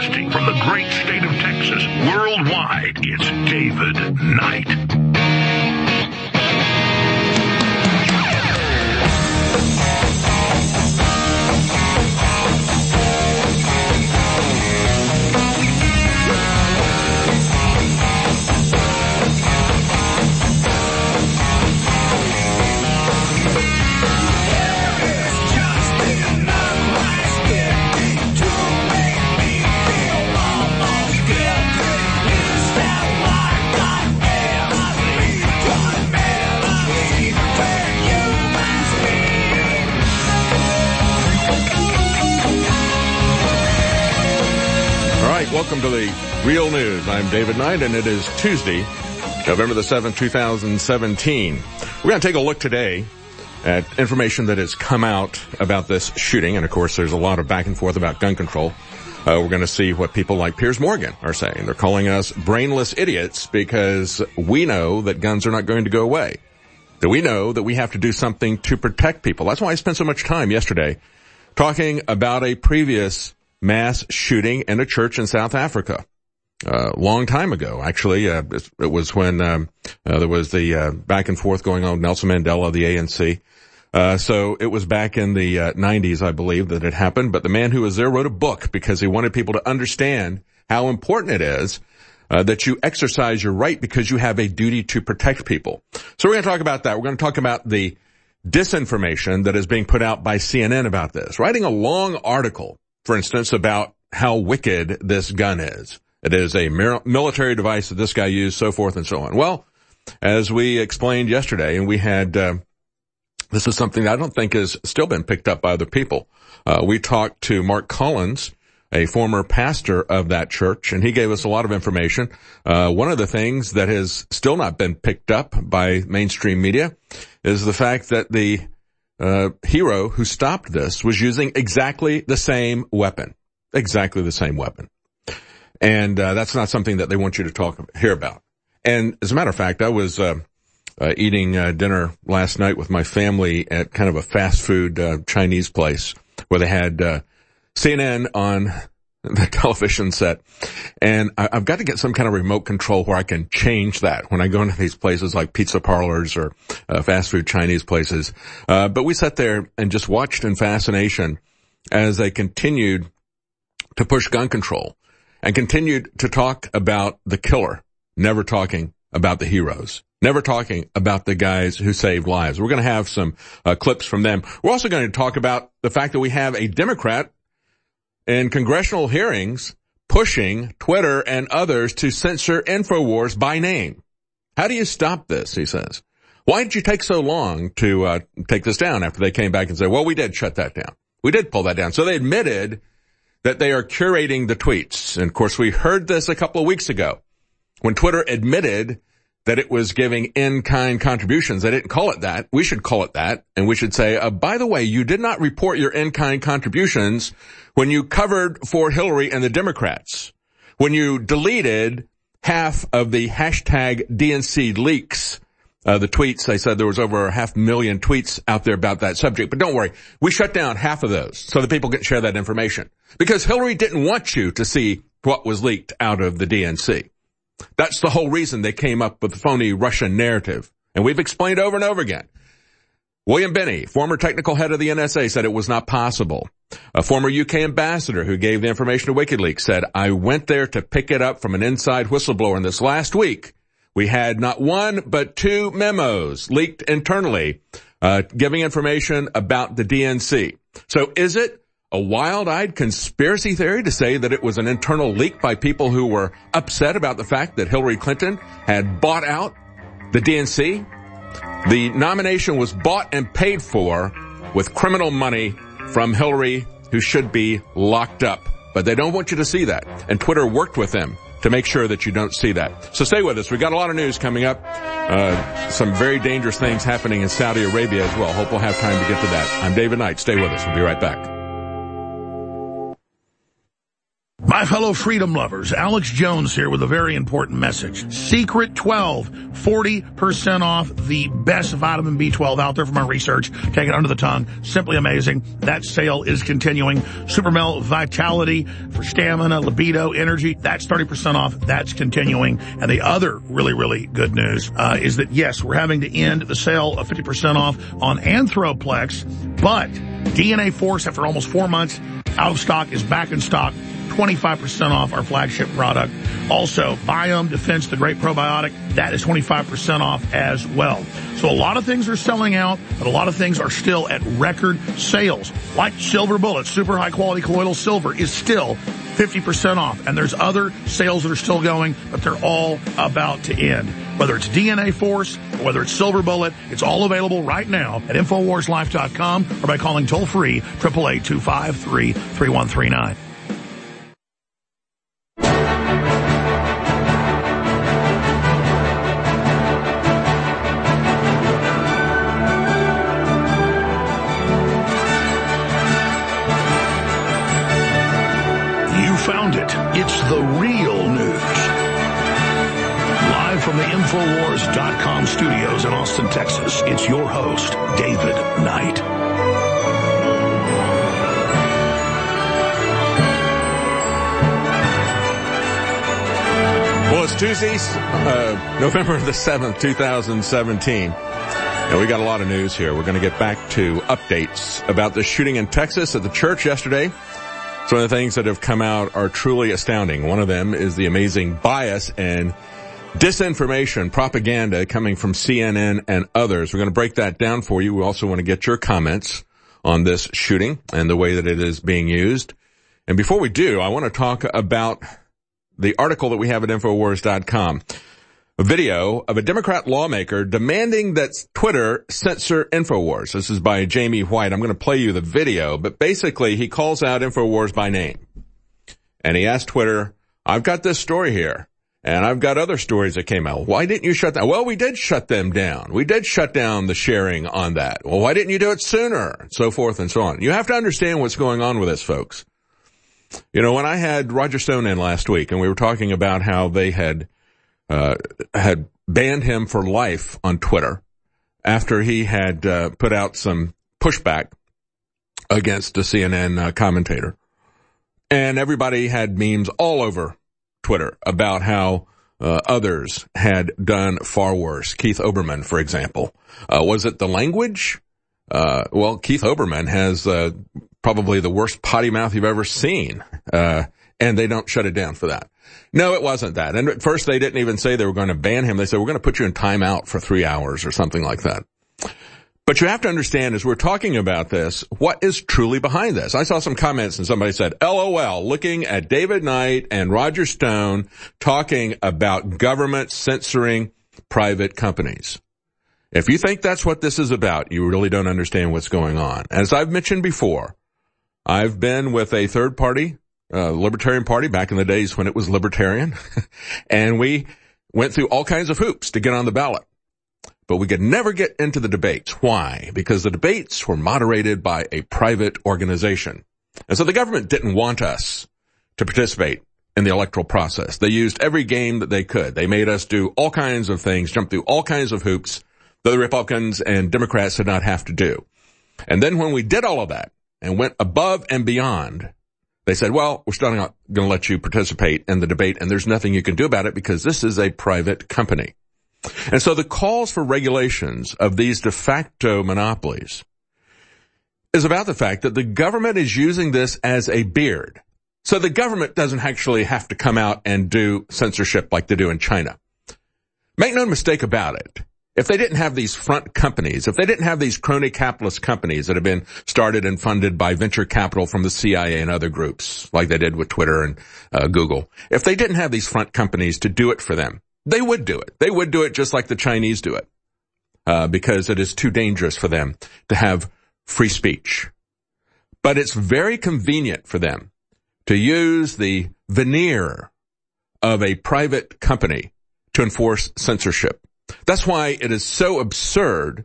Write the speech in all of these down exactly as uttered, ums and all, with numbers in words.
Broadcasting from the great state of Texas, worldwide, it's David Knight. Welcome to the Real News. I'm David Knight, and it is Tuesday, November the seventh, two thousand seventeen. We're going to take a look today at information that has come out about this shooting, and of course there's a lot of back and forth about gun control. Uh, we're going to see what people like Piers Morgan are saying. They're calling us brainless idiots because we know that guns are not going to go away. That we know that we have to do something to protect people. That's why I spent so much time yesterday talking about a previous mass shooting in a church in South Africa. A uh, long time ago, actually. Uh, it was when um, uh, there was the uh, back and forth going on with Nelson Mandela, the A N C. Uh, so it was back in the uh, nineties, I believe, that it happened. But the man who was there wrote a book because he wanted people to understand how important it is uh, that you exercise your right because you have a duty to protect people. So we're going to talk about that. We're going to talk about the disinformation that is being put out by C N N about this. Writing a long article, for instance, about how wicked this gun is. It is a military device that this guy used, so forth and so on. Well, as we explained yesterday, and we had, uh, this is something that I don't think has still been picked up by other people. Uh, we talked to Mark Collins, a former pastor of that church, and he gave us a lot of information. Uh, one of the things that has still not been picked up by mainstream media is the fact that the Uh, hero who stopped this was using exactly the same weapon. Exactly the same weapon. And, uh, that's not something that they want you to talk, hear about. And as a matter of fact, I was, uh, uh, eating, uh, dinner last night with my family at kind of a fast food, uh, Chinese place where they had, uh, C N N on the television set. And I, I've got to get some kind of remote control where I can change that when I go into these places like pizza parlors or uh, fast food Chinese places. Uh, but we sat there and just watched in fascination as they continued to push gun control and continued to talk about the killer, never talking about the heroes, never talking about the guys who saved lives. We're going to have some uh, clips from them. We're also going to talk about the fact that we have a Democrat in congressional hearings pushing Twitter and others to censor InfoWars by name. How do you stop this, he says. Why did you take so long to uh, take this down after they came back and said, well, we did shut that down. We did pull that down. So they admitted that they are curating the tweets. And of course, we heard this a couple of weeks ago when Twitter admitted that it was giving in-kind contributions. They didn't call it that. We should call it that. And we should say, uh, by the way, you did not report your in-kind contributions when you covered for Hillary and the Democrats, when you deleted half of the hashtag D N C leaks, uh, the tweets. They said there was over a half million tweets out there about that subject. But don't worry, we shut down half of those so that people can share that information because Hillary didn't want you to see what was leaked out of the D N C. That's the whole reason they came up with the phony Russian narrative. And we've explained over and over again. William Binney, former technical head of the N S A, said it was not possible. A former U K ambassador who gave the information to WikiLeaks said, I went there to pick it up from an inside whistleblower. And this last week, we had not one but two memos leaked internally, uh, giving information about the D N C. So is it a wild-eyed conspiracy theory to say that it was an internal leak by people who were upset about the fact that Hillary Clinton had bought out the D N C? The nomination was bought and paid for with criminal money from Hillary, who should be locked up. But they don't want you to see that. And Twitter worked with them to make sure that you don't see that. So stay with us. We've got a lot of news coming up. Uh, some very dangerous things happening in Saudi Arabia as well. Hope we'll have time to get to that. I'm David Knight. Stay with us. We'll be right back. My fellow freedom lovers, Alex Jones here with a very important message. Secret twelve, forty percent off, the best vitamin B twelve out there from our research. Take it under the tongue. Simply amazing. That sale is continuing. Supermel Vitality for stamina, libido, energy. That's thirty percent off. That's continuing. And the other really, really good news uh, is that, yes, we're having to end the sale of fifty percent off on Anthroplex, but D N A Force, after almost four months, out of stock, is back in stock. twenty-five percent off our flagship product. Also, Biome Defense, the great probiotic, that is twenty-five percent off as well. So a lot of things are selling out, but a lot of things are still at record sales. Like Silver Bullet, super high quality colloidal silver is still fifty percent off. And there's other sales that are still going, but they're all about to end. Whether it's D N A Force or whether it's Silver Bullet, it's all available right now at Infowars Life dot com or by calling toll free, eight eight eight, two five three, three one three nine. Found it. It's the real news. Live from the Infowars dot com studios in Austin, Texas, it's your host, David Knight. Well, it's Tuesday, uh, November the seventh, two thousand seventeen. And we got a lot of news here. We're going to get back to updates about the shooting in Texas at the church yesterday. Some of the things that have come out are truly astounding. One of them is the amazing bias and disinformation propaganda coming from C N N and others. We're going to break that down for you. We also want to get your comments on this shooting and the way that it is being used. And before we do, I want to talk about the article that we have at Infowars dot com. A video of a Democrat lawmaker demanding that Twitter censor Infowars. This is by Jamie White. I'm going to play you the video, but basically he calls out Infowars by name. And he asked Twitter, I've got this story here, and I've got other stories that came out. Why didn't you shut down? Well, we did shut them down. We did shut down the sharing on that. Well, why didn't you do it sooner? So forth and so on. You have to understand what's going on with this, folks. You know, when I had Roger Stone in last week, and we were talking about how they had Uh, had banned him for life on Twitter after he had uh, put out some pushback against a C N N uh, commentator. And everybody had memes all over Twitter about how uh, others had done far worse. Keith Olbermann, for example. Uh, was it the language? Uh, well, Keith Olbermann has uh, probably the worst potty mouth you've ever seen. Uh, and they don't shut it down for that. No, it wasn't that. And at first they didn't even say they were going to ban him. They said, we're going to put you in timeout for three hours or something like that. But you have to understand, as we're talking about this, what is truly behind this? I saw some comments and somebody said, LOL, looking at David Knight and Roger Stone talking about government censoring private companies. If you think that's what this is about, you really don't understand what's going on. As I've mentioned before, I've been with a third party Uh, Libertarian Party back in the days when it was libertarian. And we went through all kinds of hoops to get on the ballot. But we could never get into the debates. Why? Because the debates were moderated by a private organization. And so the government didn't want us to participate in the electoral process. They used every game that they could. They made us do all kinds of things, jump through all kinds of hoops that the Republicans and Democrats did not have to do. And then when we did all of that and went above and beyond, they said, well, we're still not going to let you participate in the debate, and there's nothing you can do about it because this is a private company. And so the calls for regulations of these de facto monopolies is about the fact that the government is using this as a beard. So the government doesn't actually have to come out and do censorship like they do in China. Make no mistake about it. If they didn't have these front companies, if they didn't have these crony capitalist companies that have been started and funded by venture capital from the C I A and other groups, like they did with Twitter and uh, Google, if they didn't have these front companies to do it for them, they would do it. They would do it just like the Chinese do it, uh, because it is too dangerous for them to have free speech. But it's very convenient for them to use the veneer of a private company to enforce censorship. That's why it is so absurd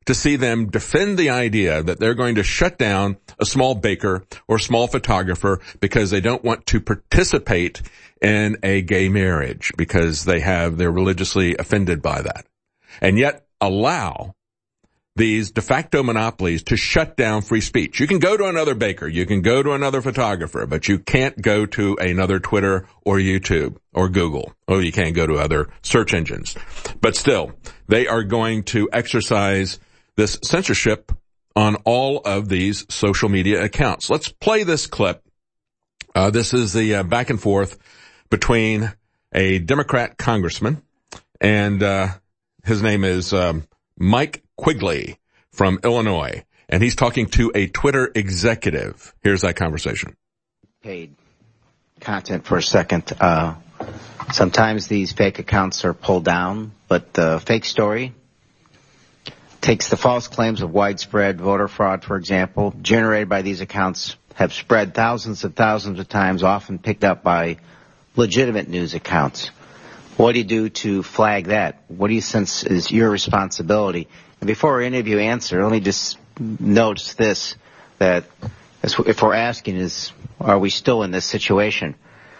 to see them defend the idea that they're going to shut down a small baker or small photographer because they don't want to participate in a gay marriage because they have, they're religiously offended by that. And yet allow these de facto monopolies to shut down free speech. You can go to another baker, you can go to another photographer, but you can't go to another Twitter or YouTube or Google, or you can't go to other search engines. But still, they are going to exercise this censorship on all of these social media accounts. Let's play this clip. Uh, this is the uh, back and forth between a Democrat congressman and uh, his name is um, Mike Quigley from Illinois, and he's talking to a Twitter executive. Here's that conversation. Paid content for a second. Uh, sometimes these fake accounts are pulled down, but the fake story takes the false claims of widespread voter fraud, for example, generated by these accounts have spread thousands and thousands of times, often picked up by legitimate news accounts. What do you do to flag that? What do you sense is your responsibility? And before any of you answer, let me just note this, that if we're asking is, are we still in this situation?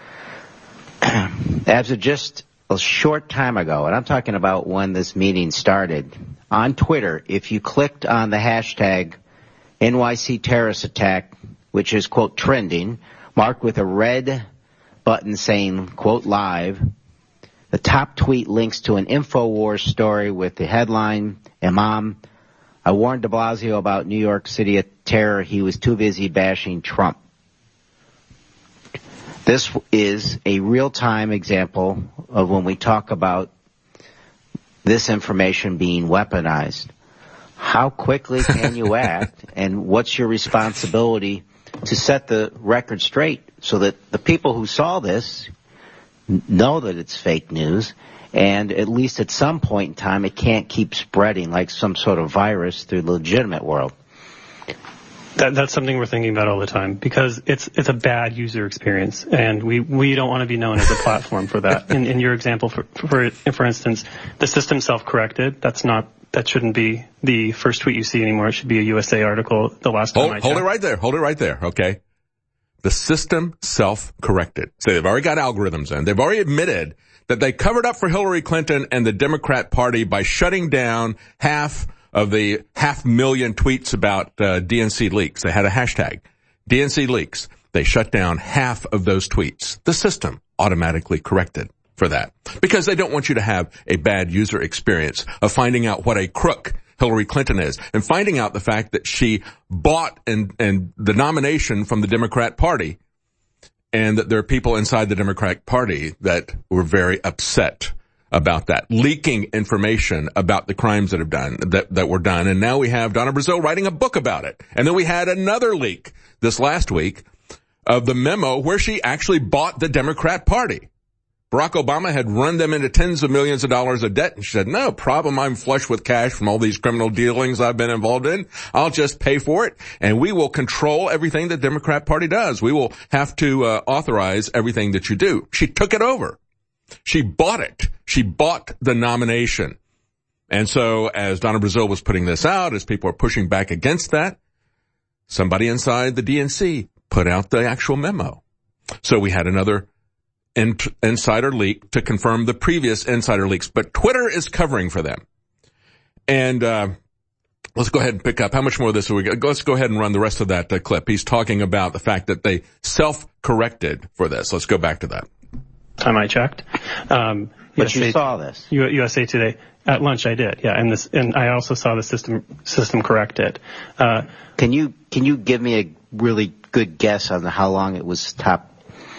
As of just a short time ago, and I'm talking about when this meeting started, on Twitter, if you clicked on the hashtag N Y C terrorist attack, which is, quote, trending, marked with a red button saying, quote, live, the top tweet links to an InfoWars story with the headline, Imam, I warned de Blasio about New York City terror. He was too busy bashing Trump. This is a real-time example of when we talk about this information being weaponized. How quickly can you act, and what's your responsibility to set the record straight so that the people who saw this know that it's fake news, and at least at some point in time it can't keep spreading like some sort of virus through the legitimate world? That, that's something we're thinking about all the time, because it's it's a bad user experience, and we, we don't want to be known as a platform for that. In, in your example, for, for for instance, the system self-corrected. That's not that shouldn't be the first tweet you see anymore. It should be a U S A article. The last time hold, I checked. hold it right there. Hold it right there. Okay. The system self-corrected. So they've already got algorithms in. They've already admitted that they covered up for Hillary Clinton and the Democrat Party by shutting down half of the half million tweets about uh, D N C leaks. They had a hashtag, D N C leaks. They shut down half of those tweets. The system automatically corrected for that because they don't want you to have a bad user experience of finding out what a crook Hillary Clinton is, and finding out the fact that she bought and, and the nomination from the Democrat Party, and that there are people inside the Democratic Party that were very upset about that, leaking information about the crimes that have done, that, that were done. And now we have Donna Brazile writing a book about it. And then we had another leak this last week of the memo where she actually bought the Democrat Party. Barack Obama had run them into tens of millions of dollars of debt, and she said, no problem, I'm flush with cash from all these criminal dealings I've been involved in. I'll just pay for it, and we will control everything the Democrat Party does. We will have to uh, authorize everything that you do. She took it over. She bought it. She bought the nomination. And so as Donna Brazile was putting this out, as people are pushing back against that, somebody inside the D N C put out the actual memo. So we had another in- insider leak to confirm the previous insider leaks. But Twitter is covering for them. And uh let's go ahead and pick up. How much more of this are we got? Let's go ahead and run the rest of that uh, clip. He's talking about the fact that they self-corrected for this. Let's go back to that. Time I checked. Um, but U S A, you saw this. U S A Today. At lunch I did, yeah, and this, and I also saw the system system correct it. Uh, can you can you give me a really good guess on how long it was top?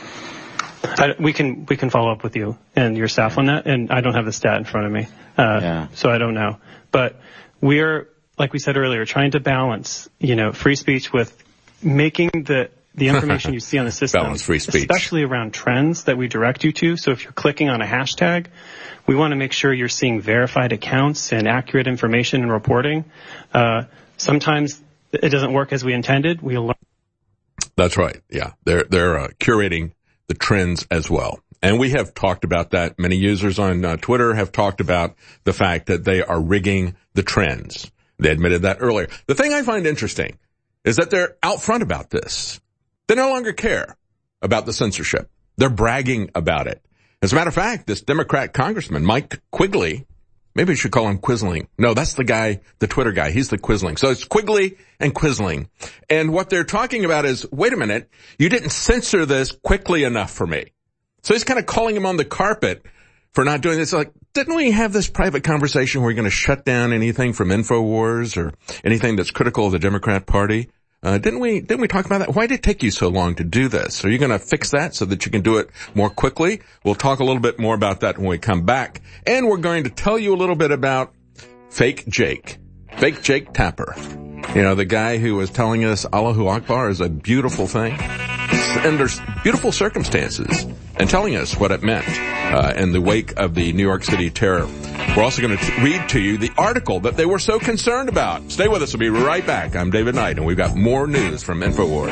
I, we can we can follow up with you and your staff on that, and I don't have the stat in front of me, uh, yeah. so I don't know. But we're, like we said earlier, trying to balance, you know, free speech with making the the information you see on the system, balance free speech, especially around trends that we direct you to. So if you're clicking on a hashtag, we want to make sure you're seeing verified accounts and accurate information and reporting. Uh, sometimes it doesn't work as we intended. We'll learn. That's right. Yeah, they're they're uh, curating the trends as well. And we have talked about that. Many users on uh, Twitter have talked about the fact that they are rigging the trends. They admitted that earlier. The thing I find interesting is that they're out front about this. They no longer care about the censorship. They're bragging about it. As a matter of fact, this Democrat congressman, Mike Quigley, maybe we should call him Quisling. No, that's the guy, the Twitter guy. He's the Quisling. So it's Quigley and Quisling. And what they're talking about is, wait a minute, you didn't censor this quickly enough for me. So he's kind of calling him on the carpet for not doing this. Like, didn't we have this private conversation where we're going to shut down anything from InfoWars or anything that's critical of the Democrat Party? Uh, didn't we, didn't we talk about that? Why did it take you so long to do this? Are you going to fix that so that you can do it more quickly? We'll talk a little bit more about that when we come back. And we're going to tell you a little bit about Fake Jake. Fake Jake Tapper. You know, the guy who was telling us Allahu Akbar is a beautiful thing. Under beautiful circumstances. And telling us what it meant, uh, in the wake of the New York City terror. We're also going to read to you the article that they were so concerned about. Stay with us. We'll be right back. I'm David Knight, and we've got more news from InfoWars.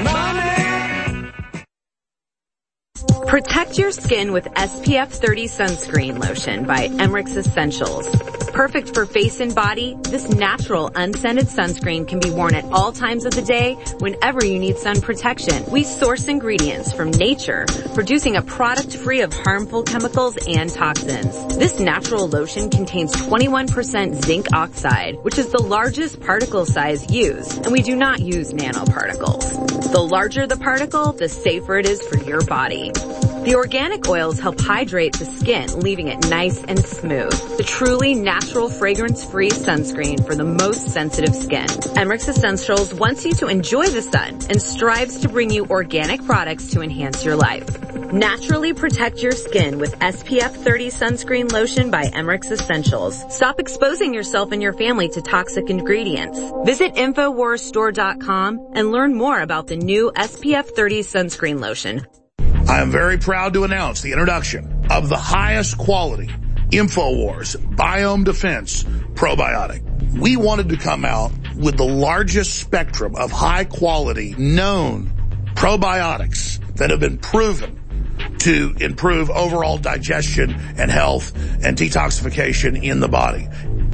Protect your skin with S P F thirty sunscreen lotion by Emmerich Essentials. Perfect for face and body, this natural unscented sunscreen can be worn at all times of the day whenever you need sun protection. We source ingredients from nature, producing a product free of harmful chemicals and toxins. This natural lotion contains twenty-one percent zinc oxide, which is the largest particle size used, and we do not use nanoparticles. The larger the particle, the safer it is for your body. The organic oils help hydrate the skin, leaving it nice and smooth. The truly natural fragrance-free sunscreen for the most sensitive skin. Emmerich Essentials wants you to enjoy the sun and strives to bring you organic products to enhance your life. Naturally protect your skin with S P F thirty sunscreen lotion by Emmerich Essentials. Stop exposing yourself and your family to toxic ingredients. Visit Infowars Store dot com and learn more about the new S P F thirty sunscreen lotion. I am very proud to announce the introduction of the highest quality InfoWars Biome Defense Probiotic. We wanted to come out with the largest spectrum of high quality known probiotics that have been proven to improve overall digestion and health and detoxification in the body.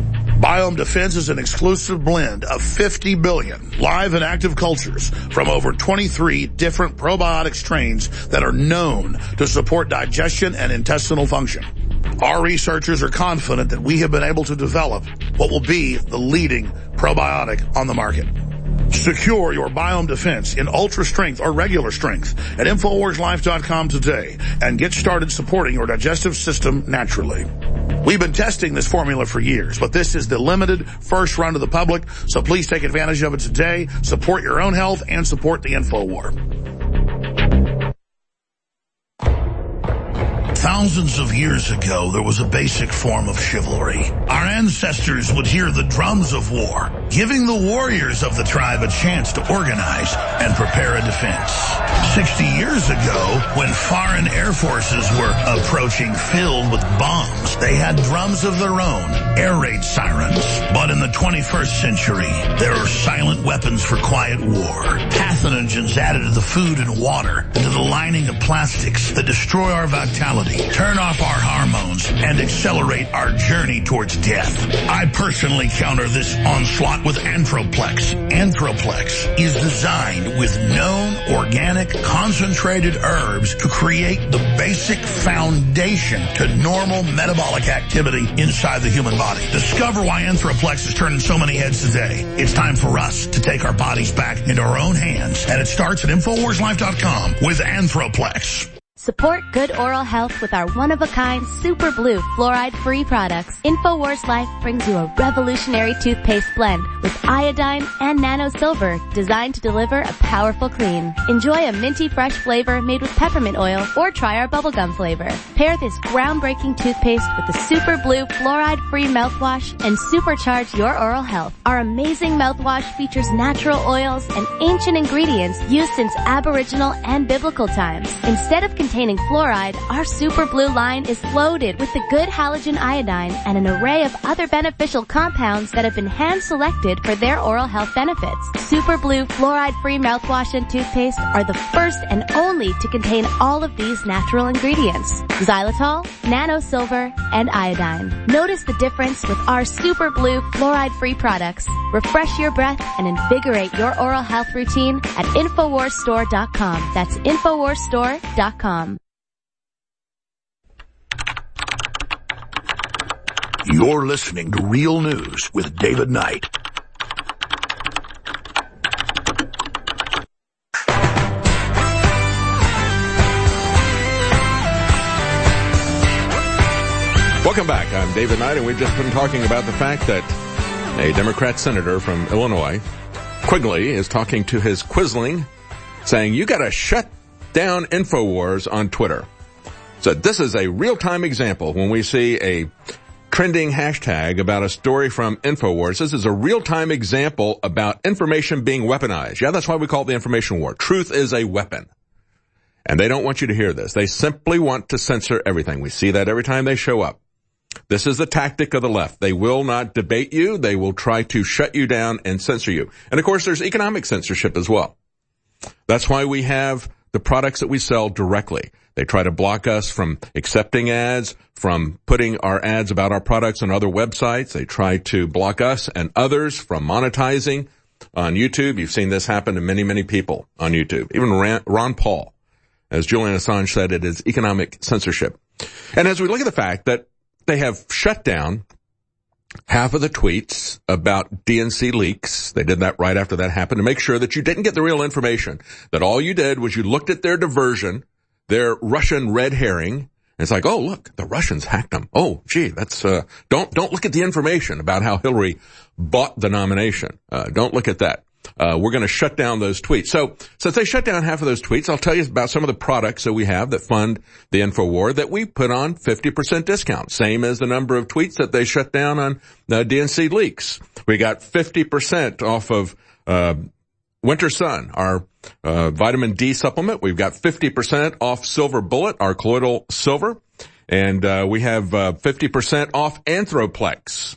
Biome Defense is an exclusive blend of fifty billion live and active cultures from over twenty-three different probiotic strains that are known to support digestion and intestinal function. Our researchers are confident that we have been able to develop what will be the leading probiotic on the market. Secure your Biome Defense in ultra strength or regular strength at Infowars Life dot com today and get started supporting your digestive system naturally. We've been testing this formula for years, but this is the limited first run to the public, so please take advantage of it today. Support your own health and support the InfoWar. Thousands of years ago, there was a basic form of chivalry. Our ancestors would hear the drums of war, giving the warriors of the tribe a chance to organize and prepare a defense. Sixty years ago, when foreign air forces were approaching filled with bombs, they had drums of their own, air raid sirens. But in the twenty-first century, there are silent weapons for quiet war. Pathogens added to the food and water, and to the lining of plastics that destroy our vitality, turn off our hormones, and accelerate our journey towards death. I personally counter this onslaught with Anthroplex. Anthroplex is designed with known organic concentrated herbs to create the basic foundation to normal metabolic activity inside the human body. Discover why Anthroplex is turning so many heads today. It's time for us to take our bodies back into our own hands, and it starts at Infowars Life dot com with Anthroplex. Support good oral health with our one-of-a-kind Super Blue fluoride-free products. InfoWars Life brings you a revolutionary toothpaste blend with iodine and nano silver designed to deliver a powerful clean. Enjoy a minty fresh flavor made with peppermint oil or try our bubblegum flavor. Pair this groundbreaking toothpaste with the Super Blue fluoride-free mouthwash and supercharge your oral health. Our amazing mouthwash features natural oils and ancient ingredients used since Aboriginal and biblical times. Instead of containing fluoride, our Super Blue line is loaded with the good halogen iodine and an array of other beneficial compounds that have been hand-selected for for their oral health benefits. Super Blue fluoride-free mouthwash and toothpaste are the first and only to contain all of these natural ingredients: xylitol, nano silver, and iodine. Notice the difference with our Super Blue fluoride-free products. Refresh your breath and invigorate your oral health routine at infowars store dot com. That's infowars store dot com. You're listening to Real News with David Knight. Welcome back. I'm David Knight, and we've just been talking about the fact that a Democrat senator from Illinois, Quigley, is talking to his Quisling, saying, you got to shut down InfoWars on Twitter. So this is a real-time example when we see a trending hashtag about a story from InfoWars. This is a real-time example about information being weaponized. Yeah, that's why we call it the information war. Truth is a weapon. And they don't want you to hear this. They simply want to censor everything. We see that every time they show up. This is the tactic of the left. They will not debate you. They will try to shut you down and censor you. And of course, there's economic censorship as well. That's why we have the products that we sell directly. They try to block us from accepting ads, from putting our ads about our products on other websites. They try to block us and others from monetizing on YouTube. You've seen this happen to many, many people on YouTube. Even Ron Paul. As Julian Assange said, it is economic censorship. And as we look at the fact that they have shut down half of the tweets about D N C leaks, they did that right after that happened to make sure that you didn't get the real information, that all you did was you looked at their diversion, their Russian red herring, and it's like, oh, look, the Russians hacked them. Oh, gee, that's, uh, don't, don't look at the information about how Hillary bought the nomination. Uh, don't look at that. Uh, we're going to shut down those tweets. So, since they shut down half of those tweets, I'll tell you about some of the products that we have that fund the InfoWar that we put on fifty percent discount. Same as the number of tweets that they shut down on uh, D N C leaks. We got fifty percent off of, uh, Winter Sun, our, uh, vitamin D supplement. We've got fifty percent off Silver Bullet, our colloidal silver. And, uh, we have, uh, fifty percent off Anthroplex.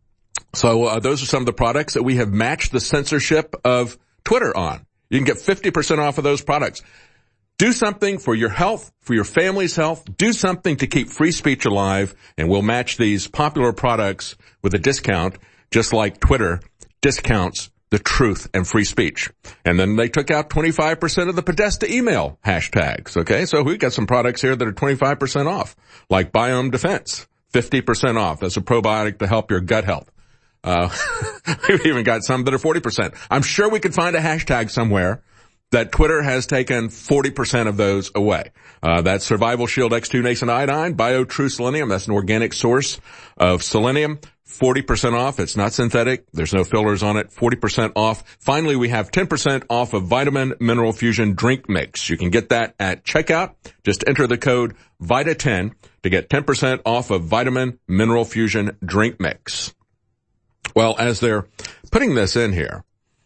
So uh, those are some of the products that we have matched the censorship of Twitter on. You can get fifty percent off of those products. Do something for your health, for your family's health. Do something to keep free speech alive, and we'll match these popular products with a discount, just like Twitter discounts the truth and free speech. And then they took out twenty-five percent of the Podesta email hashtags, okay? So we've got some products here that are twenty-five percent off, like Biome Defense, fifty percent off. That's a probiotic to help your gut health. Uh, we've even got some that are forty percent. I'm sure we could find a hashtag somewhere that Twitter has taken forty percent of those away. Uh, that's Survival Shield X two Nascent Iodine, BioTrue Selenium. That's an organic source of selenium. forty percent off. It's not synthetic. There's no fillers on it. forty percent off. Finally, we have ten percent off of Vitamin Mineral Fusion Drink Mix. You can get that at checkout. Just enter the code Vita ten to get ten percent off of Vitamin Mineral Fusion Drink Mix. Well, as they're putting this in here,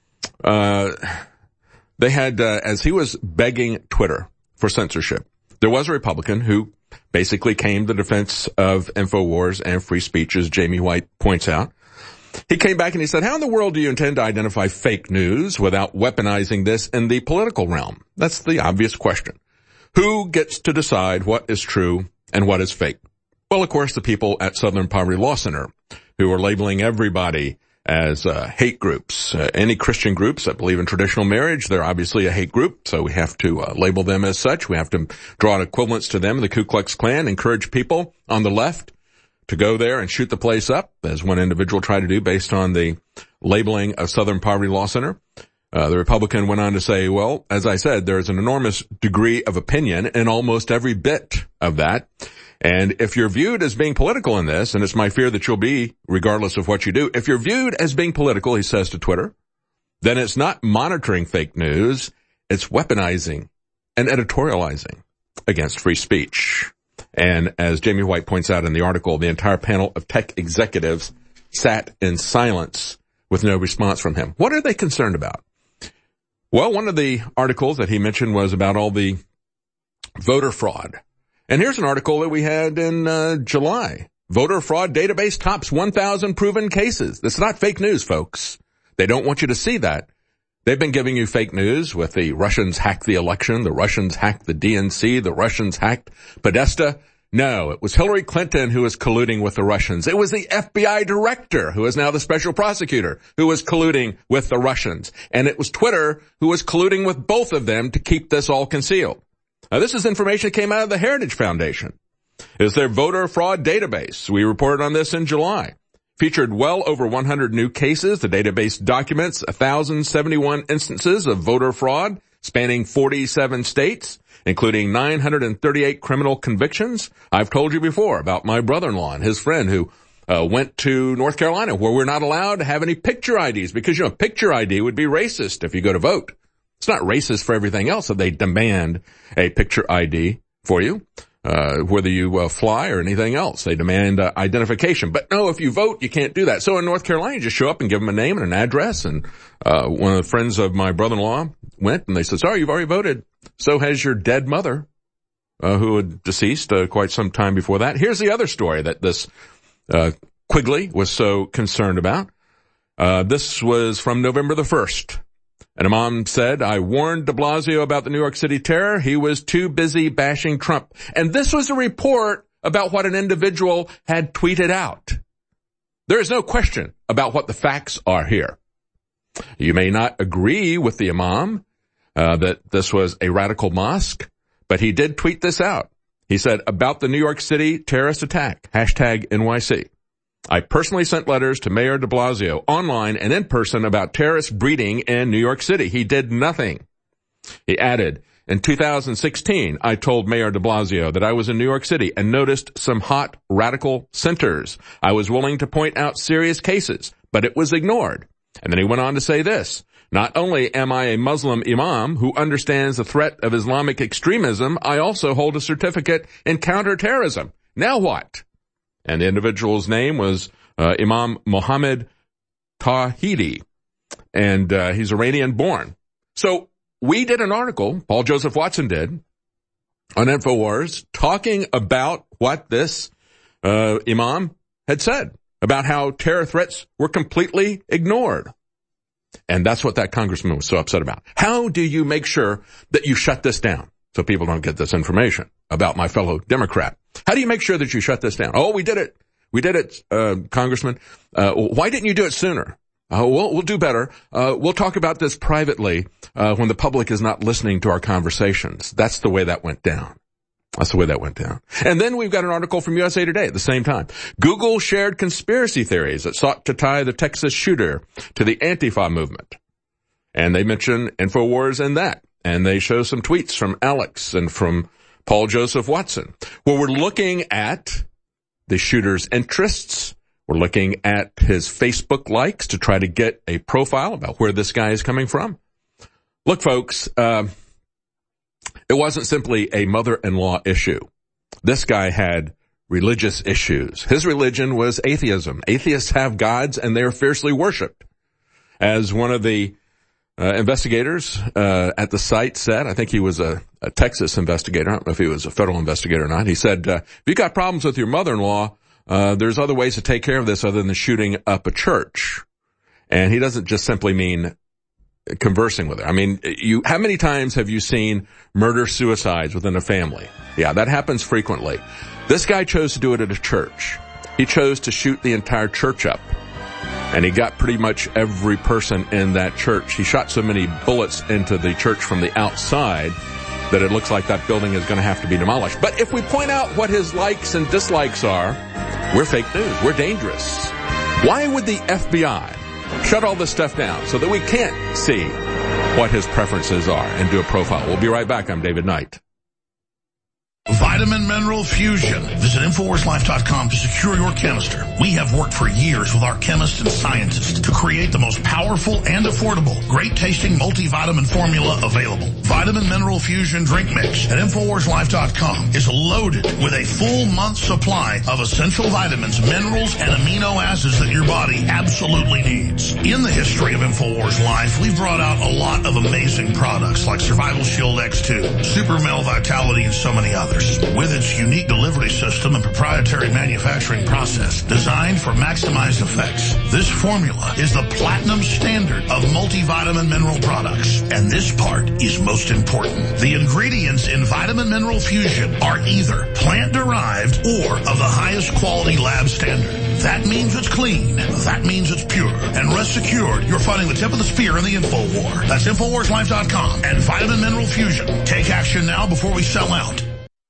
uh, they had, uh, as he was begging Twitter for censorship, there was a Republican who basically came to the defense of InfoWars and free speech, as Jamie White points out. He came back and he said, how in the world do you intend to identify fake news without weaponizing this in the political realm? That's the obvious question. Who gets to decide what is true and what is fake? Well, of course, the people at Southern Poverty Law Center, who are labeling everybody as uh, hate groups. Uh, any Christian groups that believe in traditional marriage, they're obviously a hate group, so we have to uh, label them as such. We have to draw an equivalence to them. The Ku Klux Klan encourage people on the left to go there and shoot the place up, as one individual tried to do based on the labeling of Southern Poverty Law Center. Uh, the Republican went on to say, well, as I said, there is an enormous degree of opinion in almost every bit of that. And if you're viewed as being political in this, and it's my fear that you'll be, regardless of what you do, if you're viewed as being political, he says to Twitter, then it's not monitoring fake news, it's weaponizing and editorializing against free speech. And as Jamie White points out in the article, the entire panel of tech executives sat in silence with no response from him. What are they concerned about? Well, one of the articles that he mentioned was about all the voter fraud. And here's an article that we had in uh, July. Voter fraud database tops one thousand proven cases. This is not fake news, folks. They don't want you to see that. They've been giving you fake news with the Russians hacked the election, the Russians hacked the D N C, the Russians hacked Podesta. No, it was Hillary Clinton who was colluding with the Russians. It was the F B I director, who is now the special prosecutor, who was colluding with the Russians. And it was Twitter who was colluding with both of them to keep this all concealed. Now, this is information that came out of the Heritage Foundation. It's their voter fraud database. We reported on this in July. Featured well over one hundred new cases. The database documents one thousand seventy-one instances of voter fraud spanning forty-seven states, including nine hundred thirty-eight criminal convictions. I've told you before about my brother-in-law and his friend who uh, went to North Carolina, where we're not allowed to have any picture I Ds because, you know, picture I D would be racist if you go to vote. It's not racist for everything else that they demand a picture I D for you. Uh, whether you uh, fly or anything else, they demand uh, identification. But no, if you vote, you can't do that. So in North Carolina, you just show up and give them a name and an address. And uh, one of the friends of my brother-in-law went and they said, sorry, you've already voted. So has your dead mother, uh, who had deceased uh, quite some time before that. Here's the other story that this uh, Quigley was so concerned about. Uh, this was from November the first. An imam said, I warned de Blasio about the New York City terror. He was too busy bashing Trump. And this was a report about what an individual had tweeted out. There is no question about what the facts are here. You may not agree with the imam uh, that this was a radical mosque, but he did tweet this out. He said, about the New York City terrorist attack, hashtag N Y C. I personally sent letters to Mayor de Blasio online and in person about terrorist breeding in New York City. He did nothing. He added, in two thousand sixteen, I told Mayor de Blasio that I was in New York City and noticed some hot radical centers. I was willing to point out serious cases, but it was ignored. And then he went on to say this, not only am I a Muslim imam who understands the threat of Islamic extremism, I also hold a certificate in counterterrorism. Now what? And the individual's name was uh, Imam Mohammed Tawhidi, and uh, he's Iranian born. So we did an article, Paul Joseph Watson did, on InfoWars, talking about what this uh, imam had said, about how terror threats were completely ignored. And that's what that congressman was so upset about. How do you make sure that you shut this down so people don't get this information about my fellow Democrat? How do you make sure that you shut this down? Oh, we did it. We did it, uh, Congressman. Uh, why didn't you do it sooner? Uh, we'll, we'll do better. Uh, we'll talk about this privately, uh, when the public is not listening to our conversations. That's the way that went down. That's the way that went down. And then we've got an article from U S A Today at the same time. Google shared conspiracy theories that sought to tie the Texas shooter to the Antifa movement. And they mention InfoWars in that. And they show some tweets from Alex and from Paul Joseph Watson, where we're looking at the shooter's interests. We're looking at his Facebook likes to try to get a profile about where this guy is coming from. Look, folks, uh, it wasn't simply a mother-in-law issue. This guy had religious issues. His religion was atheism. Atheists have gods and they're fiercely worshipped. As one of the Uh, investigators uh, at the site said, I think he was a, a Texas investigator. I don't know if he was a federal investigator or not. He said, uh, if you got problems with your mother-in-law, uh, there's other ways to take care of this other than shooting up a church. And he doesn't just simply mean conversing with her. I mean, you, how many times have you seen murder-suicides within a family? Yeah, that happens frequently. This guy chose to do it at a church. He chose to shoot the entire church up. And he got pretty much every person in that church. He shot so many bullets into the church from the outside that it looks like that building is going to have to be demolished. But if we point out what his likes and dislikes are, we're fake news. We're dangerous. Why would the F B I shut all this stuff down so that we can't see what his preferences are and do a profile? We'll be right back. I'm David Knight. Vitamin Mineral Fusion. Visit Infowars Life dot com to secure your canister. We have worked for years with our chemists and scientists to create the most powerful and affordable, great-tasting multivitamin formula available. Vitamin Mineral Fusion Drink Mix at Infowars Life dot com is loaded with a full month supply of essential vitamins, minerals, and amino acids that your body absolutely needs. In the history of Infowars Life, we've brought out a lot of amazing products like Survival Shield X two, Super Male Vitality, and so many others. With its unique delivery system and proprietary manufacturing process designed for maximized effects, this formula is the platinum standard of multivitamin mineral products. And this part is most important. The ingredients in Vitamin Mineral Fusion are either plant-derived or of the highest quality lab standard. That means it's clean. That means it's pure. And rest assured, you're fighting the tip of the spear in the info war. That's Infowars Life dot com and Vitamin Mineral Fusion. Take action now before we sell out.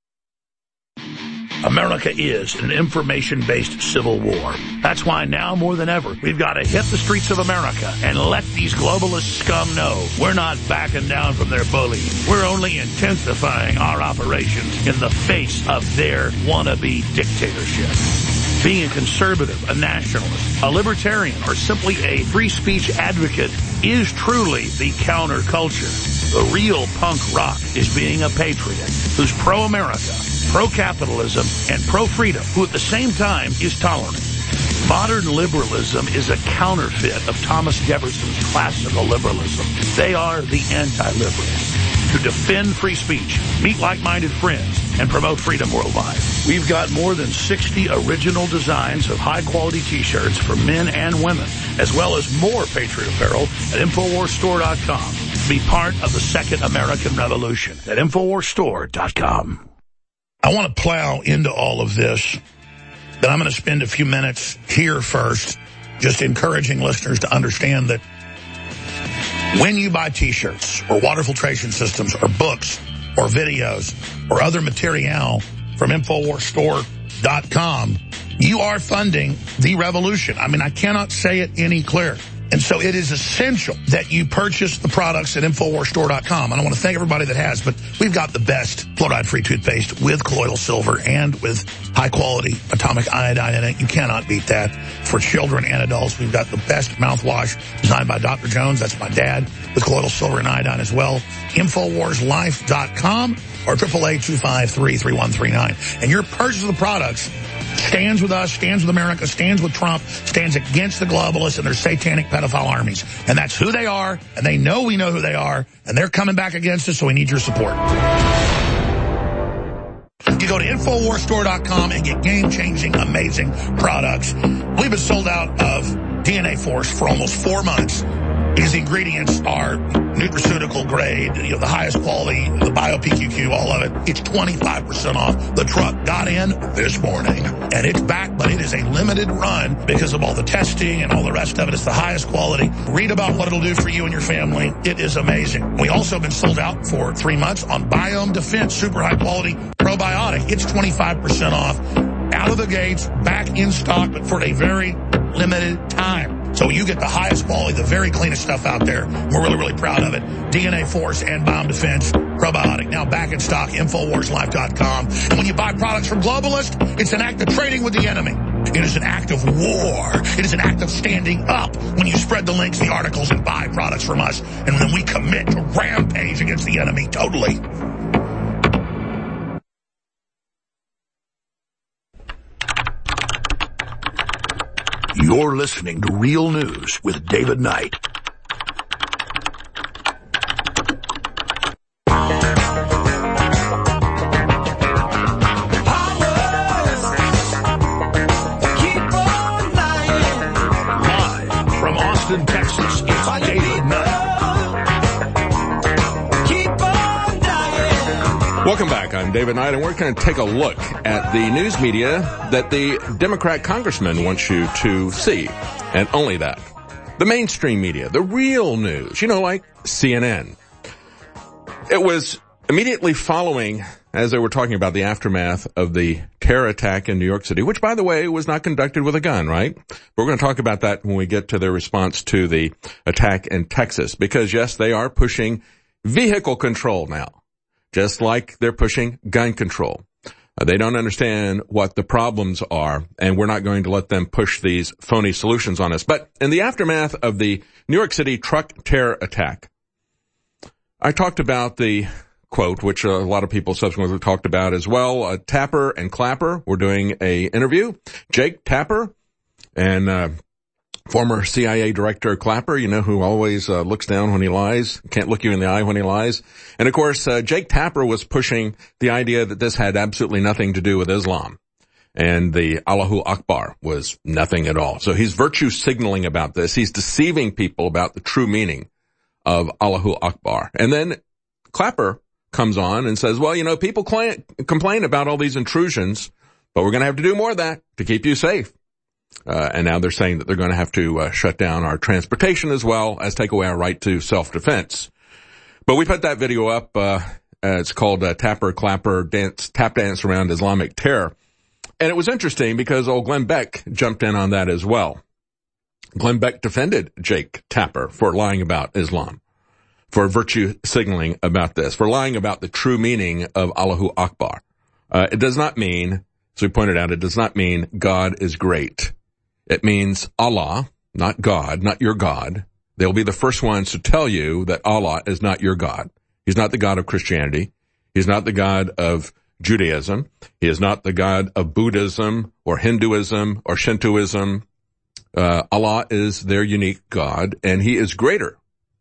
America is in an information-based civil war. That's why now more than ever, we've got to hit the streets of America and let these globalist scum know we're not backing down from their bullying. We're only intensifying our operations in the face of their wannabe dictatorship. Being a conservative, a nationalist, a libertarian, or simply a free speech advocate is truly the counterculture. The real punk rock is being a patriot who's pro-America, pro-capitalism, and pro-freedom, who at the same time is tolerant. Modern liberalism is a counterfeit of Thomas Jefferson's classical liberalism. They are the anti-liberals who defend free speech, meet like-minded friends, and promote freedom worldwide. We've got more than sixty original designs of high-quality T-shirts for men and women, as well as more Patriot apparel at Infowars Store dot com. Be part of the Second American Revolution at Infowars Store dot com. I want to plow into all of this, but I'm going to spend a few minutes here first just encouraging listeners to understand that when you buy T-shirts or water filtration systems or books or videos or other material from Infowars Store dot com, you are funding the revolution. I mean, I cannot say it any clearer. And so it is essential that you purchase the products at Infowars Store dot com. And I want to thank everybody that has, but we've got the best fluoride-free toothpaste with colloidal silver and with high-quality atomic iodine in it. You cannot beat that. For children and adults, we've got the best mouthwash designed by Doctor Jones. That's my dad, with colloidal silver and iodine as well. Infowars Life dot com or eight eight eight, two five three, three one three nine. And your purchase of the products stands with us, stands with America, stands with Trump, stands against the globalists and their satanic pedophile armies. And that's who they are, and they know we know who they are, and they're coming back against us, so we need your support. You go to Infowars Store dot com and get game-changing, amazing products. We've been sold out of D N A Force for almost four months. Because the ingredients are nutraceutical grade, you know, the highest quality, the Bio P Q Q, all of it. It's twenty-five percent off. The truck got in this morning, and it's back, but it is a limited run because of all the testing and all the rest of it. It's the highest quality. Read about what it'll do for you and your family. It is amazing. We also have been sold out for three months on Biome Defense, super high quality probiotic. It's twenty-five percent off. Out of the gates, back in stock, but for a very limited time. So you get the highest quality, the very cleanest stuff out there. We're really, really proud of it. D N A Force and Biome Defense probiotic. Now back in stock, Infowars Life dot com. And when you buy products from globalists, it's an act of trading with the enemy. It is an act of war. It is an act of standing up when you spread the links, the articles, and buy products from us. And then we commit to rampage against the enemy totally. You're listening to Real News with David Knight. Live from Austin, Texas, it's David Knight. Welcome back. I'm David Knight, and we're going to take a look at the news media that the Democrat congressman wants you to see, and only that. The mainstream media, the real news, you know, like C N N. It was immediately following, as they were talking about the aftermath of the terror attack in New York City, which, by the way, was not conducted with a gun, right? We're going to talk about that when we get to their response to the attack in Texas, because, yes, they are pushing vehicle control now. Just like they're pushing gun control. Uh, they don't understand what the problems are, and we're not going to let them push these phony solutions on us. But in the aftermath of the New York City truck terror attack, I talked about the quote, which a lot of people subsequently talked about as well. Uh, Tapper and Clapper were doing a interview. Jake Tapper and uh, former C I A Director Clapper, you know, who always uh, looks down when he lies, can't look you in the eye when he lies. And of course, uh, Jake Tapper was pushing the idea that this had absolutely nothing to do with Islam. And the Allahu Akbar was nothing at all. So he's virtue signaling about this. He's deceiving people about the true meaning of Allahu Akbar. And then Clapper comes on and says, well, you know, people cl- complain about all these intrusions, but we're going to have to do more of that to keep you safe. Uh, and now they're saying that they're going to have to uh, shut down our transportation as well as take away our right to self-defense. But we put that video up. Uh, uh, it's called uh, Tapper Clapper Dance, Tap Dance Around Islamic Terror. And it was interesting because old Glenn Beck jumped in on that as well. Glenn Beck defended Jake Tapper for lying about Islam, for virtue signaling about this, for lying about the true meaning of Allahu Akbar. Uh, it does not mean, as we pointed out, it does not mean God is great. It means Allah, not God, not your God. They'll be the first ones to tell you that Allah is not your God. He's not the God of Christianity. He's not the God of Judaism. He is not the God of Buddhism or Hinduism or Shintoism. Uh, Allah is their unique God, and he is greater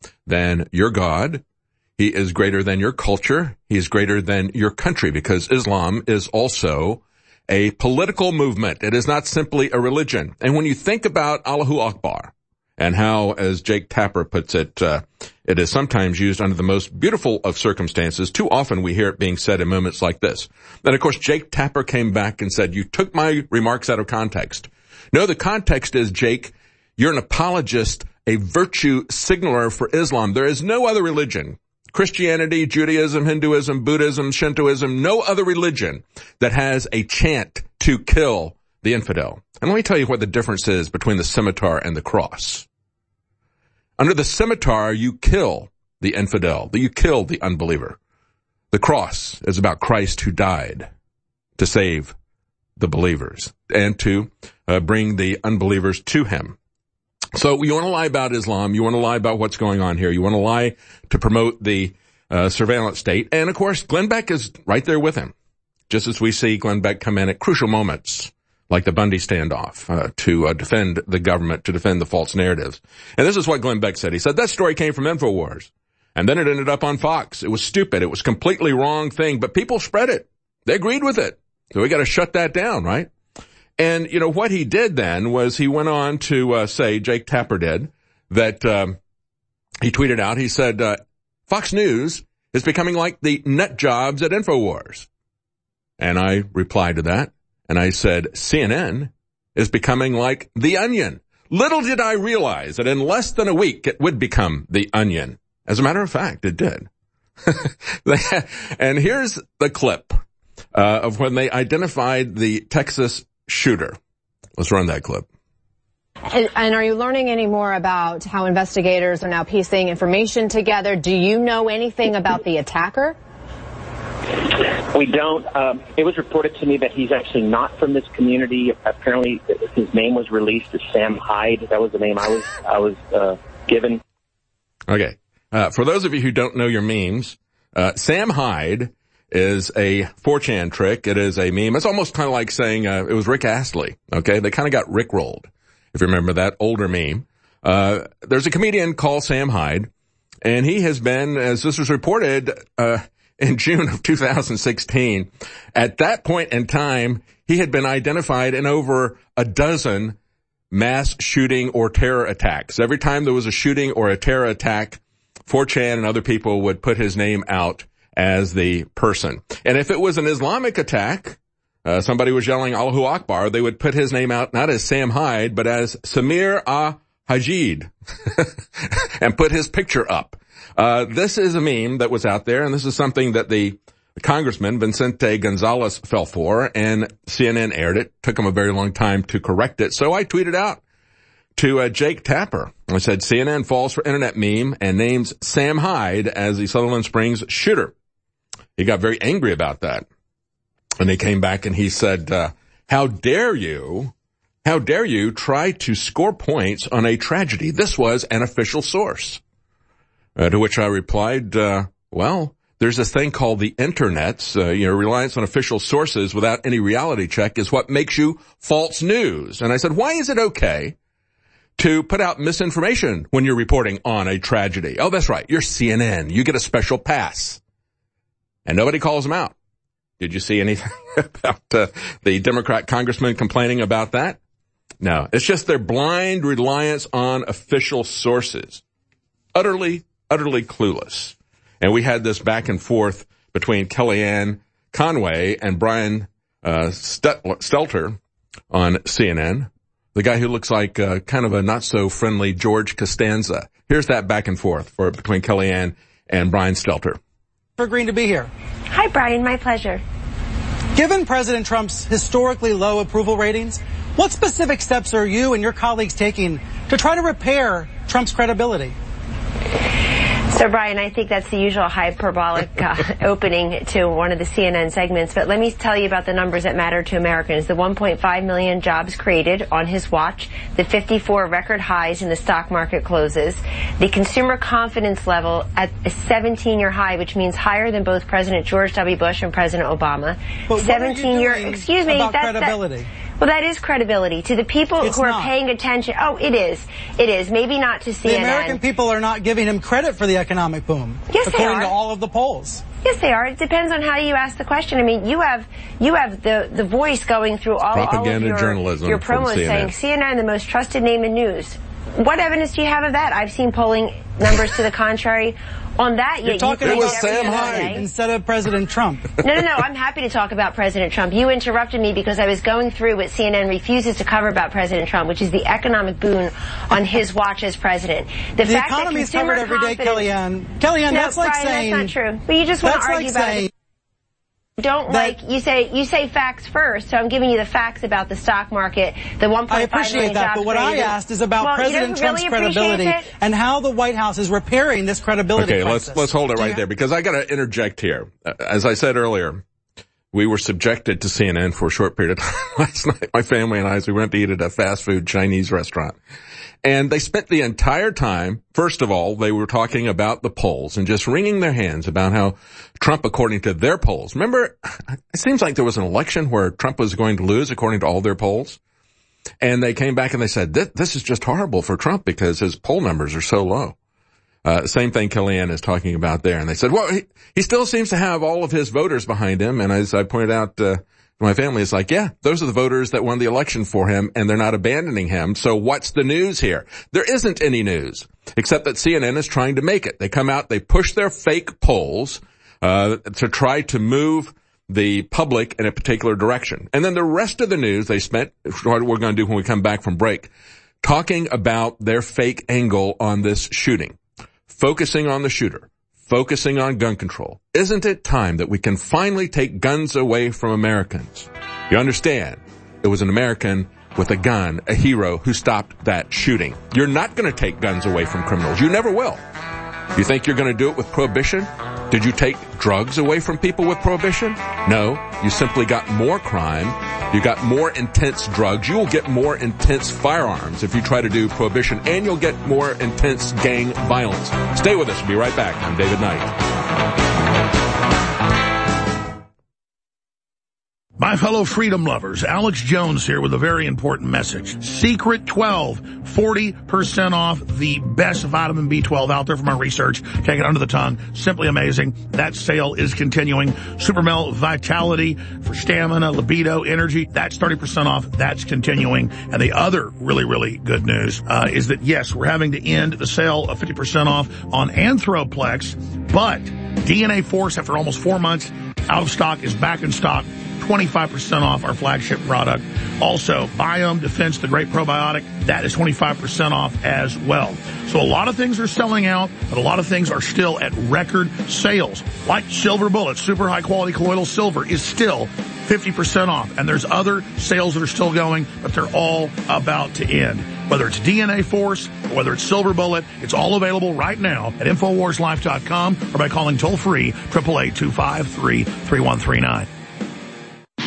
than your God. He is greater than your culture. He is greater than your country, because Islam is also a political movement. It is not simply a religion. And when you think about Allahu Akbar and how, as Jake Tapper puts it, uh, it is sometimes used under the most beautiful of circumstances, too often we hear it being said in moments like this. Then, of course, Jake Tapper came back and said, you took my remarks out of context. No, the context is, Jake, you're an apologist, a virtue signaler for Islam. There is no other religion, Christianity, Judaism, Hinduism, Buddhism, Shintoism, no other religion that has a chant to kill the infidel. And let me tell you what the difference is between the scimitar and the cross. Under the scimitar, you kill the infidel, you kill the unbeliever. The cross is about Christ who died to save the believers and to uh, bring the unbelievers to him. So you want to lie about Islam, you want to lie about what's going on here, you want to lie to promote the uh, surveillance state, and of course Glenn Beck is right there with him, just as we see Glenn Beck come in at crucial moments like the Bundy standoff uh, to uh, defend the government, to defend the false narratives. And this is what Glenn Beck said. He said, that story came from InfoWars, and then it ended up on Fox. It was stupid. It was a completely wrong thing, but people spread it. They agreed with it. So we got to shut that down, right? And, you know, what he did then was he went on to uh, say, Jake Tapper did, that um, he tweeted out, he said, uh, Fox News is becoming like the nut jobs at InfoWars. And I replied to that, and I said, C N N is becoming like The Onion. Little did I realize that in less than a week it would become The Onion. As a matter of fact, it did. And here's the clip uh, of when they identified the Texas shooter. Let's run that clip. And, and are you learning any more about how investigators are now piecing information together? Do you know anything about the attacker? We don't. Um, it was reported to me that he's actually not from this community. Apparently, his name was released as Sam Hyde. That was the name I was I was uh, given. Okay. Uh, for those of you who don't know your memes, uh, Sam Hyde is a four chan trick. It is a meme. It's almost kind of like saying uh, it was Rick Astley. Okay, they kind of got rickrolled, if you remember that older meme. Uh, there's a comedian called Sam Hyde, and he has been, as this was reported, uh, in June of two thousand sixteen. At that point in time, he had been identified in over a dozen mass shooting or terror attacks. Every time there was a shooting or a terror attack, four chan and other people would put his name out as the person. And if it was an Islamic attack, uh, somebody was yelling Allahu Akbar, they would put his name out not as Sam Hyde, but as Samir Ah-Hajid and put his picture up. Uh, this is a meme that was out there, and this is something that the Congressman Vicente Gonzalez fell for, and C N N aired it. Took him a very long time to correct it. So I tweeted out to uh, Jake Tapper. I said, C N N falls for internet meme and names Sam Hyde as the Sutherland Springs shooter. He got very angry about that. And he came back and he said, uh, how dare you, how dare you try to score points on a tragedy? This was an official source. Uh, to which I replied, uh, well, there's this thing called the internet. Uh, you know, reliance on official sources without any reality check is what makes you false news. And I said, why is it okay to put out misinformation when you're reporting on a tragedy? Oh, that's right. You're C N N. You get a special pass. And nobody calls them out. Did you see anything about uh, the Democrat congressman complaining about that? No, it's just their blind reliance on official sources. Utterly, utterly clueless. And we had this back and forth between Kellyanne Conway and Brian uh, Stelter on C N N, the guy who looks like uh, kind of a not-so-friendly George Costanza. Here's that back and forth for between Kellyanne and Brian Stelter. For Green to be here. Hi, Brian. My pleasure. Given President Trump's historically low approval ratings, what specific steps are you and your colleagues taking to try to repair Trump's credibility? So, Brian, I think that's the usual hyperbolic uh, opening to one of the C N N segments. But let me tell you about the numbers that matter to Americans. The one point five million jobs created on his watch, the fifty-four record highs in the stock market closes, the consumer confidence level at a seventeen-year high, which means higher than both President George W. Bush and President Obama. But seventeen-year, what are you doing excuse me, about that, credibility? That, Well, that is credibility. To the people it's who are not. paying attention. Oh, it is. It is. Maybe not to C N N. The American people are not giving him credit for the economic boom. Yes, they according are. to all of the polls. Yes, they are. It depends on how you ask the question. I mean, you have you have the, the voice going through all, all of your, journalism your promos C N N. saying C N N, the most trusted name in news. What evidence do you have of that? I've seen polling numbers to the contrary. On that, You're you, talking you about Sam Hyde instead of President Trump. No, no, no. I'm happy to talk about President Trump. You interrupted me because I was going through what C N N refuses to cover about President Trump, which is the economic boon on his watch as president. The, the fact economy that is covered every day, Kellyanne. Kellyanne, no, that's like Brian, saying that's not true. But you just want to that's argue like about saying, it. Don't that, like you say you say facts first, so I'm giving you the facts about the stock market, the one point five million I appreciate that, but what I asked is about well, President Trump's really credibility it? and how the White House is repairing this credibility Okay, crisis. let's let's hold it Do right you, there because I got to interject here. As I said earlier, we were subjected to C N N for a short period of time last night. My family and I, as we went to eat at a fast food Chinese restaurant. And they spent the entire time, first of all, they were talking about the polls and just wringing their hands about how Trump, according to their polls, remember, it seems like there was an election where Trump was going to lose according to all their polls. And they came back and they said, this, this is just horrible for Trump because his poll numbers are so low. Uh, same thing Kellyanne is talking about there. And they said, well, he, he still seems to have all of his voters behind him. And as I pointed out, uh, my family is like, yeah, those are the voters that won the election for him, and they're not abandoning him. So what's the news here? There isn't any news, except that C N N is trying to make it. They come out, they push their fake polls uh to try to move the public in a particular direction. And then the rest of the news they spent, what we're going to do when we come back from break, talking about their fake angle on this shooting, focusing on the shooter, focusing on gun control. Isn't it time that we can finally take guns away from Americans? You understand? It was an American with a gun, a hero, who stopped that shooting. You're not going to take guns away from criminals. You never will. You think you're going to do it with prohibition? Did you take drugs away from people with prohibition? No. You simply got more crime. You got more intense drugs. You will get more intense firearms if you try to do prohibition, and you'll get more intense gang violence. Stay with us. We'll be right back. I'm David Knight. My fellow freedom lovers, Alex Jones here with a very important message. Secret twelve, forty percent off, the best vitamin B twelve out there from our research. Take it under the tongue. Simply amazing. That sale is continuing. Supermel Vitality for stamina, libido, energy. That's thirty percent off. That's continuing. And the other really, really good news uh, is that, yes, we're having to end the sale of fifty percent off on Anthroplex, but D N A Force, after almost four months out of stock, is back in stock. twenty-five percent off our flagship product. Also, Biome Defense, the great probiotic, that is twenty-five percent off as well. So a lot of things are selling out, but a lot of things are still at record sales. Like Silver Bullet, super high quality colloidal silver is still fifty percent off. And there's other sales that are still going, but they're all about to end. Whether it's D N A Force, or whether it's Silver Bullet, it's all available right now at Infowars Life dot com or by calling toll free, eight eight eight, two five three, three one three nine.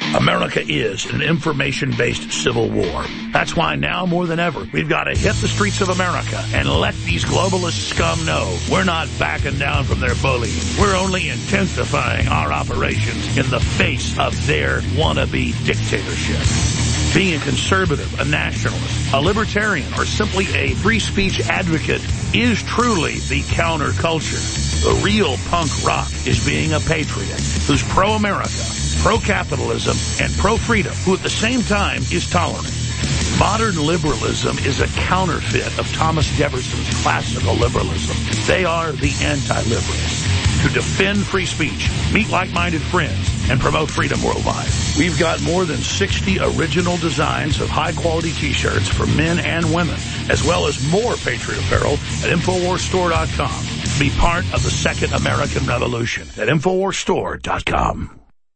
America is an information-based civil war. That's why now more than ever, we've got to hit the streets of America and let these globalist scum know we're not backing down from their bullying. We're only intensifying our operations in the face of their wannabe dictatorship. Being a conservative, a nationalist, a libertarian, or simply a free speech advocate is truly the counterculture. The real punk rock is being a patriot who's pro-America, pro-capitalism, and pro-freedom, who at the same time is tolerant. Modern liberalism is a counterfeit of Thomas Jefferson's classical liberalism. They are the anti-liberals. To defend free speech, meet like-minded friends, and promote freedom worldwide. We've got more than sixty original designs of high-quality T-shirts for men and women, as well as more Patriot apparel at Infowars Store dot com. Be part of the Second American Revolution at Infowars Store dot com.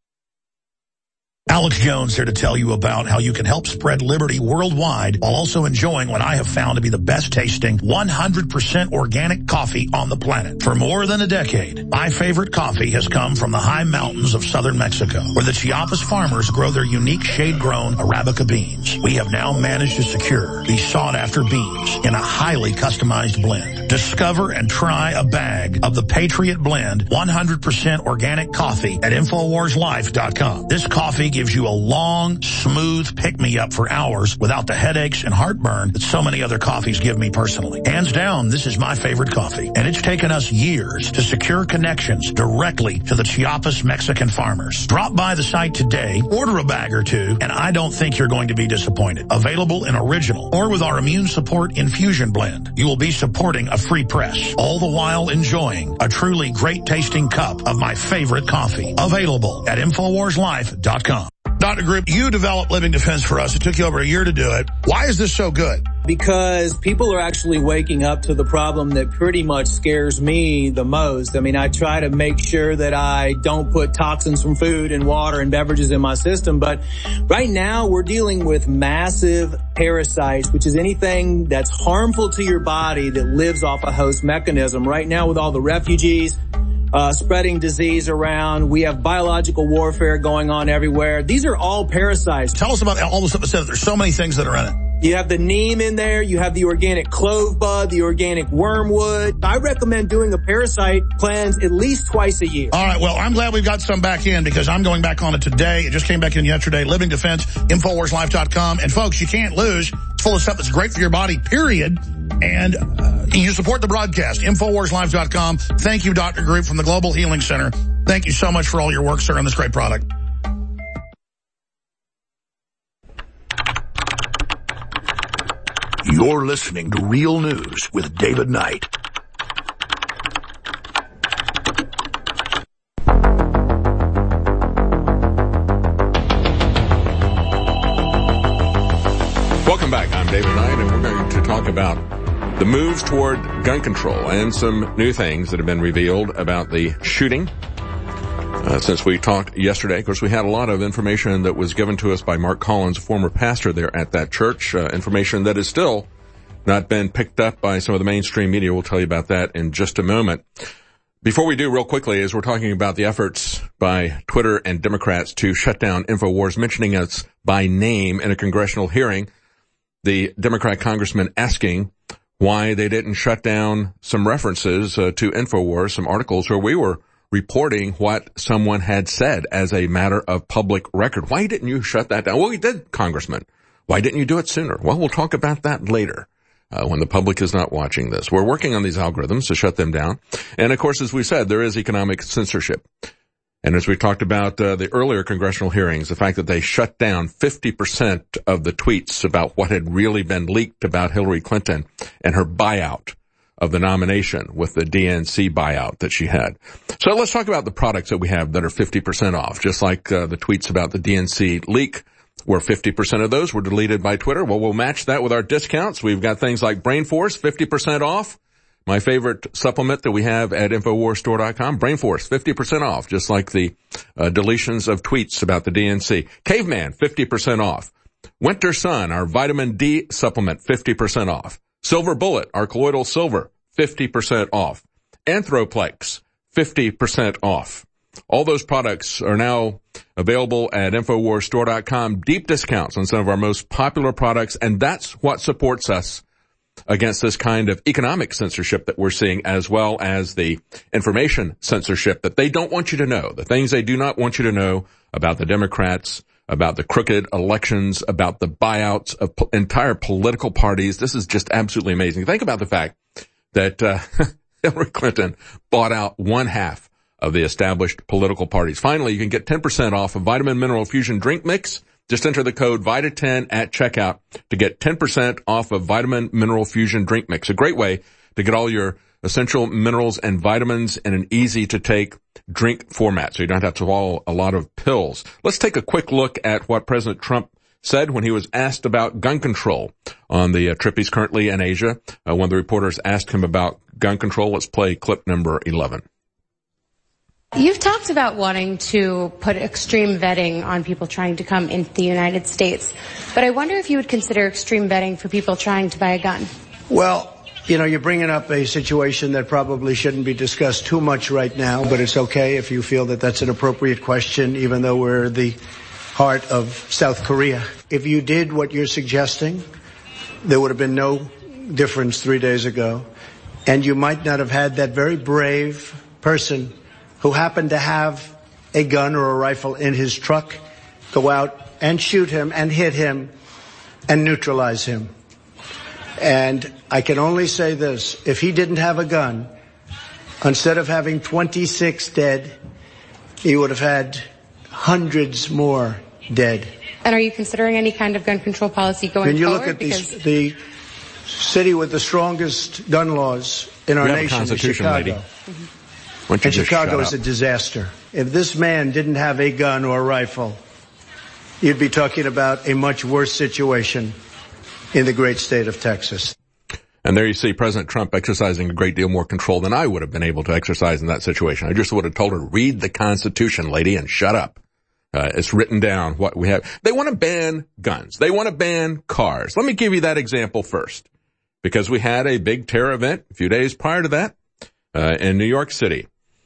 Alex Jones here to tell you about how you can help spread liberty worldwide while also enjoying what I have found to be the best tasting one hundred percent organic coffee on the planet. For more than a decade, my favorite coffee has come from the high mountains of southern Mexico, where the Chiapas farmers grow their unique shade-grown Arabica beans. We have now managed to secure these sought-after beans in a highly customized blend. Discover and try a bag of the Patriot Blend one hundred percent organic coffee at Infowars Life dot com. This coffee gives you a long, smooth pick-me-up for hours without the headaches and heartburn that so many other coffees give me personally. Hands down, this is my favorite coffee, and it's taken us years to secure connections directly to the Chiapas Mexican farmers. Drop by the site today, order a bag or two, and I don't think you're going to be disappointed. Available in original or with our immune support infusion blend. You will be supporting a free press, all the while enjoying a truly great-tasting cup of my favorite coffee. Available at Infowars Life dot com. Doctor Group, you developed Living Defense for us. It took you over a year to do it. Why is this so good? Because people are actually waking up to the problem that pretty much scares me the most. I mean, I try to make sure that I don't put toxins from food and water and beverages in my system. But right now we're dealing with massive parasites, which is anything that's harmful to your body that lives off a host mechanism. Right now with all the refugees, Uh, spreading disease around. We have biological warfare going on everywhere. These are all parasites. Tell us about all the stuff that said there's so many things that are in it. You have the neem in there. You have the organic clove bud, the organic wormwood. I recommend doing a parasite cleanse at least twice a year. All right. Well, I'm glad we've got some back in because I'm going back on it today. It just came back in yesterday. Living Defense, Infowars Life dot com. And folks, you can't lose. It's full of stuff that's great for your body, period. And uh, you support the broadcast, Infowars Life dot com. Thank you, Doctor Group from the Global Healing Center. Thank you so much for all your work, sir, on this great product. You're listening to Real News with David Knight. Welcome back. I'm David Knight, and we're going to talk about the moves toward gun control and some new things that have been revealed about the shooting. Uh, since we talked yesterday, of course, we had a lot of information that was given to us by Mark Collins, a former pastor there at that church, uh, information that has still not been picked up by some of the mainstream media. We'll tell you about that in just a moment. Before we do, real quickly, as we're talking about the efforts by Twitter and Democrats to shut down InfoWars, mentioning us by name in a congressional hearing, the Democrat congressman asking why they didn't shut down some references uh, to InfoWars, some articles where we were reporting what someone had said as a matter of public record. Why didn't you shut that down? Well, we did, Congressman. Why didn't you do it sooner? Well, we'll talk about that later. Uh, when the public is not watching this. We're working on these algorithms to shut them down. And of course, as we said, there is economic censorship. And as we talked about uh, the earlier congressional hearings, the fact that they shut down fifty percent of the tweets about what had really been leaked about Hillary Clinton and her buyout of the nomination with the D N C buyout that she had. So let's talk about the products that we have that are fifty percent off, just like uh, the tweets about the D N C leak, where fifty percent of those were deleted by Twitter. Well, we'll match that with our discounts. We've got things like Brain Force, fifty percent off. My favorite supplement that we have at Infowars Store dot com, Brain Force, fifty percent off, just like the uh, deletions of tweets about the D N C. Caveman, fifty percent off. Winter Sun, our vitamin D supplement, fifty percent off. Silver Bullet, our colloidal silver, fifty percent off. Anthroplex, fifty percent off. All those products are now available at Infowars Store dot com. Deep discounts on some of our most popular products, and that's what supports us against this kind of economic censorship that we're seeing, as well as the information censorship that they don't want you to know, the things they do not want you to know about the Democrats, about the crooked elections, about the buyouts of po- entire political parties. This is just absolutely amazing. Think about the fact that uh, Hillary Clinton bought out one half of the established political parties. Finally, you can get ten percent off a Vitamin Mineral Fusion drink mix. Just enter the code V I T A ten at checkout to get ten percent off of Vitamin Mineral Fusion drink mix. A great way to get all your essential minerals and vitamins in an easy-to-take drink format, so you don't have to swallow a lot of pills. Let's take a quick look at what President Trump said when he was asked about gun control on the uh, trip he's currently in Asia. Uh, when the reporters asked him about gun control, let's play clip number eleven. You've talked about wanting to put extreme vetting on people trying to come into the United States, but I wonder if you would consider extreme vetting for people trying to buy a gun. Well, you know, you're bringing up a situation that probably shouldn't be discussed too much right now, but it's okay if you feel that that's an appropriate question, even though we're the heart of South Korea. If you did what you're suggesting, there would have been no difference three days ago, and you might not have had that very brave person who happened to have a gun or a rifle in his truck go out and shoot him and hit him and neutralize him. And I can only say this, if he didn't have a gun, instead of having twenty-six dead, he would have had hundreds more dead. And are you considering any kind of gun control policy going when you forward? Look at because these, the city with the strongest gun laws in our nation is Chicago. Lady. Mm-hmm. And Chicago is a disaster. If this man didn't have a gun or a rifle, you'd be talking about a much worse situation in the great state of Texas. And there you see President Trump exercising a great deal more control than I would have been able to exercise in that situation. I just would have told her, read the Constitution, lady, and shut up. Uh, it's written down what we have. They want to ban guns. They want to ban cars. Let me give you that example first, because we had a big terror event a few days prior to that uh, in New York City.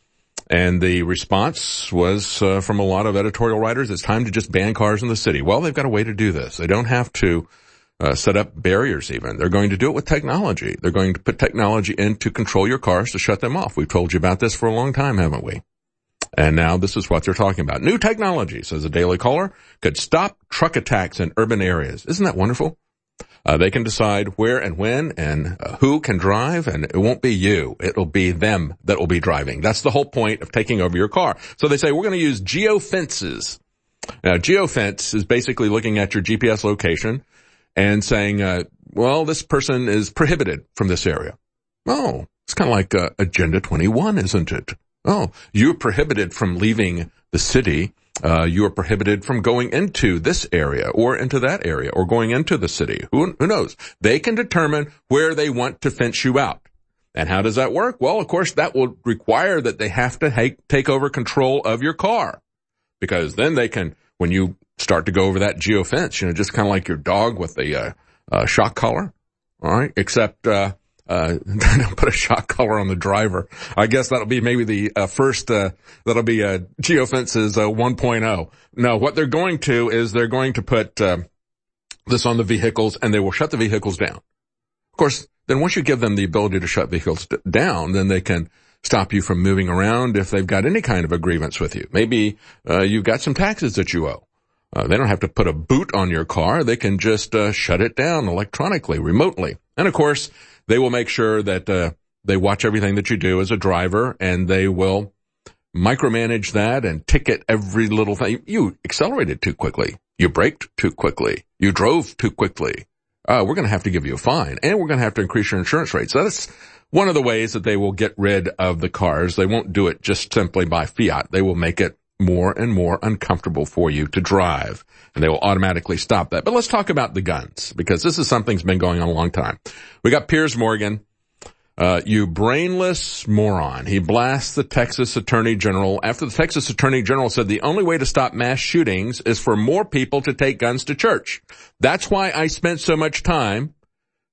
And the response was uh, from a lot of editorial writers, it's time to just ban cars in the city. Well, they've got a way to do this. They don't have to uh, set up barriers even. They're going to do it with technology. They're going to put technology in to control your cars to shut them off. We've told you about this for a long time, haven't we? And now this is what they're talking about. New technology, says the Daily Caller, could stop truck attacks in urban areas. Isn't that wonderful? Uh, they can decide where and when and uh, who can drive, and it won't be you. It'll be them that will be driving. That's the whole point of taking over your car. So they say, we're going to use geofences. Now, geofence is basically looking at your G P S location and saying, uh, well, this person is prohibited from this area. Oh, it's kind of like uh, Agenda twenty-one, isn't it? Oh, you're prohibited from leaving the city. Uh, you are prohibited from going into this area or into that area or going into the city. Who, who knows? They can determine where they want to fence you out. And how does that work? Well, of course, that will require that they have to ha- take over control of your car, because then they can, when you start to go over that geofence, you know, just kind of like your dog with the uh, uh, shock collar. All right. Except, uh, Uh, put a shock collar on the driver. I guess that'll be maybe the uh, first, uh, that'll be uh, geofences uh, one point oh. No, what they're going to is they're going to put uh, this on the vehicles, and they will shut the vehicles down. Of course, then once you give them the ability to shut vehicles d- down, then they can stop you from moving around if they've got any kind of a grievance with you. Maybe uh, you've got some taxes that you owe. Uh, they don't have to put a boot on your car. They can just uh, shut it down electronically, remotely. And of course, they will make sure that uh, they watch everything that you do as a driver, and they will micromanage that and ticket every little thing. You accelerated too quickly. You braked too quickly. You drove too quickly. Uh, we're going to have to give you a fine, and we're going to have to increase your insurance rates. So that's one of the ways that they will get rid of the cars. They won't do it just simply by fiat. They will make it more and more uncomfortable for you to drive, and they will automatically stop that. But let's talk about the guns, because this is something that's been going on a long time. We got Piers Morgan, uh, you brainless moron. He blasts the Texas Attorney General after the Texas Attorney General said the only way to stop mass shootings is for more people to take guns to church. That's why I spent so much time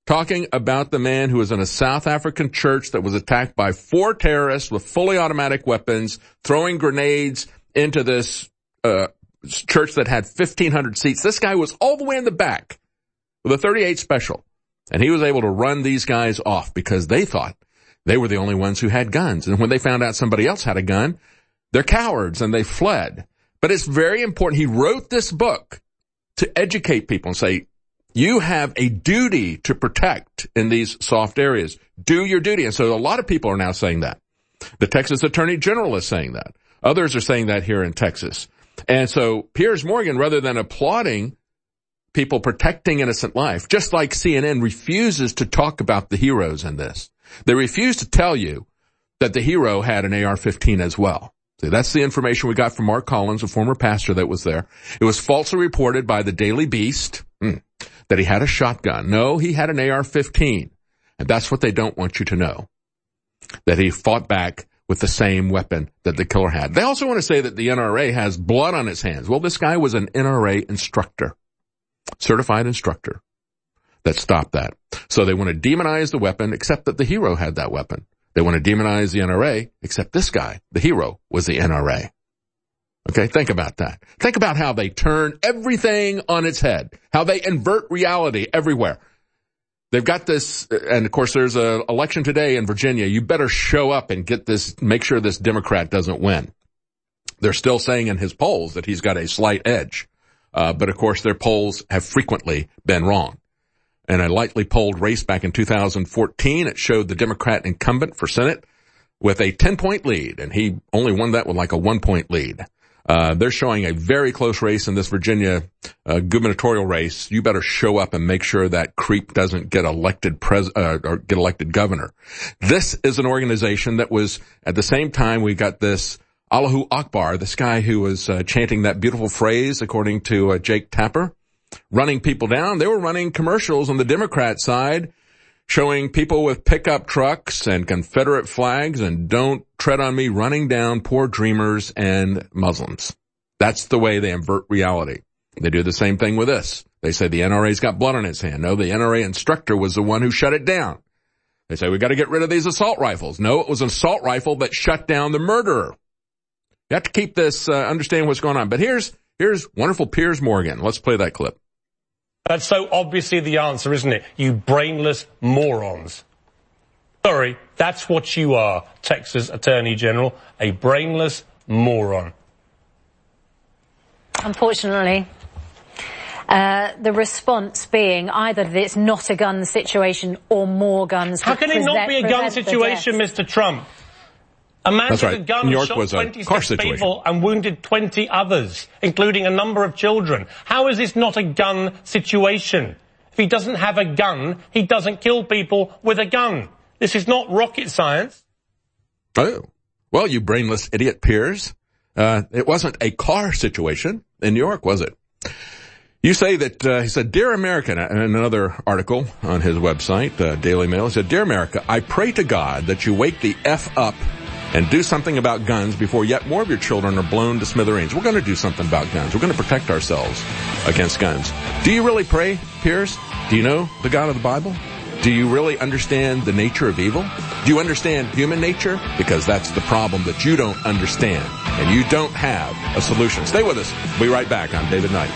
talking about the man who was in a South African church that was attacked by four terrorists with fully automatic weapons, throwing grenades into this uh church that had fifteen hundred seats. This guy was all the way in the back with a thirty-eight special, and he was able to run these guys off because they thought they were the only ones who had guns. And when they found out somebody else had a gun, they're cowards and they fled. But it's very important. He wrote this book to educate people and say, you have a duty to protect in these soft areas. Do your duty. And so a lot of people are now saying that. The Texas Attorney General is saying that. Others are saying that here in Texas. And so Piers Morgan, rather than applauding people protecting innocent life, just like C N N refuses to talk about the heroes in this, they refuse to tell you that the hero had an A R fifteen as well. See, that's the information we got from Mark Collins, a former pastor that was there. It was falsely reported by the Daily Beast mm, that he had a shotgun. No, he had an A R fifteen. And that's what they don't want you to know, that he fought back with the same weapon that the killer had. They also want to say that the N R A has blood on its hands. Well, this guy was an N R A instructor, certified instructor, that stopped that. So they want to demonize the weapon, except that the hero had that weapon. They want to demonize the N R A, except this guy, the hero, was the N R A. Okay, think about that. Think about how they turn everything on its head, how they invert reality everywhere. They've got this, and of course there's an election today in Virginia. You better show up and get this, make sure this Democrat doesn't win. They're still saying in his polls that he's got a slight edge. Uh, but of course their polls have frequently been wrong. In a lightly polled race back in two thousand fourteen, it showed the Democrat incumbent for Senate with a ten-point lead, and he only won that with like a one-point lead. Uh, they're showing a very close race in this Virginia uh, gubernatorial race. You better show up and make sure that creep doesn't get elected pres uh, or get elected governor. This is an organization that was, at the same time, we got this Allahu Akbar, this guy who was uh, chanting that beautiful phrase, according to uh, Jake Tapper, running people down. They were running commercials on the Democrat side, showing people with pickup trucks and Confederate flags and don't tread on me, running down poor dreamers and Muslims. That's the way they invert reality. They do the same thing with this. They say the N R A's got blood on its hand. No, the N R A instructor was the one who shut it down. They say we got to get rid of these assault rifles. No, it was an assault rifle that shut down the murderer. You have to keep this, uh, understand what's going on. But here's, here's wonderful Piers Morgan. Let's play that clip. That's so obviously the answer, isn't it? You brainless morons. Sorry, that's what you are, Texas Attorney General, a brainless moron. Unfortunately, uh, the response being either that it's not a gun situation or more guns. How can it not be a gun situation, Mister Trump? A man That's with right. a gun New York shot was a car twenty-six situation. people and wounded twenty others, including a number of children. How is this not a gun situation? If he doesn't have a gun, he doesn't kill people with a gun. This is not rocket science. Oh. Well, you brainless idiot, Piers. Uh, it wasn't a car situation in New York, was it? You say that, uh, he said, Dear America, in another article on his website, uh, Daily Mail, he said, Dear America, I pray to God that you wake the F up and do something about guns before yet more of your children are blown to smithereens. We're going to do something about guns. We're going to protect ourselves against guns. Do you really pray, Piers? Do you know the God of the Bible? Do you really understand the nature of evil? Do you understand human nature? Because that's the problem that you don't understand, and you don't have a solution. Stay with us. We'll be right back. I'm David Knight.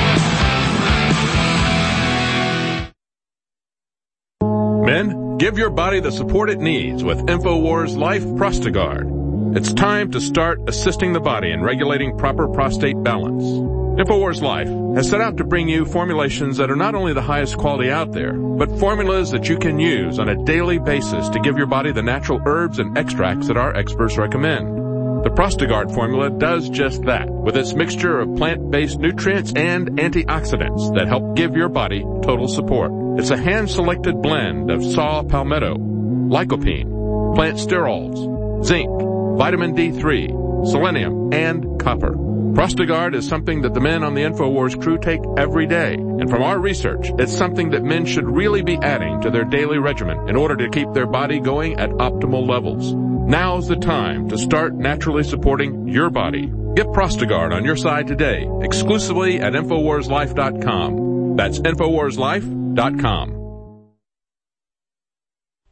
Men, give your body the support it needs with InfoWars Life Prostagard. It's time to start assisting the body in regulating proper prostate balance. InfoWars Life has set out to bring you formulations that are not only the highest quality out there, but formulas that you can use on a daily basis to give your body the natural herbs and extracts that our experts recommend. The Prostagard formula does just that, with its mixture of plant-based nutrients and antioxidants that help give your body total support. It's a hand-selected blend of saw palmetto, lycopene, plant sterols, zinc, vitamin D three, selenium, and copper. Prostagard is something that the men on the InfoWars crew take every day. And from our research, it's something that men should really be adding to their daily regimen in order to keep their body going at optimal levels. Now's the time to start naturally supporting your body. Get Prostagard on your side today, exclusively at InfoWars Life dot com. That's InfoWars Life dot com.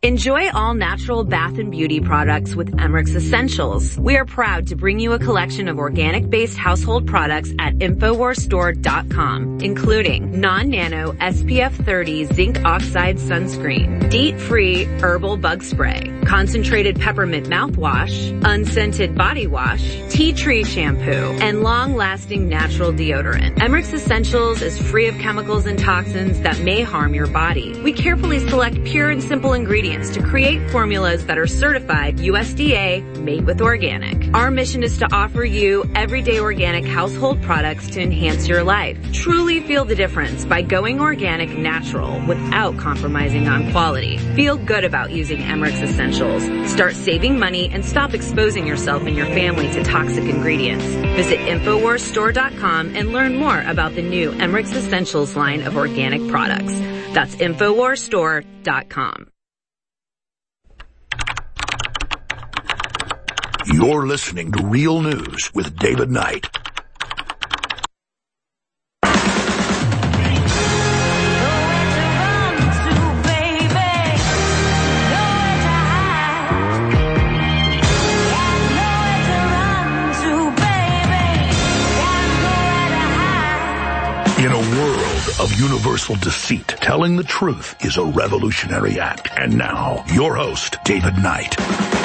Enjoy all natural bath and beauty products with Emmerich Essentials. We are proud to bring you a collection of organic-based household products at Infowars Store dot com, including non-nano S P F thirty zinc oxide sunscreen, DEET-free herbal bug spray, concentrated peppermint mouthwash, unscented body wash, tea tree shampoo, and long-lasting natural deodorant. Emmerich Essentials is free of chemicals and toxins that may harm your body. We carefully select pure and simple ingredients to create formulas that are certified U S D A, made with organic. Our mission is to offer you everyday organic household products to enhance your life. Truly feel the difference by going organic natural without compromising on quality. Feel good about using Emmerich's Essentials. Start saving money and stop exposing yourself and your family to toxic ingredients. Visit Infowars Store dot com and learn more about the new Emmerich's Essentials line of organic products. That's Infowars Store dot com. You're listening to Real News with David Knight. In a world of universal deceit, telling the truth is a revolutionary act. And now, your host, David Knight.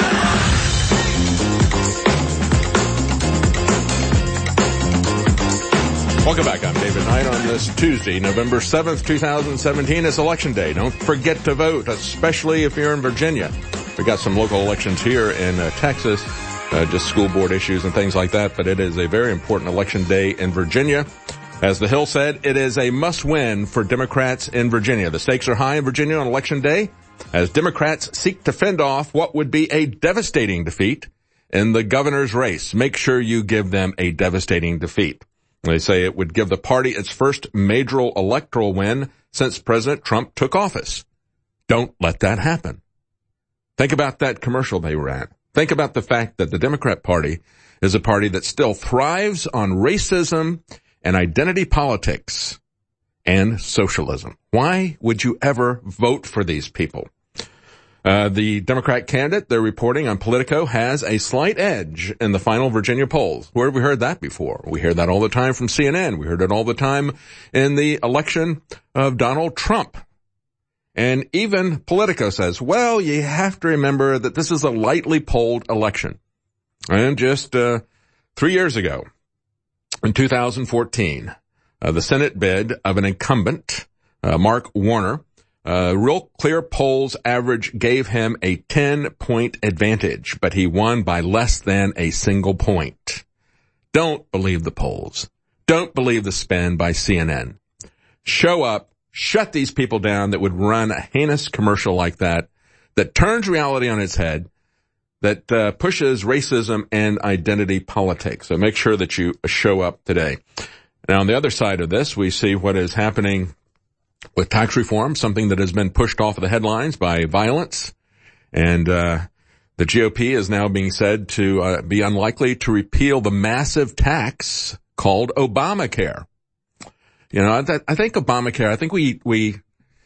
Welcome back. I'm David Knight on this Tuesday, November seventh, twenty seventeen. It's Election Day. Don't forget to vote, especially if you're in Virginia. We got some local elections here in uh, Texas, uh, just school board issues and things like that, but it is a very important election day in Virginia. As The Hill said, it is a must-win for Democrats in Virginia. The stakes are high in Virginia on Election Day as Democrats seek to fend off what would be a devastating defeat in the governor's race. Make sure you give them a devastating defeat. They say it would give the party its first major electoral win since President Trump took office. Don't let that happen. Think about that commercial they ran. Think about the fact that the Democrat Party is a party that still thrives on racism and identity politics and socialism. Why would you ever vote for these people? Uh, the Democrat candidate, they're reporting on Politico, has a slight edge in the final Virginia polls. Where have we heard that before? We hear that all the time from C N N. We heard it all the time in the election of Donald Trump. And even Politico says, well, you have to remember that this is a lightly polled election. And just uh, three years ago, in two thousand fourteen, uh, the Senate bid of an incumbent, uh, Mark Warner, Uh, real clear polls average gave him a ten-point advantage, but he won by less than a single point. Don't believe the polls. Don't believe the spin by C N N. Show up, shut these people down that would run a heinous commercial like that, that turns reality on its head, that uh, pushes racism and identity politics. So make sure that you show up today. Now, on the other side of this, we see what is happening with tax reform, something that has been pushed off of the headlines by violence. And uh the G O P is now being said to uh, be unlikely to repeal the massive tax called Obamacare. You know, I, th- I think Obamacare, I think we we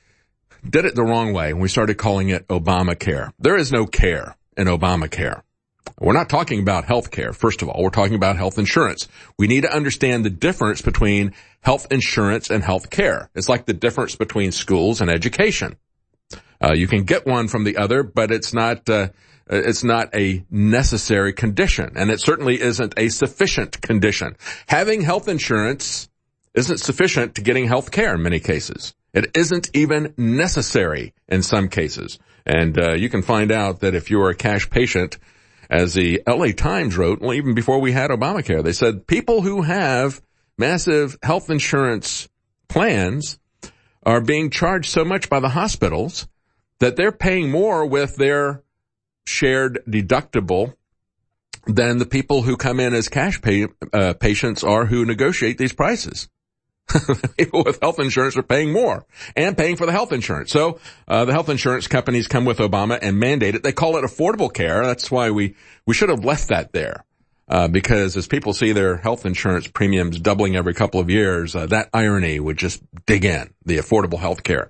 did it the wrong way when we started calling it Obamacare. There is no care in Obamacare. We're not talking about health care, first of all. We're talking about health insurance. We need to understand the difference between health insurance and health care. It's like the difference between schools and education. Uh, you can get one from the other, but it's not, uh, it's not a necessary condition, and it certainly isn't a sufficient condition. Having health insurance isn't sufficient to getting health care in many cases. It isn't even necessary in some cases. And uh, you can find out that if you're a cash patient, as the L A Times wrote, well, even before we had Obamacare, they said people who have massive health insurance plans are being charged so much by the hospitals that they're paying more with their shared deductible than the people who come in as cash pay, uh, patients are who negotiate these prices. People with health insurance are paying more and paying for the health insurance. So uh, the health insurance companies come with Obama and mandate it. They call it affordable care. That's why we, we should have left that there. Uh, because as people see their health insurance premiums doubling every couple of years, uh, that irony would just dig in, the Affordable Health Care Act.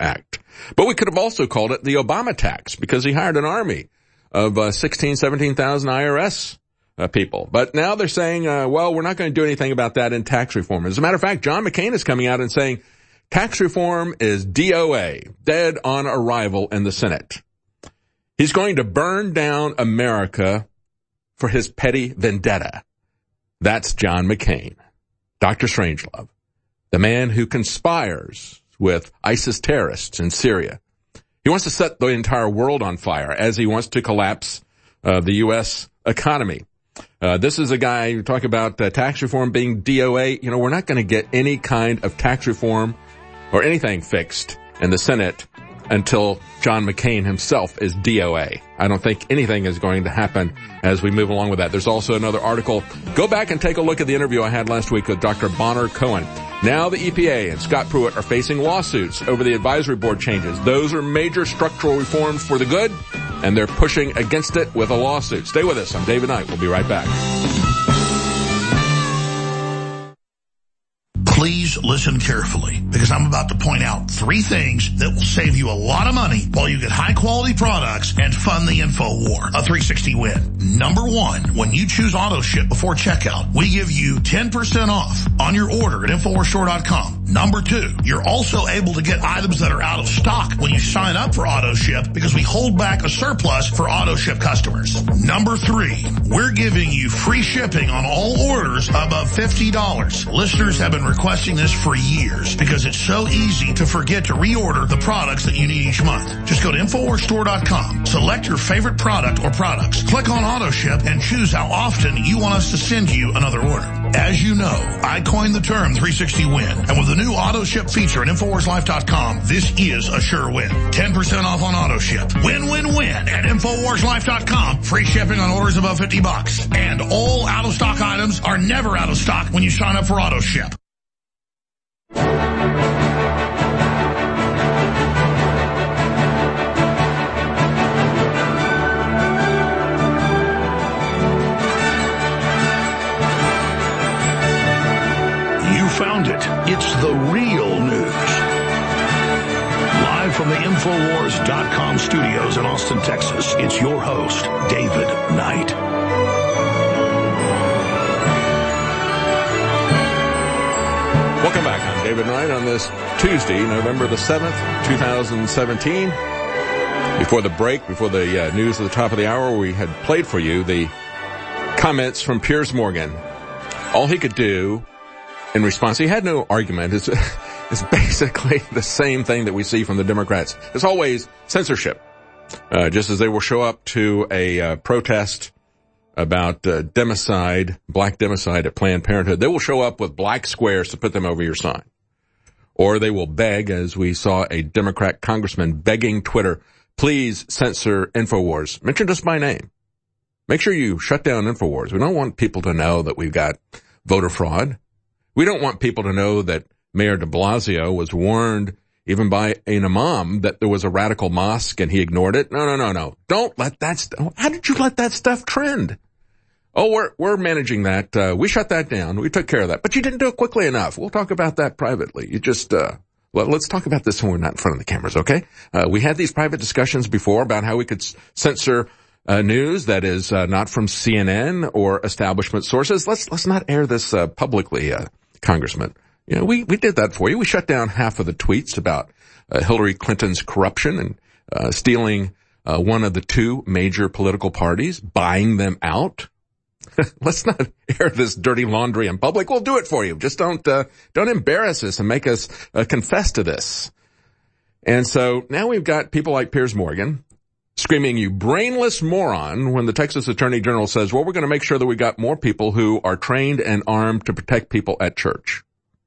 But we could have also called it the Obama tax because he hired an army of uh, sixteen, seventeen thousand I R S uh, people. But now they're saying, uh, well, we're not going to do anything about that in tax reform. As a matter of fact, John McCain is coming out and saying tax reform is D O A, dead on arrival in the Senate. He's going to burn down America for his petty vendetta. That's John McCain, Doctor Strangelove, the man who conspires with ISIS terrorists in Syria. He wants to set the entire world on fire as he wants to collapse uh, the U S economy. Uh, this is a guy who talk about uh, tax reform being D O A. You know, we're not going to get any kind of tax reform or anything fixed in the Senate until John McCain himself is D O A. I don't think anything is going to happen as we move along with that. There's also another article. Go back and take a look at the interview I had last week with Doctor Bonner Cohen. Now the E P A and Scott Pruitt are facing lawsuits over the advisory board changes. Those are major structural reforms for the good, and they're pushing against it with a lawsuit. Stay with us. I'm David Knight. We'll be right back. Please listen carefully, because I'm about to point out three things that will save you a lot of money while you get high-quality products and fund the InfoWar, a three sixty win. Number one, when you choose AutoShip before checkout, we give you ten percent off on your order at InfoWar Store dot com. Number two, you're also able to get items that are out of stock when you sign up for AutoShip because we hold back a surplus for AutoShip customers. Number three, we're giving you free shipping on all orders above fifty dollars. Listeners have been requesting this for years because it's so easy to forget to reorder the products that you need each month. Just go to InfoWar Store dot com, select your favorite product or products, click on AutoShip, and choose how often you want us to send you another order. As you know, I coined the term three sixty win, and with the new AutoShip feature at InfoWars Life dot com, this is a sure win. ten percent off on AutoShip. Win, win, win at InfoWars Life dot com. Free shipping on orders above fifty bucks. And all out-of-stock items are never out of stock when you sign up for AutoShip. Found it. It's the real news. Live from the InfoWars dot com studios in Austin, Texas, it's your host, David Knight. Welcome back. I'm David Knight on this Tuesday, November the seventh, twenty seventeen. Before the break, before the uh, news at the top of the hour, we had played for you the comments from Piers Morgan. All he could do in response, he had no argument. It's, it's basically the same thing that we see from the Democrats. It's always censorship. Uh, just as they will show up to a uh, protest about uh, democide, black democide at Planned Parenthood, they will show up with black squares to put them over your sign. Or they will beg, as we saw a Democrat congressman begging Twitter, please censor InfoWars. Mention us by name. Make sure you shut down InfoWars. We don't want people to know that we've got voter fraud. We don't want people to know that Mayor de Blasio was warned even by an imam that there was a radical mosque and he ignored it. No, no, no, no. Don't let that st- How did you let that stuff trend? Oh, we're, we're managing that. Uh, we shut that down. We took care of that. But you didn't do it quickly enough. We'll talk about that privately. You just, uh, well, let's talk about this when we're not in front of the cameras, okay? Uh, we had these private discussions before about how we could s- censor Uh, news that is uh, not from C N N or establishment sources. Let's let's not air this uh, publicly, uh, Congressman. You know, we we did that for you. We shut down half of the tweets about uh, Hillary Clinton's corruption and uh, stealing uh, one of the two major political parties, buying them out. Let's not air this dirty laundry in public. We'll do it for you. Just don't uh, don't embarrass us and make us uh, confess to this. And so now we've got people like Piers Morgan screaming, you brainless moron, when the Texas Attorney General says, well, we're going to make sure that we got more people who are trained and armed to protect people at church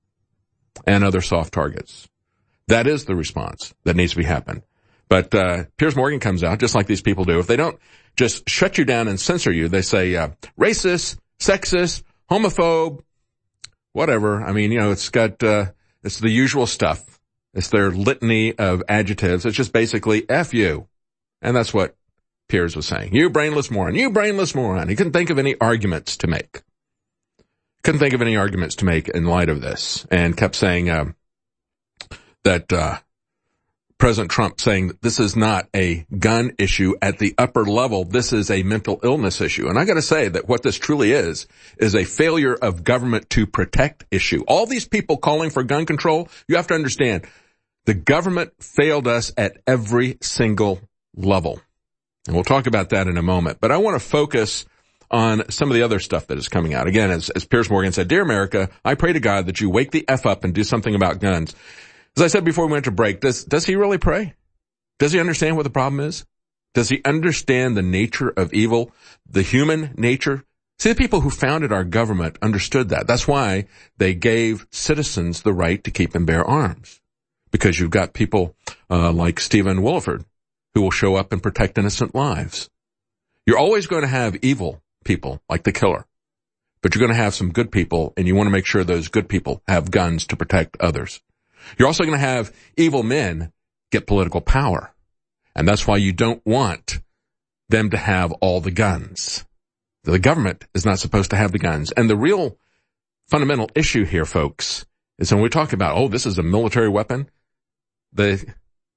and other soft targets. That is the response that needs to be happened. But uh Piers Morgan comes out, just like these people do. If they don't just shut you down and censor you, they say uh racist, sexist, homophobe, whatever. I mean, you know, it's got, uh it's the usual stuff. It's their litany of adjectives. It's just basically F you. And that's what Piers was saying. You brainless moron. You brainless moron. He couldn't think of any arguments to make. Couldn't think of any arguments to make in light of this. And kept saying um, that uh, President Trump saying that this is not a gun issue at the upper level. This is a mental illness issue. And I got to say that what this truly is, is a failure of government to protect issue. All these people calling for gun control, you have to understand, the government failed us at every single level. And we'll talk about that in a moment. But I want to focus on some of the other stuff that is coming out. Again, as, as Piers Morgan said, Dear America, I pray to God that you wake the F up and do something about guns. As I said before we went to break, does, does he really pray? Does he understand what the problem is? Does he understand the nature of evil, the human nature? See, the people who founded our government understood that. That's why they gave citizens the right to keep and bear arms. Because you've got people uh, like Stephen Williford who will show up and protect innocent lives. You're always going to have evil people like the killer, but you're going to have some good people, and you want to make sure those good people have guns to protect others. You're also going to have evil men get political power, and that's why you don't want them to have all the guns. The government is not supposed to have the guns. And the real fundamental issue here, folks, is when we talk about, oh, this is a military weapon, the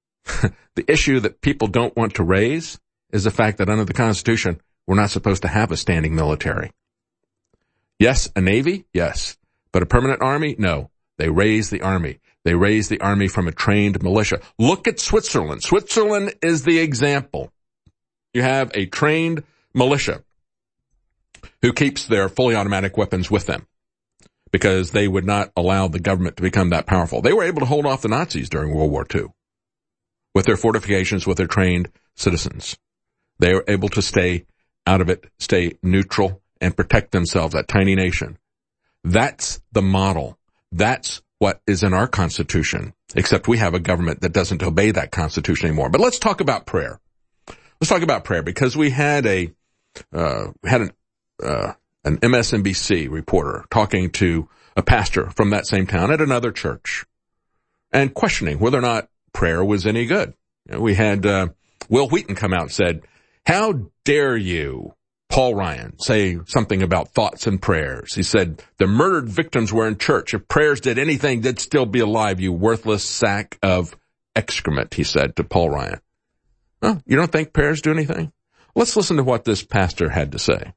the issue that people don't want to raise is the fact that under the Constitution, we're not supposed to have a standing military. Yes, a Navy? Yes. But a permanent army? No. They raise the army. They raise the army from a trained militia. Look at Switzerland. Switzerland is the example. You have a trained militia who keeps their fully automatic weapons with them because they would not allow the government to become that powerful. They were able to hold off the Nazis during World War Two with their fortifications, with their trained citizens. They were able to stay out of it, stay neutral, and protect themselves, that tiny nation. That's the model. That's what is in our Constitution, except we have a government that doesn't obey that Constitution anymore. But let's talk about prayer. Let's talk about prayer because we had a uh, had an uh, an M S N B C reporter talking to a pastor from that same town at another church and questioning whether or not prayer was any good. You know, we had uh, Will Wheaton come out and said, how dare you, Paul Ryan, say something about thoughts and prayers? He said, the murdered victims were in church. If prayers did anything, they'd still be alive, you worthless sack of excrement, he said to Paul Ryan. Huh? You don't think prayers do anything? Let's listen to what this pastor had to say.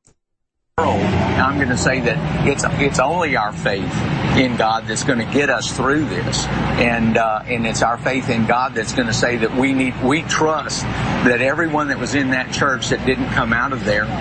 I'm going to say that it's it's only our faith in God that's going to get us through this, and uh, and it's our faith in God that's going to say that we need we trust that everyone that was in that church that didn't come out of there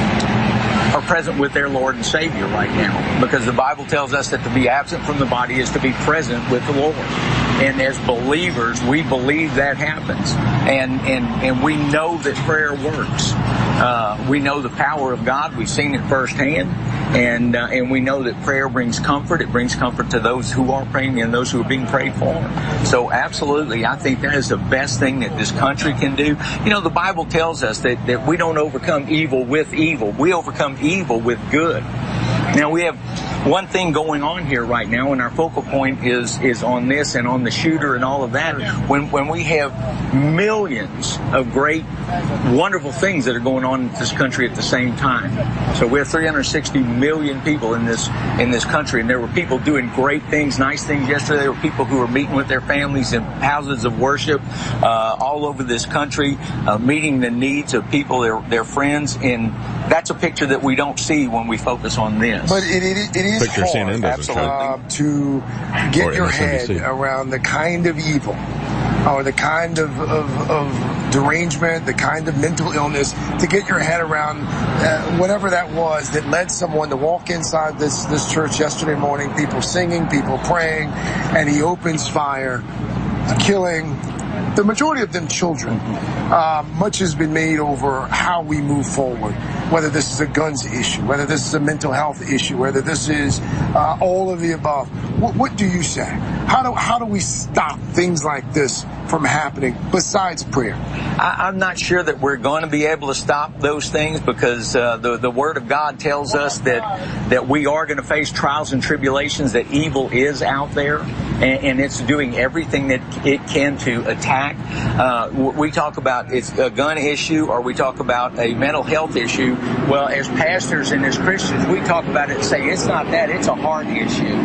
are present with their Lord and Savior right now, because the Bible tells us that to be absent from the body is to be present with the Lord. And as believers, we believe that happens. And, and, and we know that prayer works. Uh, we know the power of God. We've seen it firsthand. And, uh, and we know that prayer brings comfort. It brings comfort to those who are praying and those who are being prayed for. So absolutely, I think that is the best thing that this country can do. You know, the Bible tells us that, that we don't overcome evil with evil. We overcome evil with good. Now, we have one thing going on here right now, and our focal point is is on this and on the shooter and all of that. When when we have millions of great, wonderful things that are going on in this country at the same time. So we have three hundred sixty million people in this in this country, and there were people doing great things, nice things yesterday. There were people who were meeting with their families in houses of worship uh, all over this country, uh, meeting the needs of people, their their friends, and that's a picture that we don't see when we focus on this. But it, it, it is Picture hard uh, to get or your M S N B C. head around the kind of evil or the kind of, of, of derangement, the kind of mental illness, to get your head around uh, whatever that was that led someone to walk inside this, this church yesterday morning, people singing, people praying, and he opens fire, killing the majority of them children. Uh, much has been made over how we move forward, whether this is a guns issue, whether this is a mental health issue, whether this is uh, all of the above. What, what do you say? How do how do we stop things like this from happening besides prayer? I, I'm not sure that we're going to be able to stop those things, because uh, the the Word of God tells us that that we are going to face trials and tribulations, that evil is out there, and, and it's doing everything that it can to attack. Uh, we talk about it's a gun issue, or we talk about a mental health issue. Well, as pastors and as Christians, we talk about it and say it's not that, it's a heart issue.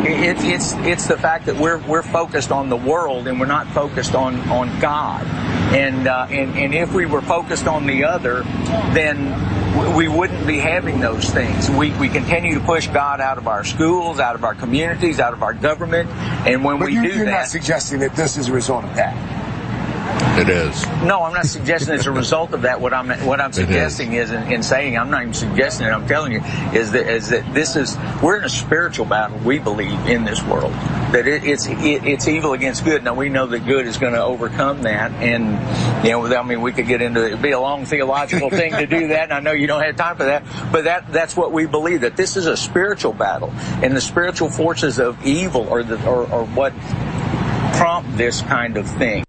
It, it's it's the fact that we're we're focused on the world and we're not focused on on God. And uh, and and if we were focused on the other, then we wouldn't be having those things. We we continue to push God out of our schools, out of our communities, out of our government, and when but we you, do you're that, not suggesting that this is a result of that. It is. No, I'm not suggesting it's a result of that. What I'm what I'm suggesting is, is in, in saying, I'm not even suggesting it, I'm telling you, is that is that this is, we're in a spiritual battle, we believe, in this world. That it, it's it, it's evil against good. Now, we know that good is going to overcome that, and, you know, I mean, we could get into it. It'd be a long theological thing to do that, and I know you don't have time for that, but that that's what we believe, that this is a spiritual battle, and the spiritual forces of evil are, the, are, are what prompt this kind of thing.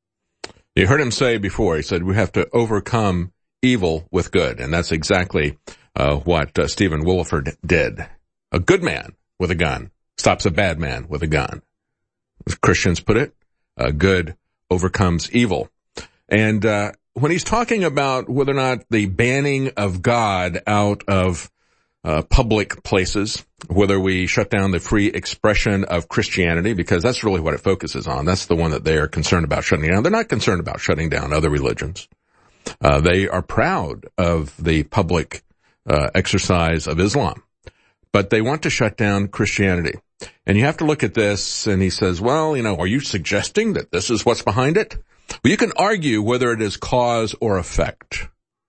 You heard him say before, he said we have to overcome evil with good, and that's exactly uh, what uh, Stephen Williford did. A good man with a gun stops a bad man with a gun. As Christians put it, uh, good overcomes evil. And uh, when he's talking about whether or not the banning of God out of uh, public places, whether we shut down the free expression of Christianity, because that's really what it focuses on. That's the one that they are concerned about shutting down. They're not concerned about shutting down other religions. Uh, they are proud of the public uh, exercise of Islam, but they want to shut down Christianity. And you have to look at this, and he says, well, you know, are you suggesting that this is what's behind it? Well, you can argue whether it is cause or effect.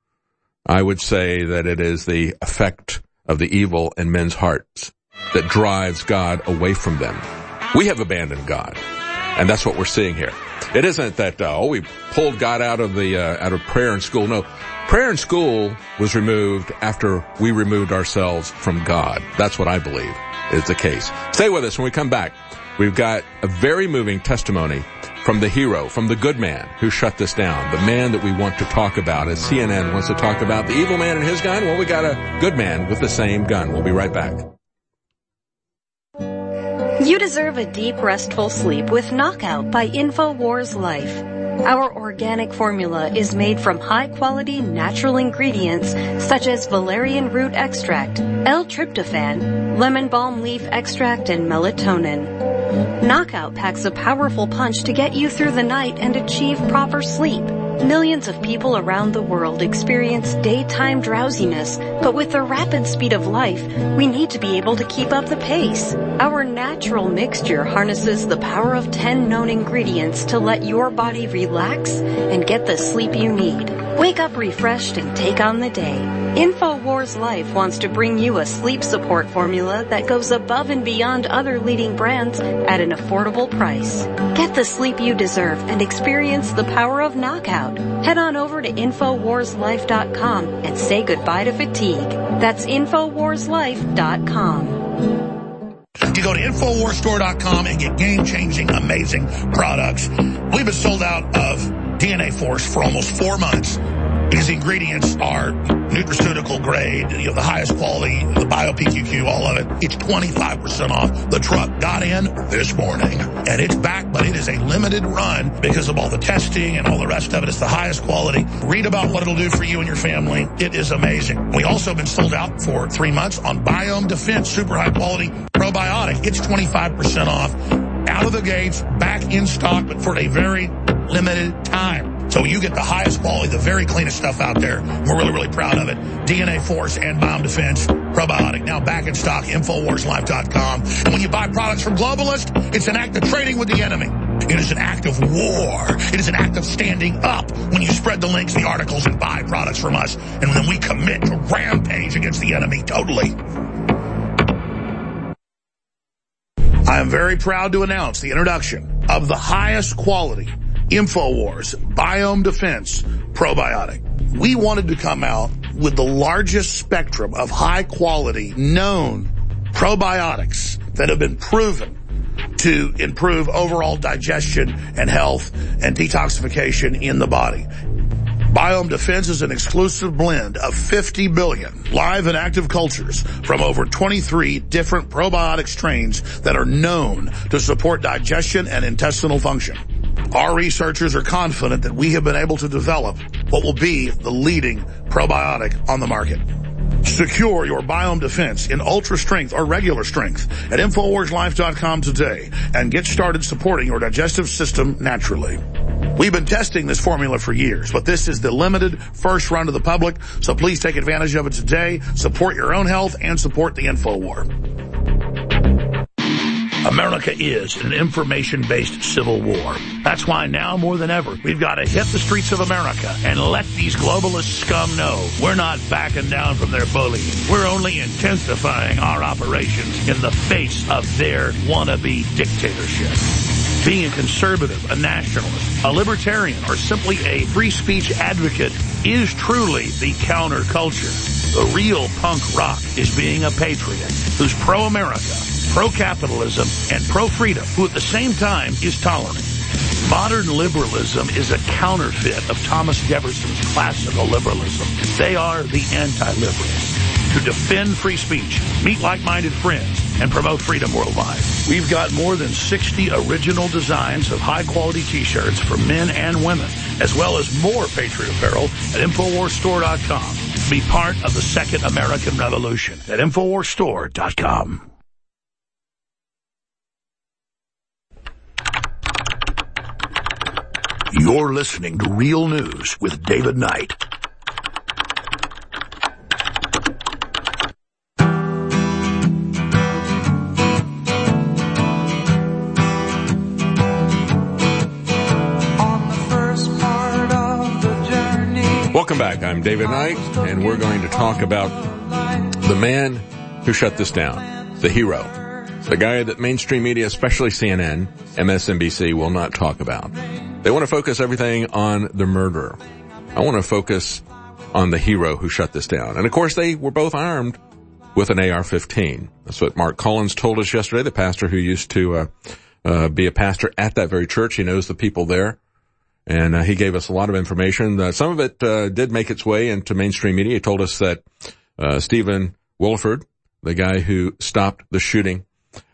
I would say that it is the effect of the evil in men's hearts that drives God away from them. We have abandoned God, and that's what we're seeing here. It isn't that, uh, oh, we pulled God out of the, uh, out of prayer in school. No, prayer in school was removed after we removed ourselves from God. That's what I believe is the case. Stay with us when we come back. We've got a very moving testimony from the hero, from the good man who shut this down, the man that we want to talk about. As C N N wants to talk about the evil man and his gun, well, we got a good man with the same gun. We'll be right back. You deserve a deep, restful sleep with Knockout by InfoWars Life. Our organic formula is made from high-quality natural ingredients such as valerian root extract, L-tryptophan, lemon balm leaf extract, and melatonin. Knockout packs a powerful punch to get you through the night and achieve proper sleep. Millions of people around the world experience daytime drowsiness, but with the rapid speed of life, we need to be able to keep up the pace. Our natural mixture harnesses the power of ten known ingredients to let your body relax and get the sleep you need. Wake up refreshed and take on the day. InfoWars Life wants to bring you a sleep support formula that goes above and beyond other leading brands at an affordable price. Get the sleep you deserve and experience the power of Knockout. Head on over to Infowars Life dot com and say goodbye to fatigue. That's Infowars Life dot com. You go to Infowars Store dot com and get game-changing, amazing products. We've been sold out of D N A Force for almost four months. These ingredients are nutraceutical grade, you know, the highest quality, the Bio-P Q Q, all of it. It's twenty-five percent off. The truck got in this morning, and it's back, but it is a limited run because of all the testing and all the rest of it. It's the highest quality. Read about what it'll do for you and your family. It is amazing. We also have been sold out for three months on Biome Defense, super high quality probiotic. It's twenty-five percent off. Out of the gates, back in stock, but for a very limited time. So you get the highest quality, the very cleanest stuff out there. We're really, really proud of it. D N A Force and Biome Defense probiotic, now back in stock, Infowars Life dot com. And when you buy products from Globalist, it's an act of trading with the enemy. It is an act of war. It is an act of standing up when you spread the links, the articles, and buy products from us. And then we commit to rampage against the enemy totally. I am very proud to announce the introduction of the highest quality InfoWars Biome Defense probiotic. We wanted to come out with the largest spectrum of high quality known probiotics that have been proven to improve overall digestion and health and detoxification in the body. Biome Defense is an exclusive blend of fifty billion live and active cultures from over twenty-three different probiotic strains that are known to support digestion and intestinal function. Our researchers are confident that we have been able to develop what will be the leading probiotic on the market. Secure your biome defense in ultra strength or regular strength at Infowars Life dot com today and get started supporting your digestive system naturally. We've been testing this formula for years, but this is the limited first run to the public, so please take advantage of it today. Support your own health and support the InfoWar. America is an information-based civil war. That's why now more than ever, we've got to hit the streets of America and let these globalist scum know we're not backing down from their bullying. We're only intensifying our operations in the face of their wannabe dictatorship. Being a conservative, a nationalist, a libertarian, or simply a free speech advocate is truly the counterculture. The real punk rock is being a patriot who's pro-America, pro-capitalism, and pro-freedom, who at the same time is tolerant. Modern liberalism is a counterfeit of Thomas Jefferson's classical liberalism. They are the anti-liberals. To defend free speech, meet like-minded friends, and promote freedom worldwide. We've got more than sixty original designs of high-quality T-shirts for men and women, as well as more Patriot apparel at Infowars Store dot com. Be part of the Second American Revolution at Infowars Store dot com. You're listening to Real News with David Knight. Welcome back. I'm David Knight, and we're going to talk about the man who shut this down, the hero, the guy that mainstream media, especially C N N, M S N B C, will not talk about. They want to focus everything on the murderer. I want to focus on the hero who shut this down. And, of course, they were both armed with an A R fifteen. That's what Mark Collins told us yesterday, the pastor who used to uh, uh be a pastor at that very church. He knows the people there. And uh, he gave us a lot of information. Uh, some of it uh, did make its way into mainstream media. He told us that uh, Stephen Williford, the guy who stopped the shooting,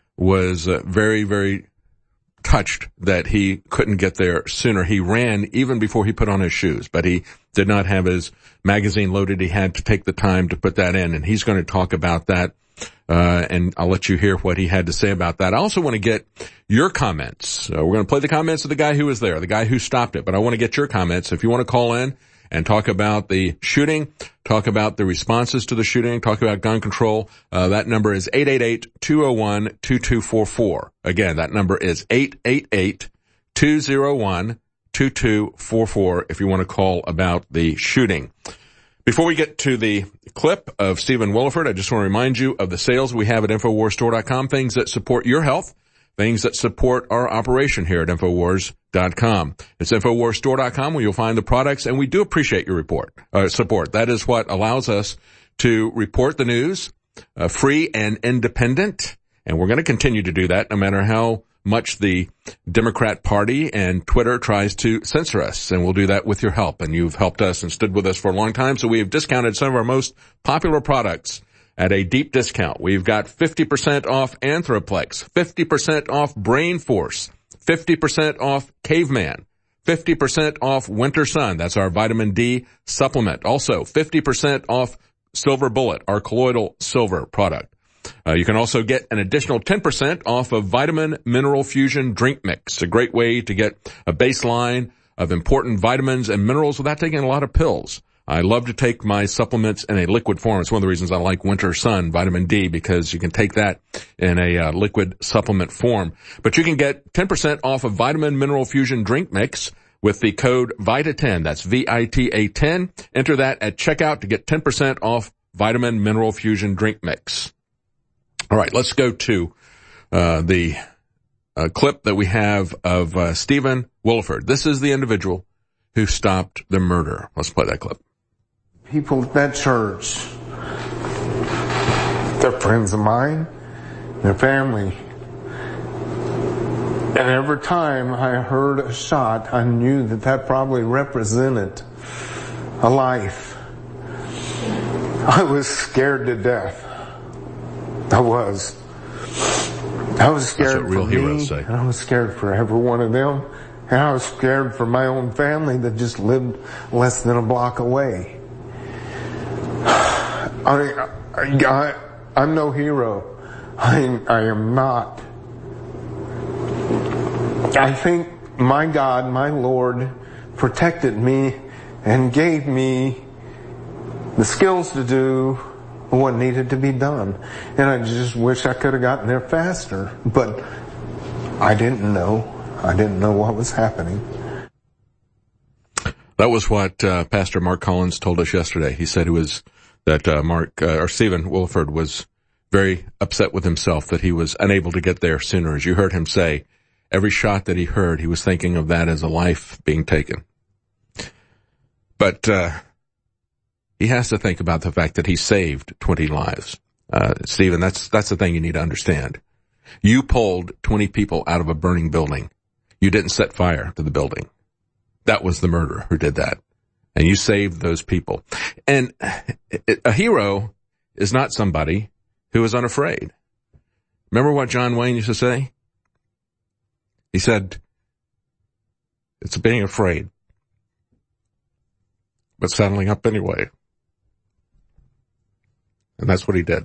was uh, very, very touched that he couldn't get there sooner. He ran even before he put on his shoes, but he did not have his magazine loaded. He had to take the time to put that in, and he's going to talk about that. Uh, and I'll let you hear what he had to say about that. I also want to get your comments. Uh, we're going to play the comments of the guy who was there, the guy who stopped it, but I want to get your comments. If you want to call in and talk about the shooting, talk about the responses to the shooting, talk about gun control, uh, that number is eight eight eight, two oh one, two two four four. Again, that number is eight eight eight, two oh one, two two four four if you want to call about the shooting. Before we get to the clip of Stephen Williford, I just want to remind you of the sales we have at Infowars Store dot com, things that support your health, things that support our operation here at Infowars dot com. It's Infowars Store dot com where you'll find the products, and we do appreciate your report, uh, support. That is what allows us to report the news, uh, free and independent, and we're going to continue to do that no matter how much the Democrat Party and Twitter tries to censor us, and we'll do that with your help. And you've helped us and stood with us for a long time, so we have discounted some of our most popular products at a deep discount. We've got fifty percent off Anthroplex, fifty percent off Brain Force, fifty percent off Caveman, fifty percent off Winter Sun. That's our vitamin D supplement. Also, fifty percent off Silver Bullet, our colloidal silver product. Uh, you can also get an additional ten percent off of Vitamin Mineral Fusion Drink Mix, a great way to get a baseline of important vitamins and minerals without taking a lot of pills. I love to take my supplements in a liquid form. It's one of the reasons I like Winter Sun Vitamin D, because you can take that in a uh, liquid supplement form. But you can get ten percent off of Vitamin Mineral Fusion Drink Mix with the code VITA ten. That's V I T A ten. Enter that at checkout to get ten percent off Vitamin Mineral Fusion Drink Mix. All right, let's go to uh the uh, clip that we have of uh, Stephen Williford. This is the individual who stopped the murder. Let's play that clip. People at that church, they're friends of mine, their family. And every time I heard a shot, I knew that that probably represented a life. I was scared to death. I was. I was scared for me, and I was scared for every one of them, and I was scared for my own family that just lived less than a block away. I, I, I I'm no hero. I, I am not. I think my God, my Lord, protected me and gave me the skills to do what needed to be done. And I just wish I could have gotten there faster. But I didn't know. I didn't know what was happening. That was what uh, Pastor Mark Collins told us yesterday. He said it was that uh, Mark uh, or Stephen Willeford was very upset with himself that he was unable to get there sooner. As you heard him say, every shot that he heard, he was thinking of that as a life being taken. But uh, he has to think about the fact that he saved twenty lives. Uh, Stephen, that's that's the thing you need to understand. You pulled twenty people out of a burning building. You didn't set fire to the building. That was the murderer who did that. And you saved those people. And a hero is not somebody who is unafraid. Remember what John Wayne used to say? He said, it's being afraid, but settling up anyway. And that's what he did.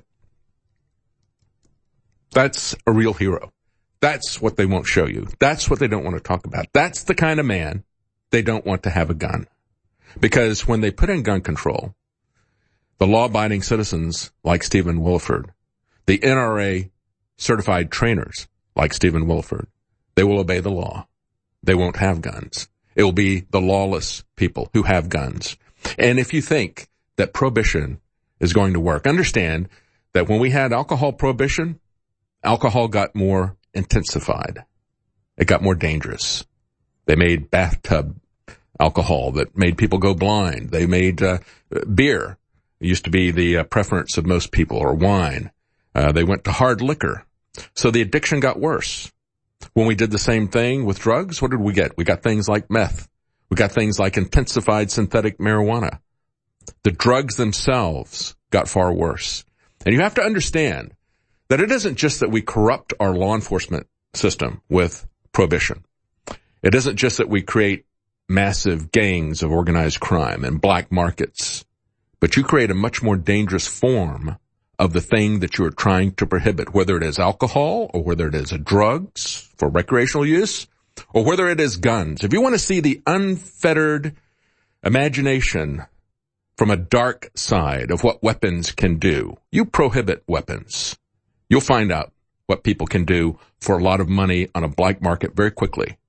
That's a real hero. That's what they won't show you. That's what they don't want to talk about. That's the kind of man they don't want to have a gun. Because when they put in gun control, the law-abiding citizens like Stephen Willeford, the N R A certified trainers like Stephen Willeford, they will obey the law. They won't have guns. It will be the lawless people who have guns. And if you think that prohibition is going to work, understand that when we had alcohol prohibition, alcohol got more intensified. It got more dangerous. They made bathtub alcohol that made people go blind. They made uh, beer. It used to be the uh, preference of most people, or wine. Uh, they went to hard liquor. So the addiction got worse. When we did the same thing with drugs, what did we get? We got things like meth. We got things like intensified synthetic marijuana. The drugs themselves got far worse. And you have to understand that it isn't just that we corrupt our law enforcement system with prohibition. It isn't just that we create massive gangs of organized crime and black markets, but you create a much more dangerous form of the thing that you are trying to prohibit, whether it is alcohol or whether it is drugs for recreational use or whether it is guns. If you want to see the unfettered imagination from a dark side of what weapons can do, you prohibit weapons. You'll find out what people can do for a lot of money on a black market very quickly.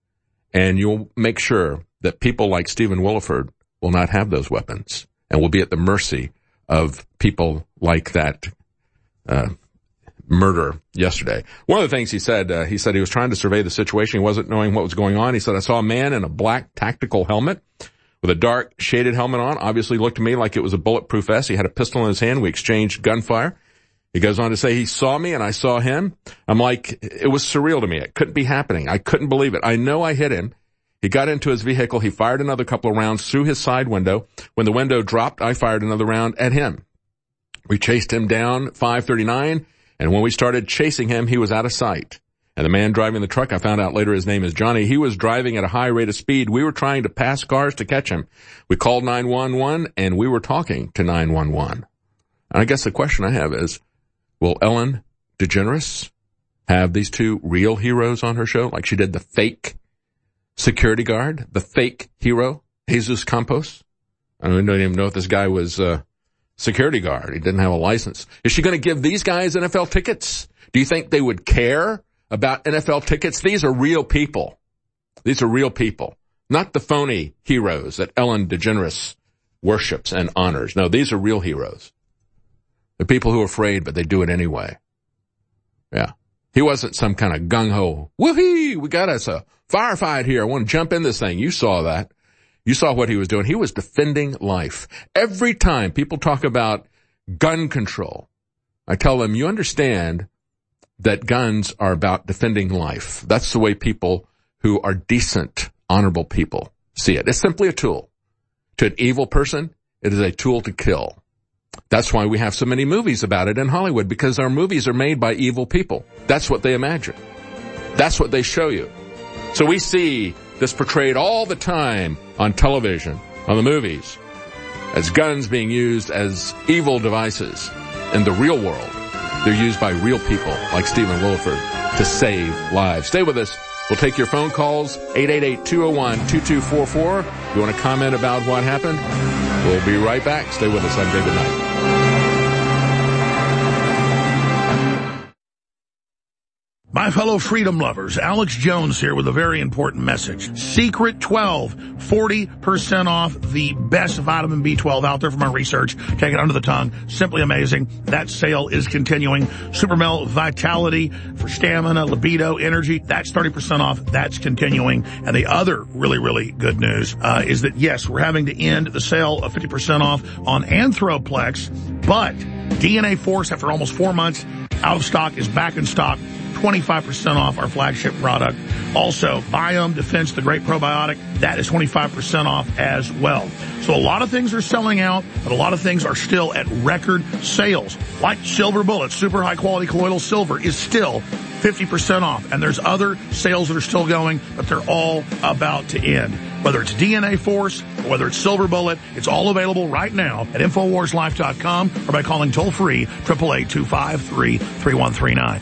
And you'll make sure that people like Stephen Willeford will not have those weapons and will be at the mercy of people like that uh, murder yesterday. One of the things he said, uh, he said he was trying to survey the situation. He wasn't knowing what was going on. He said, I saw a man in a black tactical helmet with a dark shaded helmet on. Obviously looked to me like it was a bulletproof vest. He had a pistol in his hand. We exchanged gunfire. He goes on to say he saw me and I saw him. I'm like, it was surreal to me. It couldn't be happening. I couldn't believe it. I know I hit him. He got into his vehicle. He fired another couple of rounds through his side window. When the window dropped, I fired another round at him. We chased him down five thirty-nine, and when we started chasing him, he was out of sight. And the man driving the truck, I found out later his name is Johnny. He was driving at a high rate of speed. We were trying to pass cars to catch him. We called nine one one, and we were talking to nine one one. And I guess the question I have is, will Ellen DeGeneres have these two real heroes on her show, like she did the fake security guard, the fake hero, Jesus Campos? I don't even know if this guy was a security guard. He didn't have a license. Is she going to give these guys N F L tickets? Do you think they would care about N F L tickets? These are real people. These are real people, not the phony heroes that Ellen DeGeneres worships and honors. No, these are real heroes. They're people who are afraid, but they do it anyway. Yeah. He wasn't some kind of gung-ho, woohoo, we got us a firefight here. I want to jump in this thing. You saw that. You saw what he was doing. He was defending life. Every time people talk about gun control, I tell them, you understand that guns are about defending life. That's the way people who are decent, honorable people see it. It's simply a tool. To an evil person, it is a tool to kill. That's why we have so many movies about it in Hollywood, because our movies are made by evil people. That's what they imagine. That's what they show you. So we see this portrayed all the time on television, on the movies, as guns being used as evil devices. In the real world, they're used by real people like Stephen Williford to save lives. Stay with us. We'll take your phone calls, eight eight eight, two oh one, two two four four. If you want to comment about what happened, we'll be right back. Stay with us. I'm David Knight. My fellow freedom lovers, Alex Jones here with a very important message. Secret twelve, forty percent off the best vitamin B twelve out there from our research. Take it under the tongue. Simply amazing. That sale is continuing. Supermel Vitality for stamina, libido, energy. That's thirty percent off. That's continuing. And the other really, really good news uh, is that, yes, we're having to end the sale of fifty percent off on Anthroplex, but D N A Force, after almost four months out of stock, is back in stock. twenty-five percent off our flagship product. Also, Biome Defense, the great probiotic, that is twenty-five percent off as well. So a lot of things are selling out, but a lot of things are still at record sales. Like Silver Bullet, super high quality colloidal silver is still fifty percent off. And there's other sales that are still going, but they're all about to end. Whether it's D N A Force or whether it's Silver Bullet, it's all available right now at Infowars Life dot com or by calling toll free, eight eight eight, two five three, three one three nine.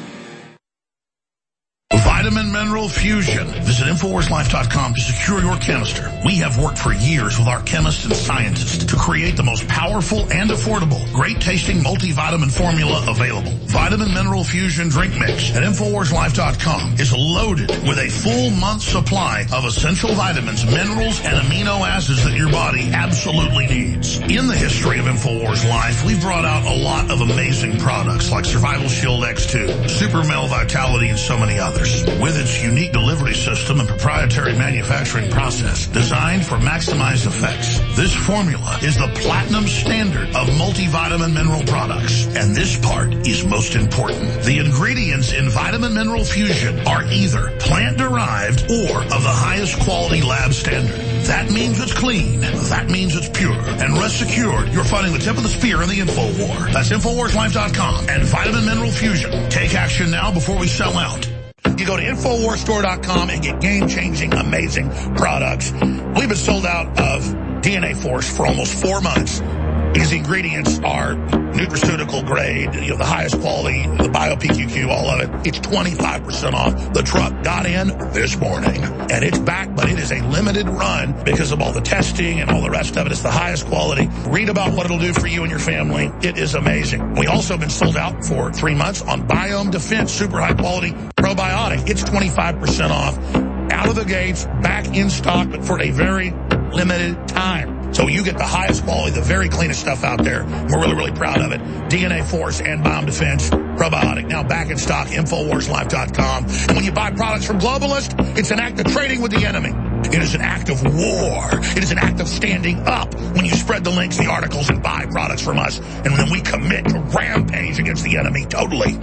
Vitamin Mineral Fusion. Visit Infowars Life dot com to secure your canister. We have worked for years with our chemists and scientists to create the most powerful and affordable, great-tasting multivitamin formula available. Vitamin Mineral Fusion Drink Mix at Infowars Life dot com is loaded with a full month supply of essential vitamins, minerals, and amino acids that your body absolutely needs. In the history of Infowars Life, we've brought out a lot of amazing products like Survival Shield X two, Supermel Vitality, and so many others. With its unique delivery system and proprietary manufacturing process designed for maximized effects, this formula is the platinum standard of multivitamin mineral products. And this part is most important. The ingredients in Vitamin Mineral Fusion are either plant-derived or of the highest quality lab standard. That means it's clean. That means it's pure. And rest assured, you're fighting the tip of the spear in the info war. That's Infowars Life dot com and Vitamin Mineral Fusion. Take action now before we sell out. You go to Infowars Store dot com and get game-changing, amazing products. We've been sold out of D N A Force for almost four months because the ingredients are nutraceutical grade, you know, the highest quality, the Bio P Q Q, all of it. It's twenty-five percent off. The truck got in this morning, and it's back, but it is a limited run because of all the testing and all the rest of it. It's the highest quality. Read about what it'll do for you and your family. It is amazing. We also have been sold out for three months on Biome Defense, super high quality probiotic. It's twenty-five percent off. Out of the gates, back in stock, but for a very limited time. So you get the highest quality, the very cleanest stuff out there. We're really, really proud of it. D N A Force and Biome Defense probiotic, now back in stock, Infowars Life dot com. And when you buy products from Globalist, it's an act of trading with the enemy. It is an act of war. It is an act of standing up when you spread the links, the articles, and buy products from us. And then we commit to rampage against the enemy totally.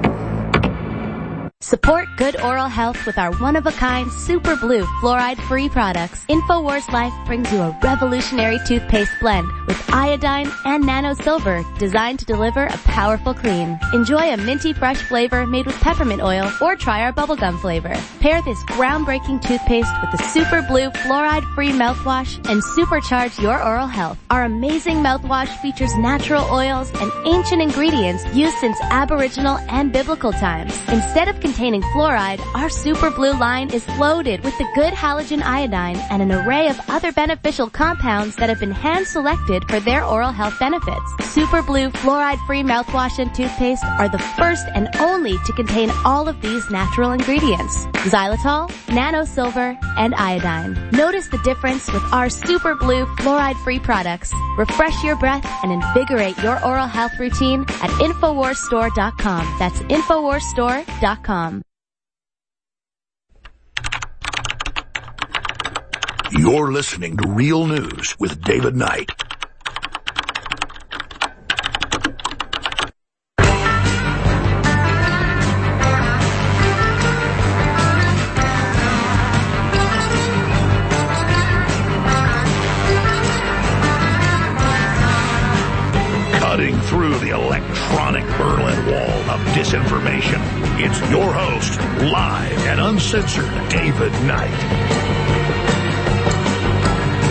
Support good oral health with our one-of-a-kind Super Blue fluoride-free products. Infowars Life brings you a revolutionary toothpaste blend with iodine and nano silver designed to deliver a powerful clean. Enjoy a minty fresh flavor made with peppermint oil or try our bubblegum flavor. Pair this groundbreaking toothpaste with the Super Blue fluoride-free mouthwash and supercharge your oral health. Our amazing mouthwash features natural oils and ancient ingredients used since Aboriginal and biblical times. Instead of containing fluoride, our Super Blue line is loaded with the good halogen iodine and an array of other beneficial compounds that have been hand-selected for their oral health benefits. Super Blue fluoride-free mouthwash and toothpaste are the first and only to contain all of these natural ingredients: xylitol, nano silver, and iodine. Notice the difference with our Super Blue fluoride-free products. Refresh your breath and invigorate your oral health routine at Infowars Store dot com. That's Infowars Store dot com. You're listening to Real News with David Knight. Cutting through the electronic Berlin Wall of disinformation, it's your host, live and uncensored, David Knight.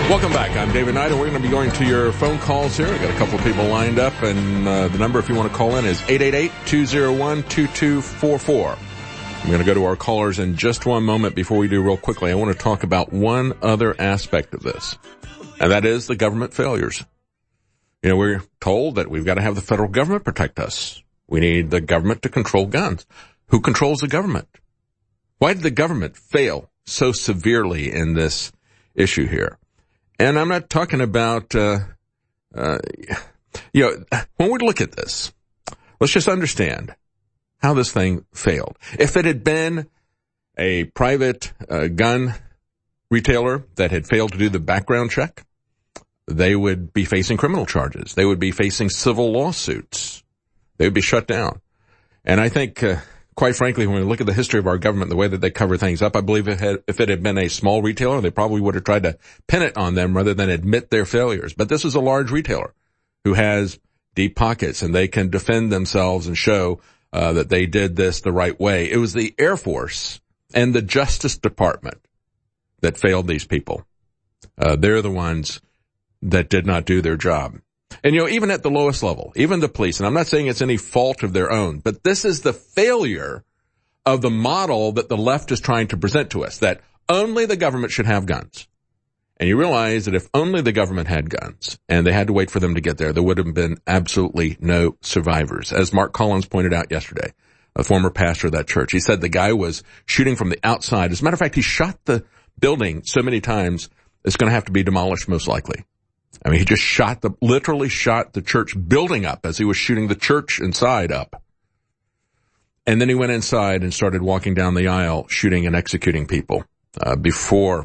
Welcome back. I'm David Knight, and we're going to be going to your phone calls here. We've got a couple of people lined up, and uh, the number, if you want to call in, is eight eight eight, two oh one, two two four four. I'm going to go to our callers in just one moment. Before we do, real quickly, I want to talk about one other aspect of this, and that is the government failures. You know, we're told that we've got to have the federal government protect us. We need the government to control guns. Who controls the government? Why did the government fail so severely in this issue here? And I'm not talking about, uh, uh, you know, when we look at this, let's just understand how this thing failed. If it had been a private uh, gun retailer that had failed to do the background check, they would be facing criminal charges. They would be facing civil lawsuits. They would be shut down. And I think, uh, quite frankly, when we look at the history of our government, the way that they cover things up, I believe it had, if it had been a small retailer, they probably would have tried to pin it on them rather than admit their failures. But this is a large retailer who has deep pockets, and they can defend themselves and show uh, that they did this the right way. It was the Air Force and the Justice Department that failed these people. Uh, they're the ones that did not do their job. And, you know, even at the lowest level, even the police, and I'm not saying it's any fault of their own, but this is the failure of the model that the left is trying to present to us, that only the government should have guns. And you realize that if only the government had guns and they had to wait for them to get there, there would have been absolutely no survivors. As Mark Collins pointed out yesterday, a former pastor of that church, he said the guy was shooting from the outside. As a matter of fact, he shot the building so many times, it's going to have to be demolished most likely. I mean, he just shot the, literally shot the church building up as he was shooting the church inside up. And then he went inside and started walking down the aisle, shooting and executing people, uh, before,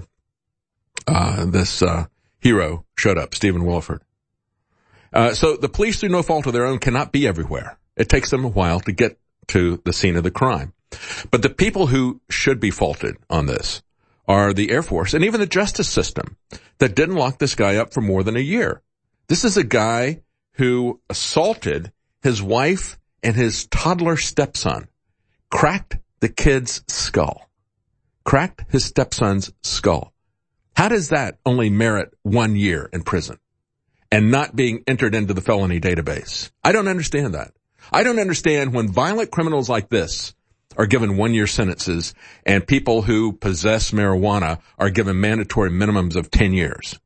uh, this, uh, hero showed up, Stephen Williford. Uh, so the police, through no fault of their own, cannot be everywhere. It takes them a while to get to the scene of the crime. But the people who should be faulted on this are the Air Force and even the justice system that didn't lock this guy up for more than a year. This is a guy who assaulted his wife and his toddler stepson, cracked the kid's skull, cracked his stepson's skull. How does that only merit one year in prison and not being entered into the felony database? I don't understand that. I don't understand when violent criminals like this are given one-year sentences and people who possess marijuana are given mandatory minimums of ten years.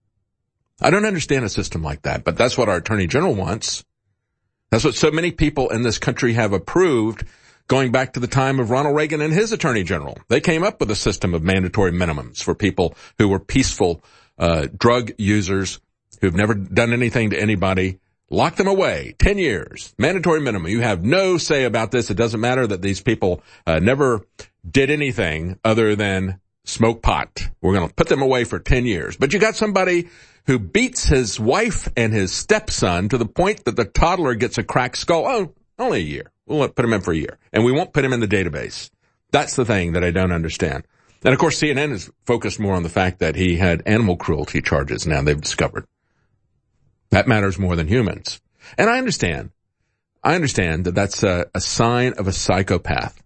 I don't understand a system like that, but that's what our Attorney General wants. That's what so many people in this country have approved going back to the time of Ronald Reagan and his Attorney General. They came up with a system of mandatory minimums for people who were peaceful uh drug users who've never done anything to anybody. Lock them away. Ten years. Mandatory minimum. You have no say about this. It doesn't matter that these people uh, never did anything other than smoke pot. We're going to put them away for ten years. But you got somebody who beats his wife and his stepson to the point that the toddler gets a cracked skull. Oh, only a year. We'll put him in for a year. And we won't put him in the database. That's the thing that I don't understand. And, of course, C N N is focused more on the fact that he had animal cruelty charges now they've discovered. That matters more than humans. And I understand. I understand that that's a, a sign of a psychopath.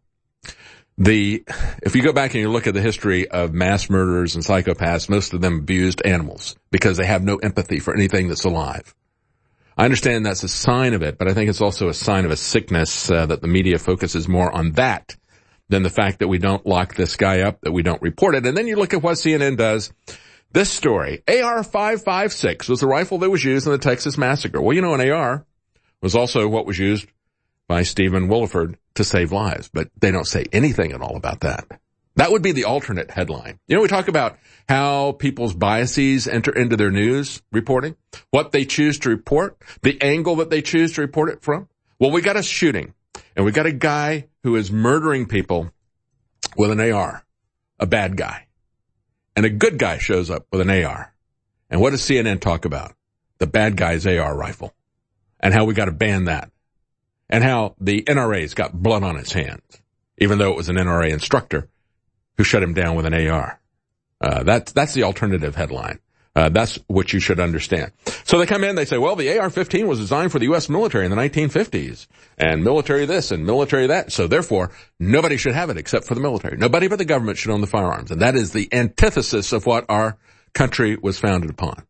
The, if you go back and you look at the history of mass murderers and psychopaths, most of them abused animals because they have no empathy for anything that's alive. I understand that's a sign of it, but I think it's also a sign of a sickness uh, that the media focuses more on that than the fact that we don't lock this guy up, that we don't report it. And then you look at what C N N does. This story, A R five five six was the rifle that was used in the Texas massacre. Well, you know, an A R was also what was used by Stephen Williford to save lives, but they don't say anything at all about that. That would be the alternate headline. You know, we talk about how people's biases enter into their news reporting, what they choose to report, the angle that they choose to report it from. Well, we got a shooting, and we got a guy who is murdering people with an A R, a bad guy. And a good guy shows up with an A R. And what does C N N talk about? The bad guy's A R rifle. And how we got to ban that. And how the N R A's got blood on its hands. Even though it was an N R A instructor who shut him down with an A R. Uh, that's, that's the alternative headline. Uh, that's what you should understand. So they come in, they say, well, the A R fifteen was designed for the U S military in the nineteen fifties. And military this and military that. So therefore, nobody should have it except for the military. Nobody but the government should own the firearms. And that is the antithesis of what our country was founded upon.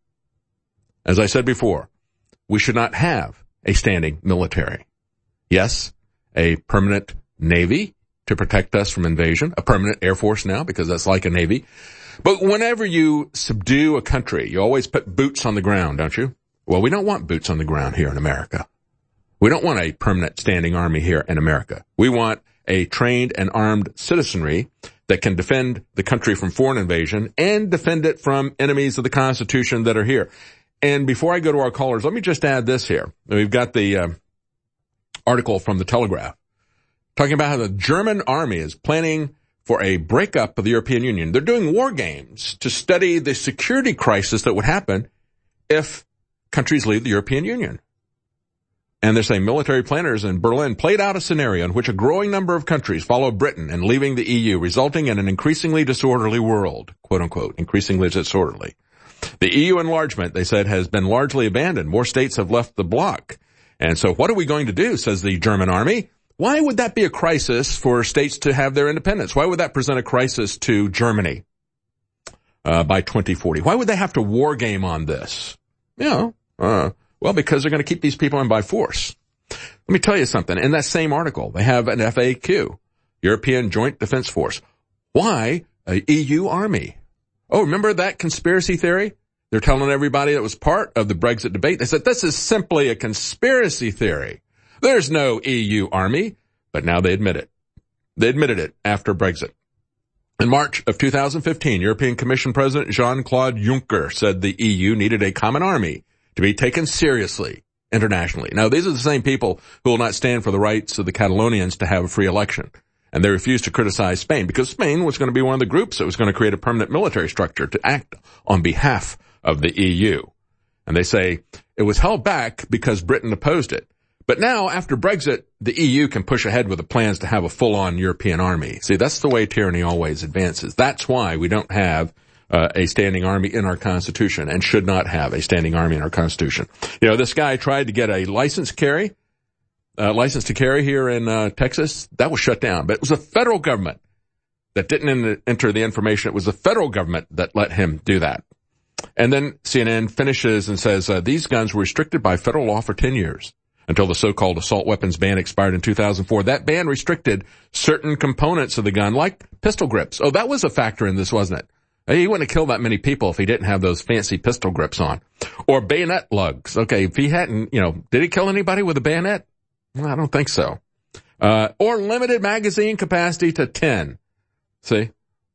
As I said before, we should not have a standing military. Yes, a permanent navy to protect us from invasion, a permanent air force now because that's like a navy. But whenever you subdue a country, you always put boots on the ground, don't you? Well, we don't want boots on the ground here in America. We don't want a permanent standing army here in America. We want a trained and armed citizenry that can defend the country from foreign invasion and defend it from enemies of the Constitution that are here. And before I go to our callers, let me just add this here. We've got the uh, article from the Telegraph talking about how the German army is planning for a breakup of the European Union. They're doing war games to study the security crisis that would happen if countries leave the European Union. And they're saying military planners in Berlin played out a scenario in which a growing number of countries follow Britain in leaving the E U, resulting in an increasingly disorderly world, quote unquote, increasingly disorderly. The E U enlargement, they said, has been largely abandoned. More states have left the bloc. And so what are we going to do, says the German army? Why would that be a crisis for states to have their independence? Why would that present a crisis to Germany uh, by twenty forty? Why would they have to war game on this? You know, uh, well, because they're going to keep these people in by force. Let me tell you something. In that same article, they have an F A Q, European Joint Defense Force. Why a E U army? Oh, remember that conspiracy theory? They're telling everybody that was part of the Brexit debate. They said, this is simply a conspiracy theory. There's no E U army. But now they admit it. They admitted it after Brexit. In March of two thousand fifteen, European Commission President Jean-Claude Juncker said the E U needed a common army to be taken seriously internationally. Now, these are the same people who will not stand for the rights of the Catalonians to have a free election. And they refused to criticize Spain because Spain was going to be one of the groups that was going to create a permanent military structure to act on behalf of the E U. And they say it was held back because Britain opposed it. But now, after Brexit, the E U can push ahead with the plans to have a full-on European army. See, that's the way tyranny always advances. That's why we don't have uh, a standing army in our Constitution and should not have a standing army in our Constitution. You know, this guy tried to get a license carry. Uh, license to carry here in uh, Texas, that was shut down. But it was the federal government that didn't in- enter the information. It was the federal government that let him do that. And then C N N finishes and says, uh, these guns were restricted by federal law for ten years until the so-called assault weapons ban expired in two thousand four. That ban restricted certain components of the gun, like pistol grips. Oh, that was a factor in this, wasn't it? He wouldn't have killed that many people if he didn't have those fancy pistol grips on. Or bayonet lugs. Okay, if he hadn't, you know, did he kill anybody with a bayonet? Well, I don't think so. Uh, or limited magazine capacity to ten. See?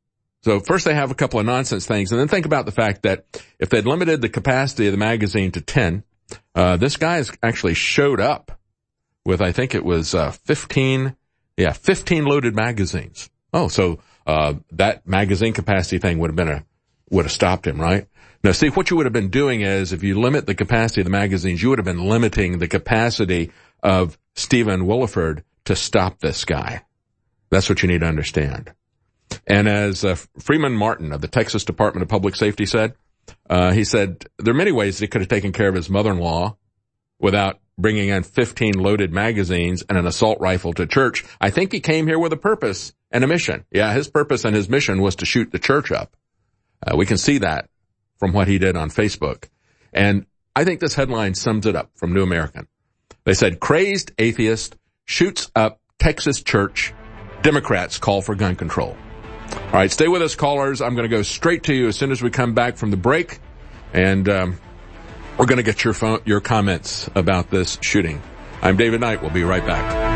So first they have a couple of nonsense things, and then think about the fact that if they'd limited the capacity of the magazine to ten, uh, this guy has actually showed up with, I think it was, uh, fifteen, yeah, fifteen loaded magazines. Oh, so, uh, that magazine capacity thing would have been a, would have stopped him, right? Now, see, what you would have been doing is if you limit the capacity of the magazines, you would have been limiting the capacity of Stephen Williford to stop this guy. That's what you need to understand. And as uh, Freeman Martin of the Texas Department of Public Safety said, uh, he said there are many ways that he could have taken care of his mother-in-law without bringing in fifteen loaded magazines and an assault rifle to church. I think he came here with a purpose and a mission. Yeah, his purpose and his mission was to shoot the church up. Uh, we can see that from what he did on Facebook. And I think this headline sums it up from New American. They said, crazed atheist shoots up Texas church. Democrats call for gun control. All right, stay with us, callers. I'm going to go straight to you as soon as we come back from the break. And um, we're going to get your phone, your comments about this shooting. I'm David Knight. We'll be right back.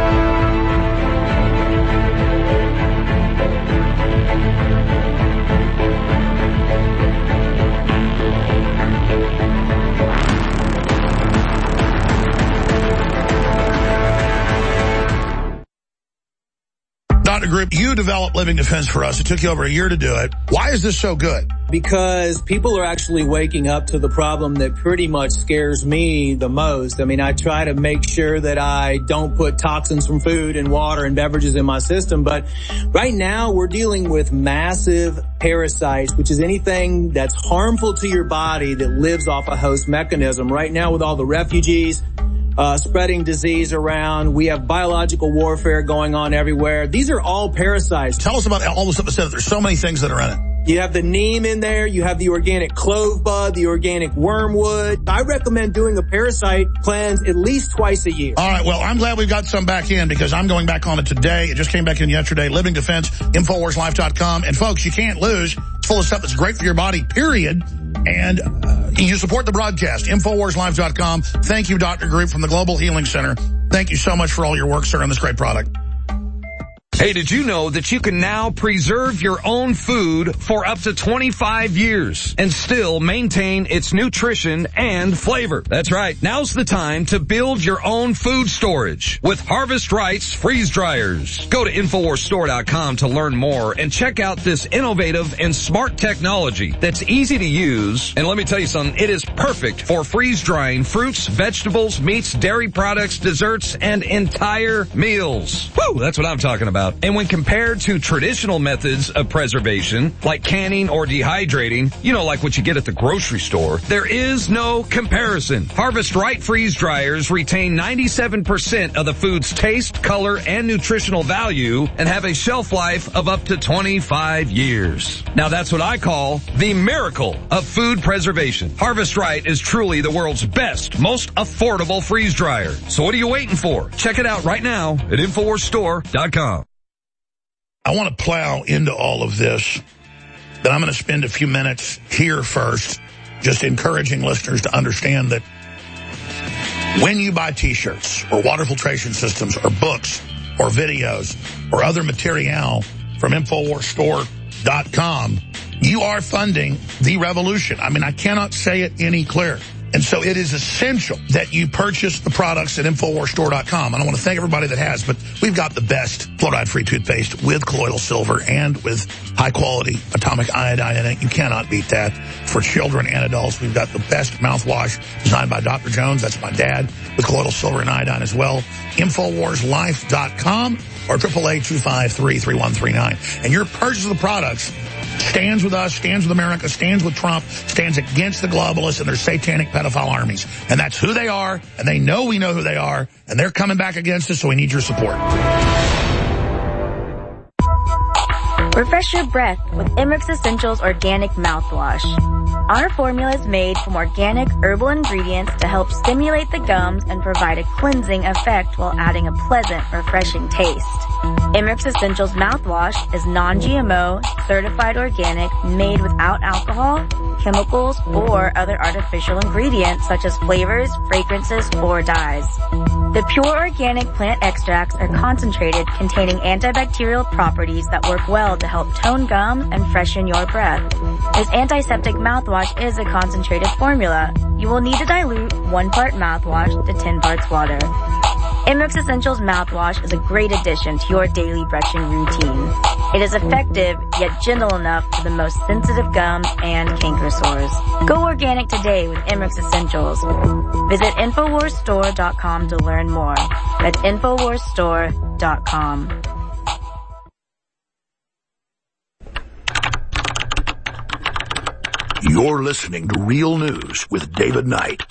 Group, you developed Living Defense for us. It took you over a year to do it. Why is this so good? Because people are actually waking up to the problem that pretty much scares me the most. I mean, I try to make sure that I don't put toxins from food and water and beverages in my system. But right now we're dealing with massive parasites, which is anything that's harmful to your body that lives off a host mechanism. Right now with all the refugees, Uh, spreading disease around. We have biological warfare going on everywhere. These are all parasites. Tell us about all the stuff that said there's so many things that are in it. You have the neem in there. You have the organic clove bud, the organic wormwood. I recommend doing a parasite cleanse at least twice a year. All right, well, I'm glad we've got some back in because I'm going back on it today. It just came back in yesterday. Living Defense, Infowars Life dot com. And folks, you can't lose. It's full of stuff that's great for your body, period. And uh, you support the broadcast, Infowars Life dot com. Thank you, Doctor Group from the Global Healing Center. Thank you so much for all your work, sir, on this great product. Hey, did you know that you can now preserve your own food for up to twenty-five years and still maintain its nutrition and flavor? That's right. Now's the time to build your own food storage with Harvest Right's freeze dryers. Go to Infowars Store dot com to learn more and check out this innovative and smart technology that's easy to use. And let me tell you something, it is perfect for freeze drying fruits, vegetables, meats, dairy products, desserts, and entire meals. Woo, that's what I'm talking about. And when compared to traditional methods of preservation, like canning or dehydrating, you know, like what you get at the grocery store, there is no comparison. Harvest Right freeze dryers retain ninety-seven percent of the food's taste, color, and nutritional value and have a shelf life of up to twenty-five years. Now that's what I call the miracle of food preservation. Harvest Right is truly the world's best, most affordable freeze dryer. So what are you waiting for? Check it out right now at Infowars Store dot com. I want to plow into all of this, but I'm going to spend a few minutes here first just encouraging listeners to understand that when you buy T-shirts or water filtration systems or books or videos or other material from Infowars Store dot com, you are funding the revolution. I mean, I cannot say it any clearer. And so it is essential that you purchase the products at Infowars Store dot com. And I want to thank everybody that has, but we've got the best fluoride-free toothpaste with colloidal silver and with high-quality atomic iodine in it. You cannot beat that. For children and adults, we've got the best mouthwash designed by Doctor Jones. That's my dad, with colloidal silver and iodine as well. Infowars Life dot com or eight eight eight, two five three, three one three nine. And your purchase of the products stands with us, stands with America, stands with Trump, stands against the globalists and their satanic pedophile armies. And that's who they are, and they know we know who they are, and they're coming back against us, so we need your support. Refresh your breath with Emmerich Essentials Organic Mouthwash. Our formula is made from organic herbal ingredients to help stimulate the gums and provide a cleansing effect while adding a pleasant, refreshing taste. Emmerich Essentials Mouthwash is non-G M O, certified organic, made without alcohol, chemicals, or other artificial ingredients such as flavors, fragrances, or dyes. The pure organic plant extracts are concentrated, containing antibacterial properties that work well to help tone gums and freshen your breath. This antiseptic mouthwash is a concentrated formula. You will need to dilute one part mouthwash to ten parts water. Emmerich Essentials Mouthwash is a great addition to your daily brushing routine. It is effective, yet gentle enough for the most sensitive gums and canker sores. Go organic today with Emmerich Essentials. Visit Infowars Store dot com to learn more. That's Infowars Store dot com. You're listening to Real News with David Knight.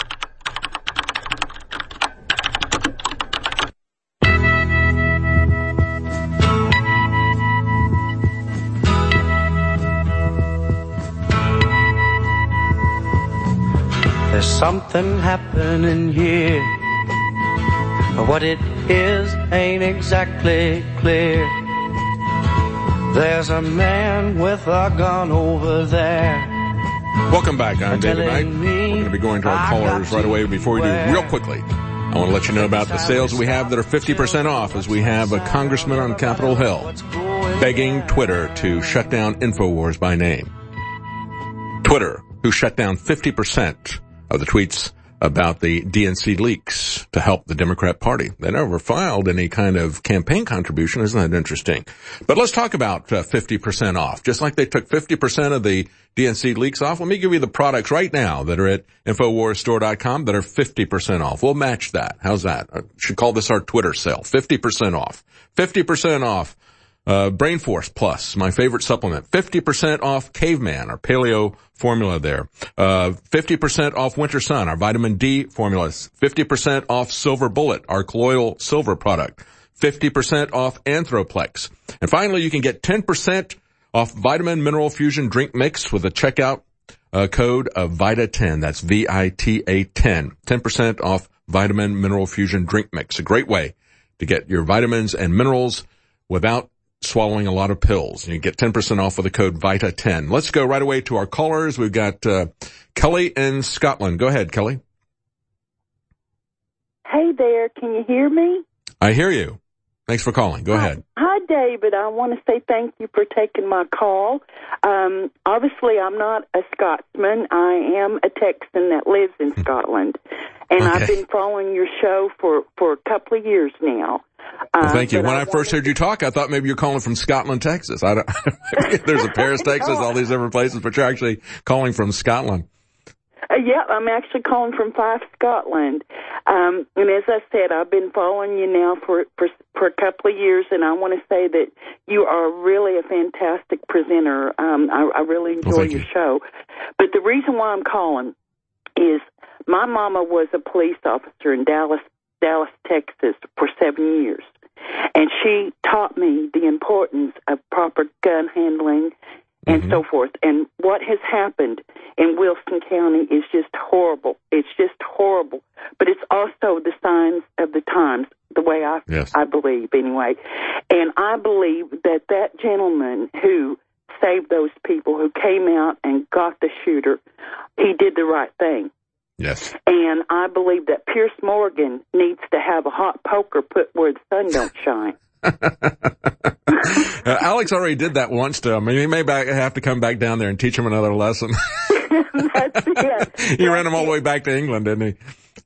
There's something happening here, but what it is ain't exactly clear. There's a man with a gun over there. Welcome back. I'm David Knight. We're going to be going to our callers right away. Before we do, real quickly, I want to let you know about the sales we have that are fifty percent off, as we have a congressman on Capitol Hill begging Twitter to shut down InfoWars by name. Twitter, who shut down fifty percent of the tweets about the D N C leaks to help the Democrat Party. They never filed any kind of campaign contribution. Isn't that interesting? But let's talk about uh, fifty percent off. Just like they took fifty percent of the D N C leaks off, let me give you the products right now that are at Infowars Store dot com that are fifty percent off. We'll match that. How's that? I should call this our Twitter sale. fifty percent off. fifty percent off. Uh, Brain Force Plus, my favorite supplement. fifty percent off Caveman, our paleo formula there. Uh, fifty percent off Winter Sun, our vitamin D formulas. fifty percent off Silver Bullet, our colloidal silver product. fifty percent off Anthroplex. And finally, you can get ten percent off Vitamin Mineral Fusion Drink Mix with a checkout uh, code of Vita ten. That's V I T A ten. ten percent off Vitamin Mineral Fusion Drink Mix. A great way to get your vitamins and minerals without swallowing a lot of pills. You get ten percent off with the code Vita ten. Let's go right away to our callers. We've got uh, Kelly in Scotland. Go ahead, Kelly. Hey there, can you hear me? I hear you. Thanks for calling. Go ahead. Hi, David. I want to say thank you for taking my call. Um, obviously, I'm not a Scotsman. I am a Texan that lives in Scotland. And okay. I've been following your show for, for a couple of years now. Well, thank you. Uh, when I, I first heard you talk, I thought maybe you're calling from Scotland, Texas. I don't, there's a Paris, Texas, all these different places, but you're actually calling from Scotland. Uh, yeah, I'm actually calling from Fife, Scotland. Um, and as I said, I've been following you now for, for for a couple of years, and I want to say that you are really a fantastic presenter. Um, I, I really enjoy well, your you. show. But the reason why I'm calling is my mama was a police officer in Dallas, Dallas, Texas for seven years. And she taught me the importance of proper gun handling and mm-hmm. so forth. And what has happened in Wilson County is just horrible. It's just horrible. But it's also the signs of the times, the way I, yes. I believe anyway. And I believe that that gentleman who saved those people, who came out and got the shooter, he did the right thing. Yes. And I believe that Pierce Morgan needs to have a hot poker put where the sun don't shine. uh, Alex already did that once to him. I mean, he may back, have to come back down there and teach him another lesson. That's it. He That's ran him all it. the way back to England, didn't he?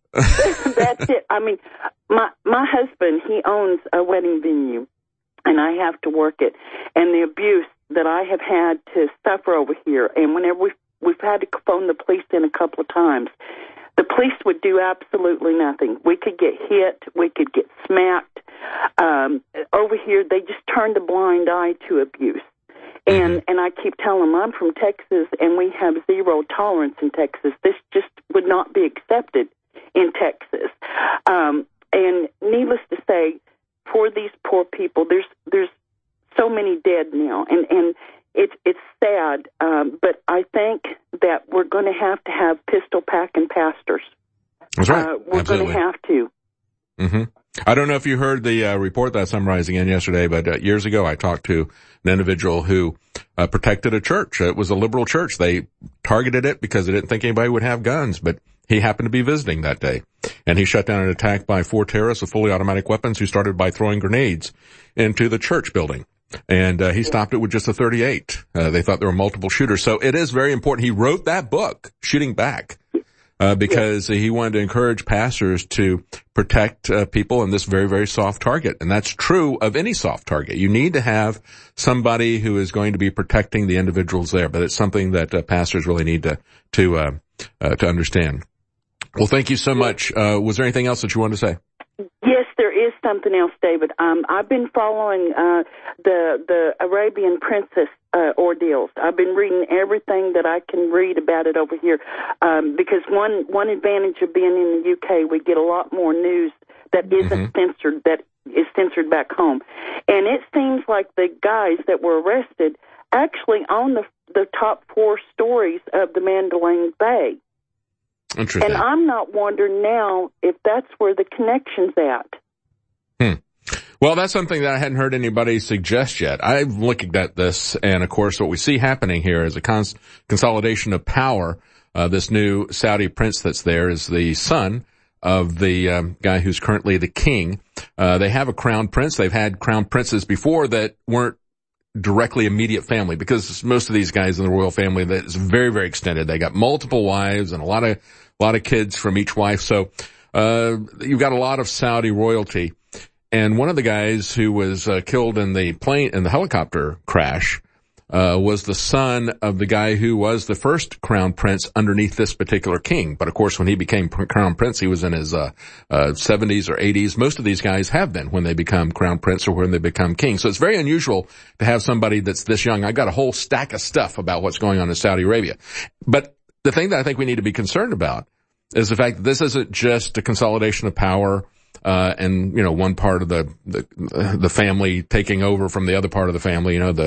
That's it. I mean, my my husband, he owns a wedding venue, and I have to work it. And the abuse that I have had to suffer over here, and whenever we've, we've had to phone the police in a couple of times, the police would do absolutely nothing. We could get hit. We could get smacked. Um, over here, they just turned a blind eye to abuse. And and I keep telling them, I'm from Texas, and we have zero tolerance in Texas. This just would not be accepted in Texas. Um, and needless to say, for these poor people, there's there's so many dead now, and and it's it's sad. Um, but I think that we're going to have to have pistol packing pastors. That's right. Uh, we're going to have to. Mm-hmm. I don't know if you heard the uh, report that I summarized again yesterday, but uh, years ago I talked to an individual who uh, protected a church. It was a liberal church. They targeted it because they didn't think anybody would have guns, but he happened to be visiting that day. And he shut down an attack by four terrorists with fully automatic weapons who started by throwing grenades into the church building. And uh, he stopped it with just a thirty-eight. Uh, they thought there were multiple shooters. So it is very important. He wrote that book, Shooting Back. Uh, because he wanted to encourage pastors to protect uh, people in this very, very soft target. And that's true of any soft target. You need to have somebody who is going to be protecting the individuals there. But it's something that uh, pastors really need to to uh, uh, to understand. Well, thank you so much. Uh, was there anything else that you wanted to say? Yes, there is something else, David. Um, I've been following uh, the the Arabian Princess uh, ordeals. I've been reading everything that I can read about it over here, um, because one one advantage of being in the U K, we get a lot more news that isn't mm-hmm. censored, that is censored back home. And it seems like the guys that were arrested actually own the the top four stories of the Mandalay Bay. Interesting. And I'm not wondering now if that's where the connection's at. Hmm. Well, that's something that I hadn't heard anybody suggest yet. I'm looking at this, and of course what we see happening here is a cons- consolidation of power. Uh, this new Saudi prince that's there is the son of the um, guy who's currently the king. Uh, they have a crown prince. They've had crown princes before that weren't directly immediate family, because most of these guys in the royal family, that is very, very extended. They got multiple wives and a lot of, a lot of kids from each wife. So, uh, you've got a lot of Saudi royalty. And one of the guys who was uh, killed in the plane, in the helicopter crash, uh, was the son of the guy who was the first crown prince underneath this particular king. But of course, when he became crown prince, he was in his, uh, uh, seventies or eighties. Most of these guys have been when they become crown prince or when they become king. So it's very unusual to have somebody that's this young. I got a whole stack of stuff about what's going on in Saudi Arabia. But the thing that I think we need to be concerned about is the fact that this isn't just a consolidation of power, uh, and, you know, one part of the, the, the family taking over from the other part of the family, you know, the,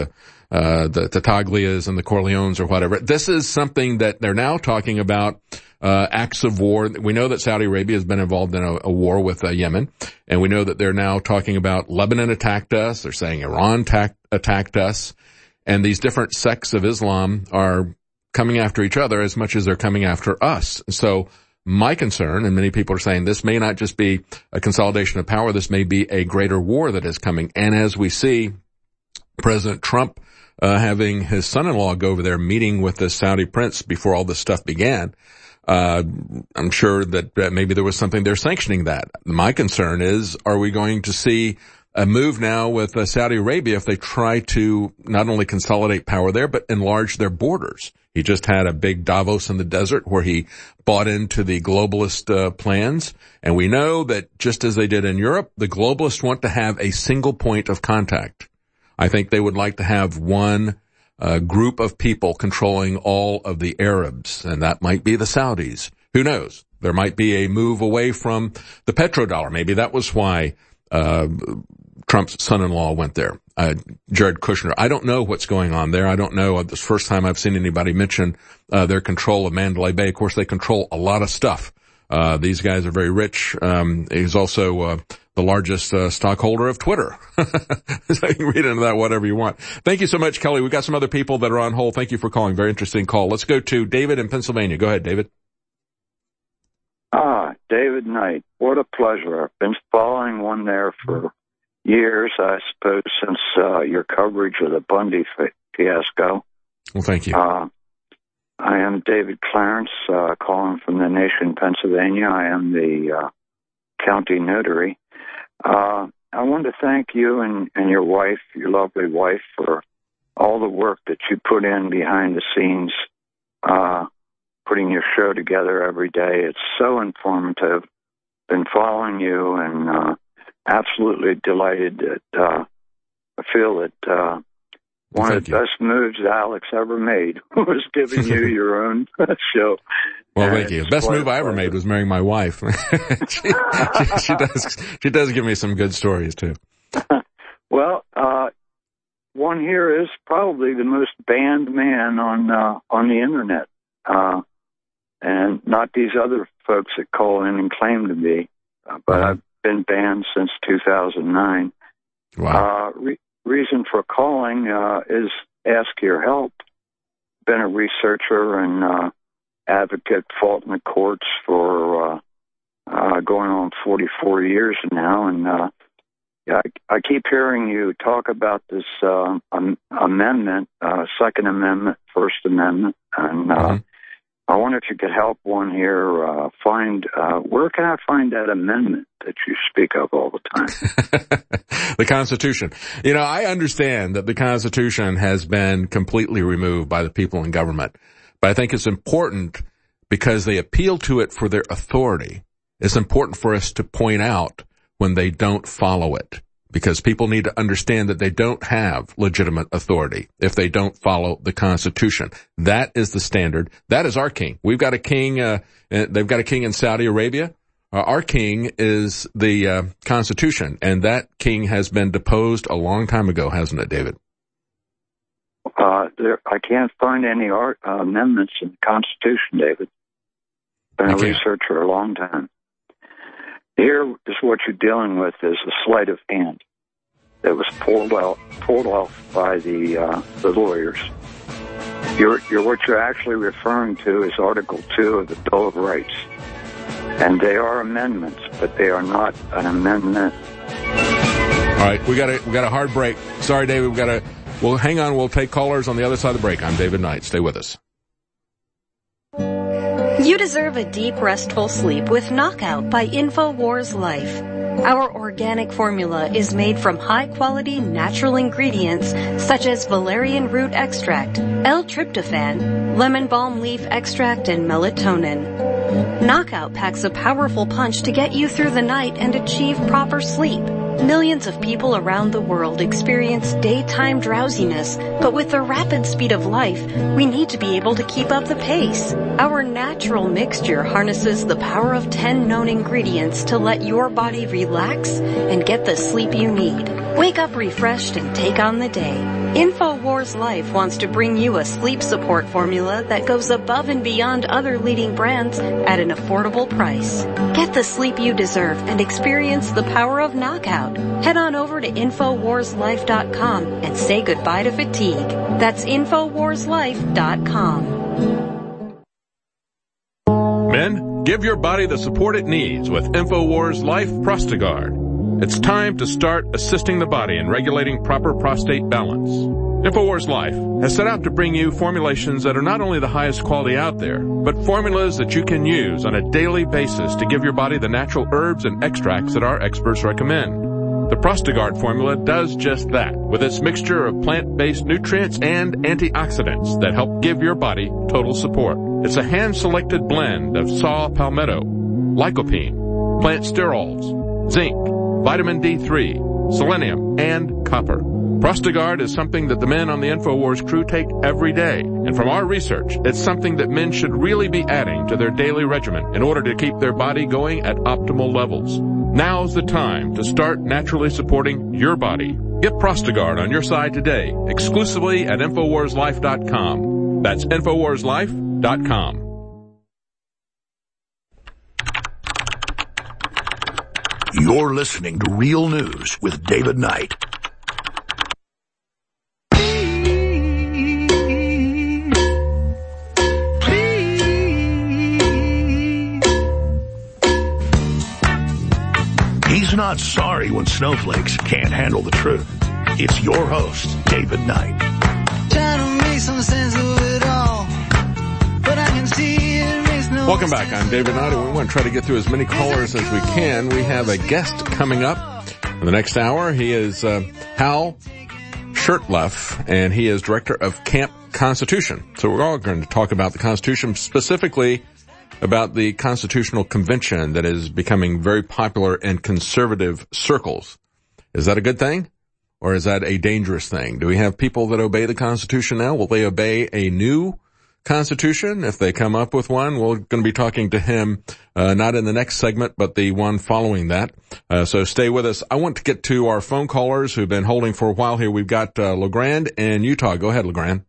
uh, the Tattaglias and the Corleones or whatever. This is something that they're now talking about, uh, acts of war. We know that Saudi Arabia has been involved in a, a war with uh, Yemen, and we know that they're now talking about Lebanon attacked us. They're saying Iran attacked, attacked us, and these different sects of Islam are coming after each other as much as they're coming after us. So my concern, and many people are saying this may not just be a consolidation of power, this may be a greater war that is coming. And as we see President Trump uh, having his son-in-law go over there, meeting with the Saudi prince before all this stuff began, uh, I'm sure that, that maybe there was something they're sanctioning that. My concern is, are we going to see a move now with uh, Saudi Arabia if they try to not only consolidate power there, but enlarge their borders? He just had a big Davos in the desert where he bought into the globalist uh, plans. And we know that just as they did in Europe, the globalists want to have a single point of contact. I think they would like to have one uh, group of people controlling all of the Arabs, and that might be the Saudis. Who knows? There might be a move away from the petrodollar. Maybe that was why uh Trump's son-in-law went there, uh, Jared Kushner. I don't know what's going on there. I don't know. This first time I've seen anybody mention uh, their control of Mandalay Bay. Of course, they control a lot of stuff. Uh, these guys are very rich. Um, he's also uh, the largest uh, stockholder of Twitter. So you can read into that whatever you want. Thank you so much, Kelly. We've got some other people that are on hold. Thank you for calling. Very interesting call. Let's go to David in Pennsylvania. Go ahead, David. Ah, David Knight. What a pleasure. I've been following one there for years, I suppose, since uh, your coverage of the Bundy fiasco. Well, thank you. Uh, I am David Clarence, uh, calling from the nation, Pennsylvania. I am the uh, county notary. Uh, I want to thank you and, and your wife, your lovely wife, for all the work that you put in behind the scenes, uh, putting your show together every day. It's so informative. Been following you and uh, absolutely delighted that uh, I feel that uh, one Thank of the you. best moves Alex ever made was giving you your own show. Well, And thank you. it's Best quite move a I ever pleasure. made was marrying my wife. she, she, she does, she does give me some good stories too. Well, uh, one here is probably the most banned man on uh, on the internet, uh, and not these other folks that call in and claim to be. Uh, but I've been banned since two thousand nine. Wow. Uh, re- reason for calling uh, is ask your help. Been a researcher and uh, advocate, fought in the courts for uh, uh, going on forty-four years now, and uh, I, I keep hearing you talk about this uh, um, amendment, uh, Second Amendment, First Amendment, and uh, Mm-hmm. I wonder if you could help one here uh, find, uh, where can I find that amendment that you speak of all the time? The Constitution. You know, I understand that the Constitution has been completely removed by the people in government, but I think it's important because they appeal to it for their authority. It's important for us to point out when they don't follow it, because people need to understand that they don't have legitimate authority if they don't follow the Constitution. That is the standard. That is our king. We've got a king, uh, they've got a king in Saudi Arabia. Uh, our king is the uh, Constitution, and that king has been deposed a long time ago, hasn't it, David? Uh, there, I can't find any art, uh, amendments in the Constitution, David. Been a Okay. researcher a long time. Here is what you're dealing with is a sleight of hand that was pulled out, pulled off by the uh, the lawyers. You're, you're what you're actually referring to is Article Two of the Bill of Rights, and they are amendments, but they are not an amendment. All right, we got a we got a hard break. Sorry, David. We got a. Well, hang on. We'll take callers on the other side of the break. I'm David Knight. Stay with us. You deserve a deep, restful sleep with Knockout by InfoWars Life. Our organic formula is made from high-quality natural ingredients such as valerian root extract, L-tryptophan, lemon balm leaf extract, and melatonin. Knockout packs a powerful punch to get you through the night and achieve proper sleep. Millions of people around the world experience daytime drowsiness, but with the rapid speed of life, we need to be able to keep up the pace. Our natural mixture harnesses the power of ten known ingredients to let your body relax and get the sleep you need. Wake up refreshed and take on the day. InfoWars Life wants to bring you a sleep support formula that goes above and beyond other leading brands at an affordable price. Get the sleep you deserve and experience the power of knockout. Head on over to InfoWars Life dot com and say goodbye to fatigue. That's InfoWars Life dot com. Men, give your body the support it needs with InfoWars Life Prostagard. It's time to start assisting the body in regulating proper prostate balance. InfoWars Life has set out to bring you formulations that are not only the highest quality out there, but formulas that you can use on a daily basis to give your body the natural herbs and extracts that our experts recommend. The Prostagard formula does just that, with its mixture of plant-based nutrients and antioxidants that help give your body total support. It's a hand-selected blend of saw palmetto, lycopene, plant sterols, zinc, vitamin D three, selenium, and copper. Prostagard is something that the men on the InfoWars crew take every day. And from our research, it's something that men should really be adding to their daily regimen in order to keep their body going at optimal levels. Now's the time to start naturally supporting your body. Get Prostagard on your side today, exclusively at InfoWars Life dot com. That's InfoWars Life dot com. You're listening to Real News with David Knight. He's not sorry when snowflakes can't handle the truth. It's your host, David Knight. Trying to make some sense of it all, but I can see it makes no Welcome back. I'm David Knight, and we want to try to get through as many callers as we can. We have a guest coming up in the next hour. He is uh, Hal Shurtleff, and he is director of Camp Constitution. So we're all going to talk about the Constitution, specifically about the Constitutional Convention that is becoming very popular in conservative circles. Is that a good thing, or is that a dangerous thing? Do we have people that obey the Constitution now? Will they obey a new Constitution if they come up with one? We're going to be talking to him, uh, not in the next segment, but the one following that. Uh, so stay with us. I want to get to our phone callers who've been holding for a while here. We've got uh, LeGrand in Utah. Go ahead, LeGrand.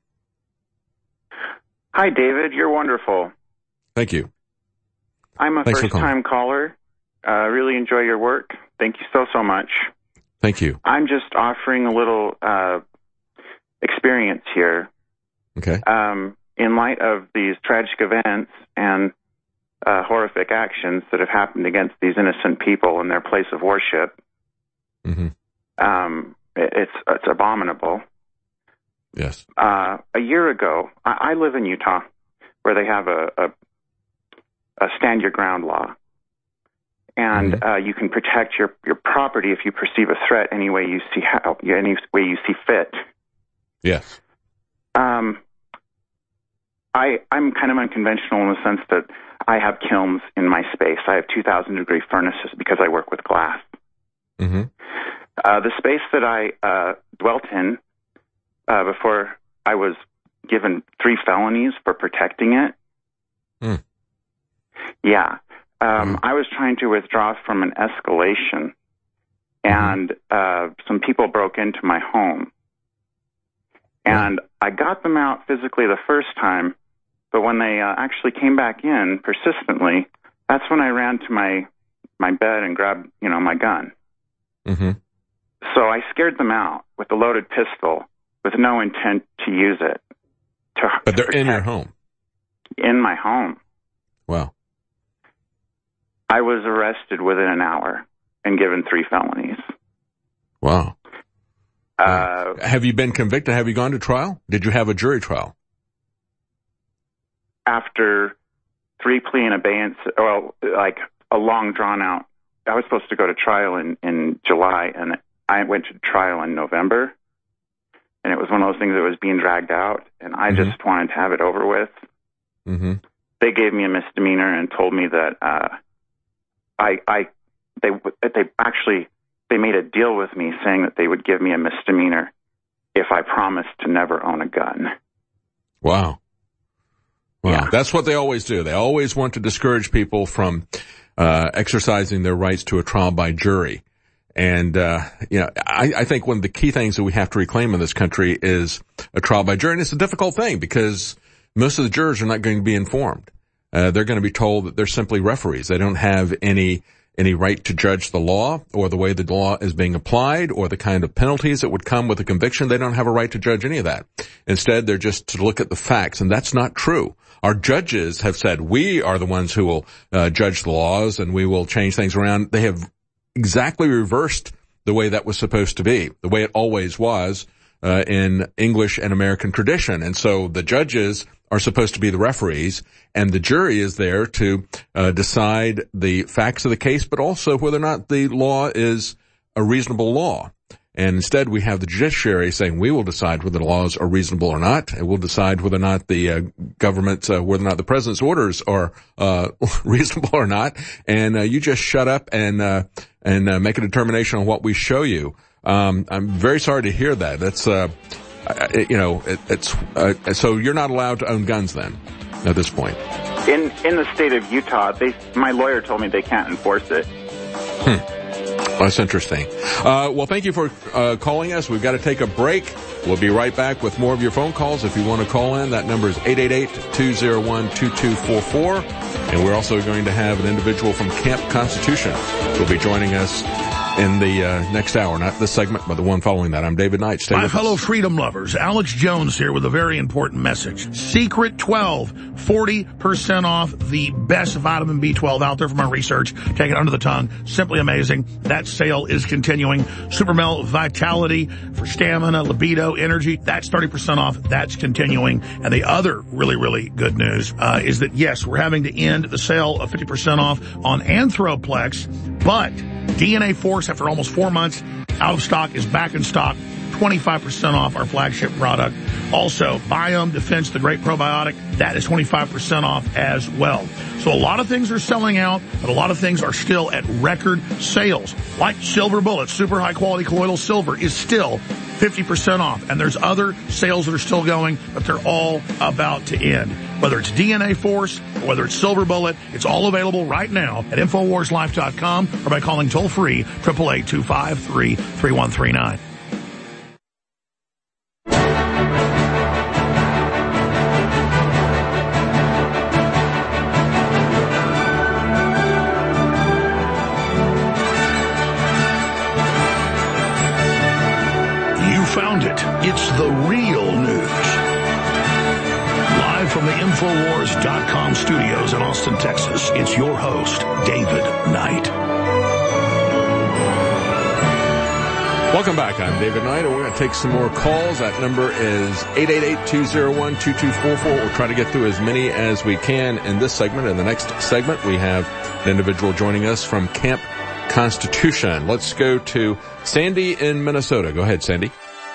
Hi, David. You're wonderful. Thank you. I'm a Thanks first-time caller. I uh, really enjoy your work. Thank you so, so much. Thank you. I'm just offering a little uh, experience here. Okay. Um, in light of these tragic events and uh, horrific actions that have happened against these innocent people in their place of worship, mm-hmm. um, it, it's it's abominable. Yes. Uh, a year ago, I, I live in Utah, where they have a, a a stand your ground law. And mm-hmm. uh, you can protect your, your property if you perceive a threat any way you see how, any way you see fit. Yes. Um, I, I'm kind of unconventional in the sense that I have kilns in my space. I have two thousand degree furnaces because I work with glass. Mm-hmm. Uh, the space that I uh, dwelt in uh, before I was given three felonies for protecting it. Mm. Yeah. Um, mm. I was trying to withdraw from an escalation, and uh, some people broke into my home. And mm. I got them out physically the first time, but when they uh, actually came back in persistently, that's when I ran to my my bed and grabbed, you know, my gun. Mm-hmm. So I scared them out with a loaded pistol with no intent to use it. To, but they're to in your home. In my home. Wow. I was arrested within an hour and given three felonies. Wow. Uh, have you been convicted? Have you gone to trial? Did you have a jury trial? After three plea and abeyance, well, like a long drawn out, I was supposed to go to trial in, in July, and I went to trial in November. And it was one of those things that was being dragged out, and I mm-hmm. just wanted to have it over with. Mm-hmm. They gave me a misdemeanor and told me that uh, I, I, they, they actually, they made a deal with me saying that they would give me a misdemeanor if I promised to never own a gun. Wow. Wow. Yeah. That's what they always do. They always want to discourage people from uh, exercising their rights to a trial by jury. And, uh, you know, I, I think one of the key things that we have to reclaim in this country is a trial by jury. And it's a difficult thing because most of the jurors are not going to be informed. Uh, they're going to be told that they're simply referees. They don't have any, any right to judge the law or the way the law is being applied or the kind of penalties that would come with a conviction. They don't have a right to judge any of that. Instead, they're just to look at the facts, and that's not true. Our judges have said we are the ones who will uh, judge the laws and we will change things around. They have exactly reversed the way that was supposed to be, the way it always was uh, in English and American tradition. And so the judges are supposed to be the referees, and the jury is there to uh, decide the facts of the case, but also whether or not the law is a reasonable law. And instead, we have the judiciary saying we will decide whether the laws are reasonable or not, and we'll decide whether or not the uh, government, uh, whether or not the president's orders are uh reasonable or not. And uh, you just shut up and uh and uh, make a determination on what we show you. Um I'm very sorry to hear that. That's uh it, you know it, it's uh, so you're not allowed to own guns then at this point. In in the state of Utah, they my lawyer told me they can't enforce it. Hmm. That's interesting. Uh, well, thank you for uh, calling us. We've got to take a break. We'll be right back with more of your phone calls. If you want to call in, that number is eight eight eight, two oh one, two two four four. And we're also going to have an individual from Camp Constitution who will be joining us in the uh, next hour. Not this segment, but the one following that. I'm David Knight. Stay My with fellow us. freedom lovers, Alex Jones here with a very important message. Secret twelve, forty percent off the best vitamin B twelve out there from our research. Take it under the tongue. Simply amazing. That sale is continuing. Supermel Vitality for stamina, libido, energy. That's thirty percent off. That's continuing. And the other really, really good news uh, is that, yes, we're having to end the sale of fifty percent off on Anthroplex, but D N A Force, after almost four months out of stock, is back in stock. twenty-five percent off our flagship product. Also, Biome Defense, the great probiotic, that is twenty-five percent off as well. So a lot of things are selling out, but a lot of things are still at record sales. Like Silver Bullet, super high quality colloidal silver is still fifty percent off. And there's other sales that are still going, but they're all about to end. Whether it's D N A Force or whether it's Silver Bullet, it's all available right now at Infowars Life dot com or by calling toll-free, eight eight eight, two five three, three one three nine. Found it. It's the real news. Live from the Infowars dot com studios in Austin, Texas, it's your host, David Knight. Welcome back. I'm David Knight, and we're going to take some more calls. That number is eight eight eight, two oh one, two two four four. We'll try to get through as many as we can in this segment. In the next segment, we have an individual joining us from Camp Constitution. Let's go to Sandy in Minnesota. Go ahead, Sandy.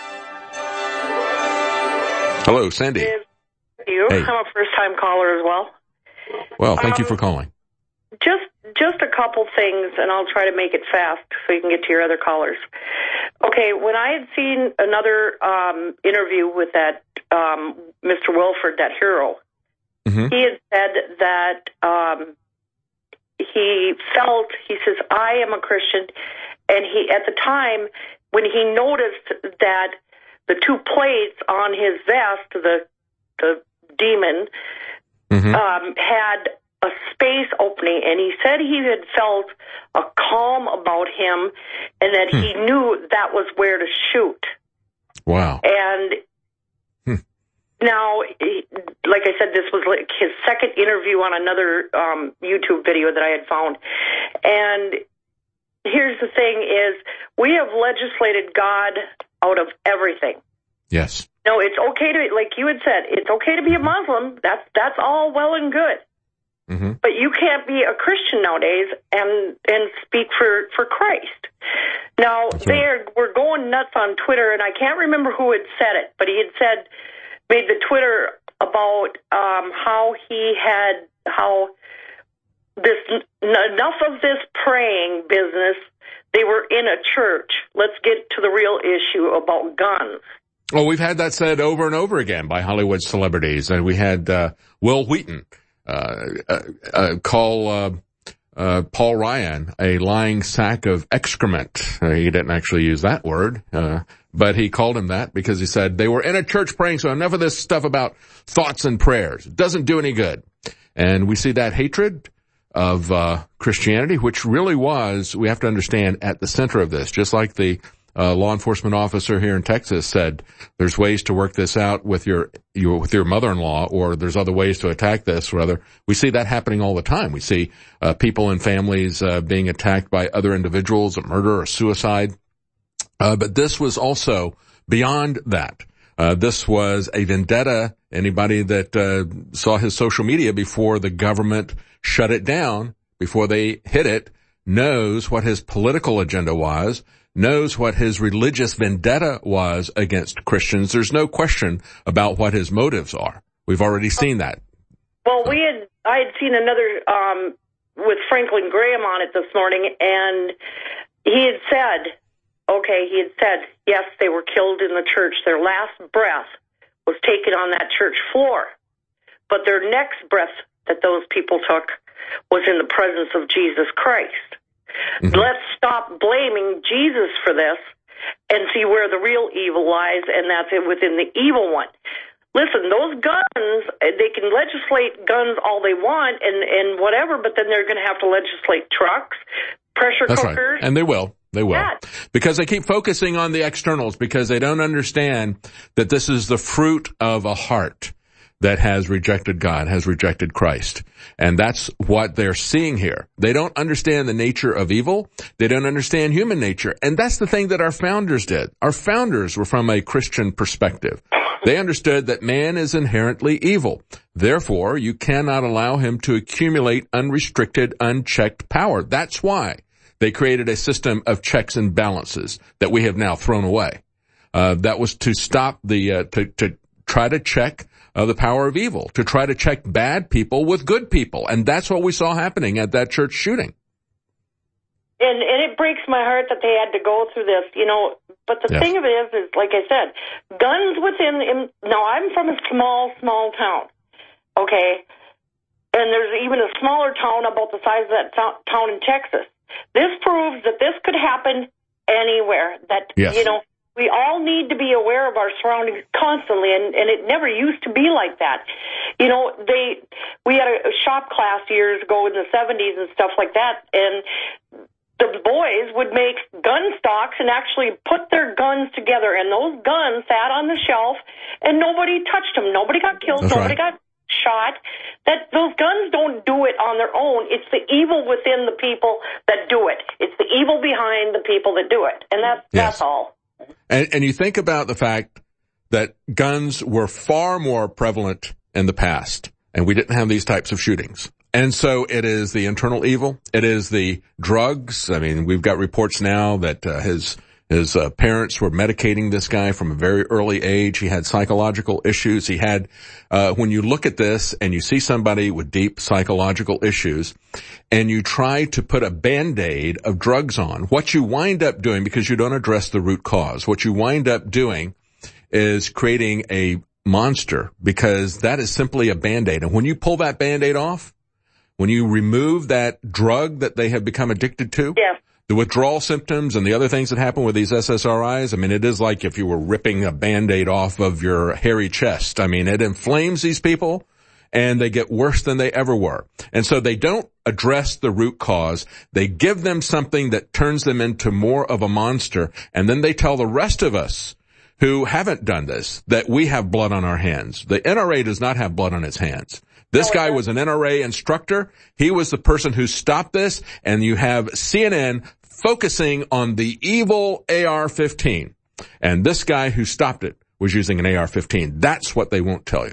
Hello, Sandy. You. Hey. I'm a first-time caller as well. Well, thank um, you for calling. Just just a couple things, and I'll try to make it fast so you can get to your other callers. Okay, when I had seen another um, interview with that um, Mister Wilford, that hero, mm-hmm. he had said that um, he felt, he says, I am a Christian, and he at the time, when he noticed that the two plates on his vest, the the demon, mm-hmm. um, had a space opening, and he said he had felt a calm about him, and that hmm. he knew that was where to shoot. Wow. And hmm. now, like I said, this was like his second interview on another um, YouTube video that I had found. And here's the thing is, we have legislated God out of everything. Yes. No, it's okay to, like you had said, it's okay to be a Muslim. That's that's all well and good. Mm-hmm. But you can't be a Christian nowadays and and speak for, for Christ. Now, right. they are, were going nuts on Twitter, and I can't remember who had said it, but he had said, made the Twitter about um, how he had, how this, n- enough of this praying business, they were in a church. Let's get to the real issue about guns. Well, we've had that said over and over again by Hollywood celebrities. And we had uh, Will Wheaton uh, uh, uh, call uh, uh, Paul Ryan a lying sack of excrement. Uh, he didn't actually use that word, uh, but he called him that because he said they were in a church praying, so enough of this stuff about thoughts and prayers. It doesn't do any good. And we see that hatred of uh Christianity, which really was, we have to understand, at the center of this. Just like the uh, law enforcement officer here in Texas said, there's ways to work this out with your, your with your mother-in-law, or there's other ways to attack this. Rather, we see that happening all the time. We see uh, people and families uh, being attacked by other individuals, a murder or suicide. Uh, but this was also beyond that. Uh, this was a vendetta. Anybody that uh, saw his social media before the government shut it down, before they hit it, knows what his political agenda was, knows what his religious vendetta was against Christians. There's no question about what his motives are. We've already seen that. Well, we had I had seen another um, with Franklin Graham on it this morning, and he had said, okay, he had said, yes, they were killed in the church. Their last breath was taken on that church floor. But their next breath that those people took was in the presence of Jesus Christ. Mm-hmm. Let's stop blaming Jesus for this and see where the real evil lies, and that's it within the evil one. Listen, those guns, they can legislate guns all they want and, and whatever, but then they're going to have to legislate trucks, pressure That's cookers. Right. And they will. They will. Yeah. Because they keep focusing on the externals, because they don't understand that this is the fruit of a heart that has rejected God, has rejected Christ. And that's what they're seeing here. They don't understand the nature of evil. They don't understand human nature. And that's the thing that our founders did. Our founders were from a Christian perspective. They understood that man is inherently evil. Therefore, you cannot allow him to accumulate unrestricted, unchecked power. That's why they created a system of checks and balances that we have now thrown away. Uh, that was to stop the, uh, to, to try to check uh, the power of evil, to try to check bad people with good people. And that's what we saw happening at that church shooting. And, and it breaks my heart that they had to go through this, you know. But the Yes. thing of it is, is, like I said, guns within, in, now I'm from a small, small town, okay? And there's even a smaller town about the size of that to- town in Texas. This proves that this could happen anywhere, that, Yes. you know, we all need to be aware of our surroundings constantly, and, and it never used to be like that. You know, they we had a, a shop class years ago in the seventies and stuff like that, and the boys would make gun stocks and actually put their guns together, and those guns sat on the shelf, and nobody touched them. Nobody got killed. That's nobody right. got shot. That those guns don't do it on their own. It's the evil within the people that do it. It's the evil behind the people that do it, and that's Yes. that's all. And, and you think about the fact that guns were far more prevalent in the past, and we didn't have these types of shootings. And so it is the internal evil. It is the drugs. I mean, we've got reports now that uh, his his uh, parents were medicating this guy from a very early age. He had psychological issues. He had, uh, when you look at this and you see somebody with deep psychological issues and you try to put a Band-Aid of drugs on, what you wind up doing, because you don't address the root cause, what you wind up doing is creating a monster, because that is simply a Band-Aid. And when you pull that Band-Aid off, when you remove that drug that they have become addicted to, yeah. the withdrawal symptoms and the other things that happen with these S S R Is, I mean, it is like if you were ripping a Band-Aid off of your hairy chest. I mean, it inflames these people, and they get worse than they ever were. And so they don't address the root cause. They give them something that turns them into more of a monster, and then they tell the rest of us who haven't done this that we have blood on our hands. The N R A does not have blood on its hands. This guy was an N R A instructor. He was the person who stopped this, and you have C N N focusing on the evil A R fifteen. And this guy who stopped it was using an A R fifteen. That's what they won't tell you.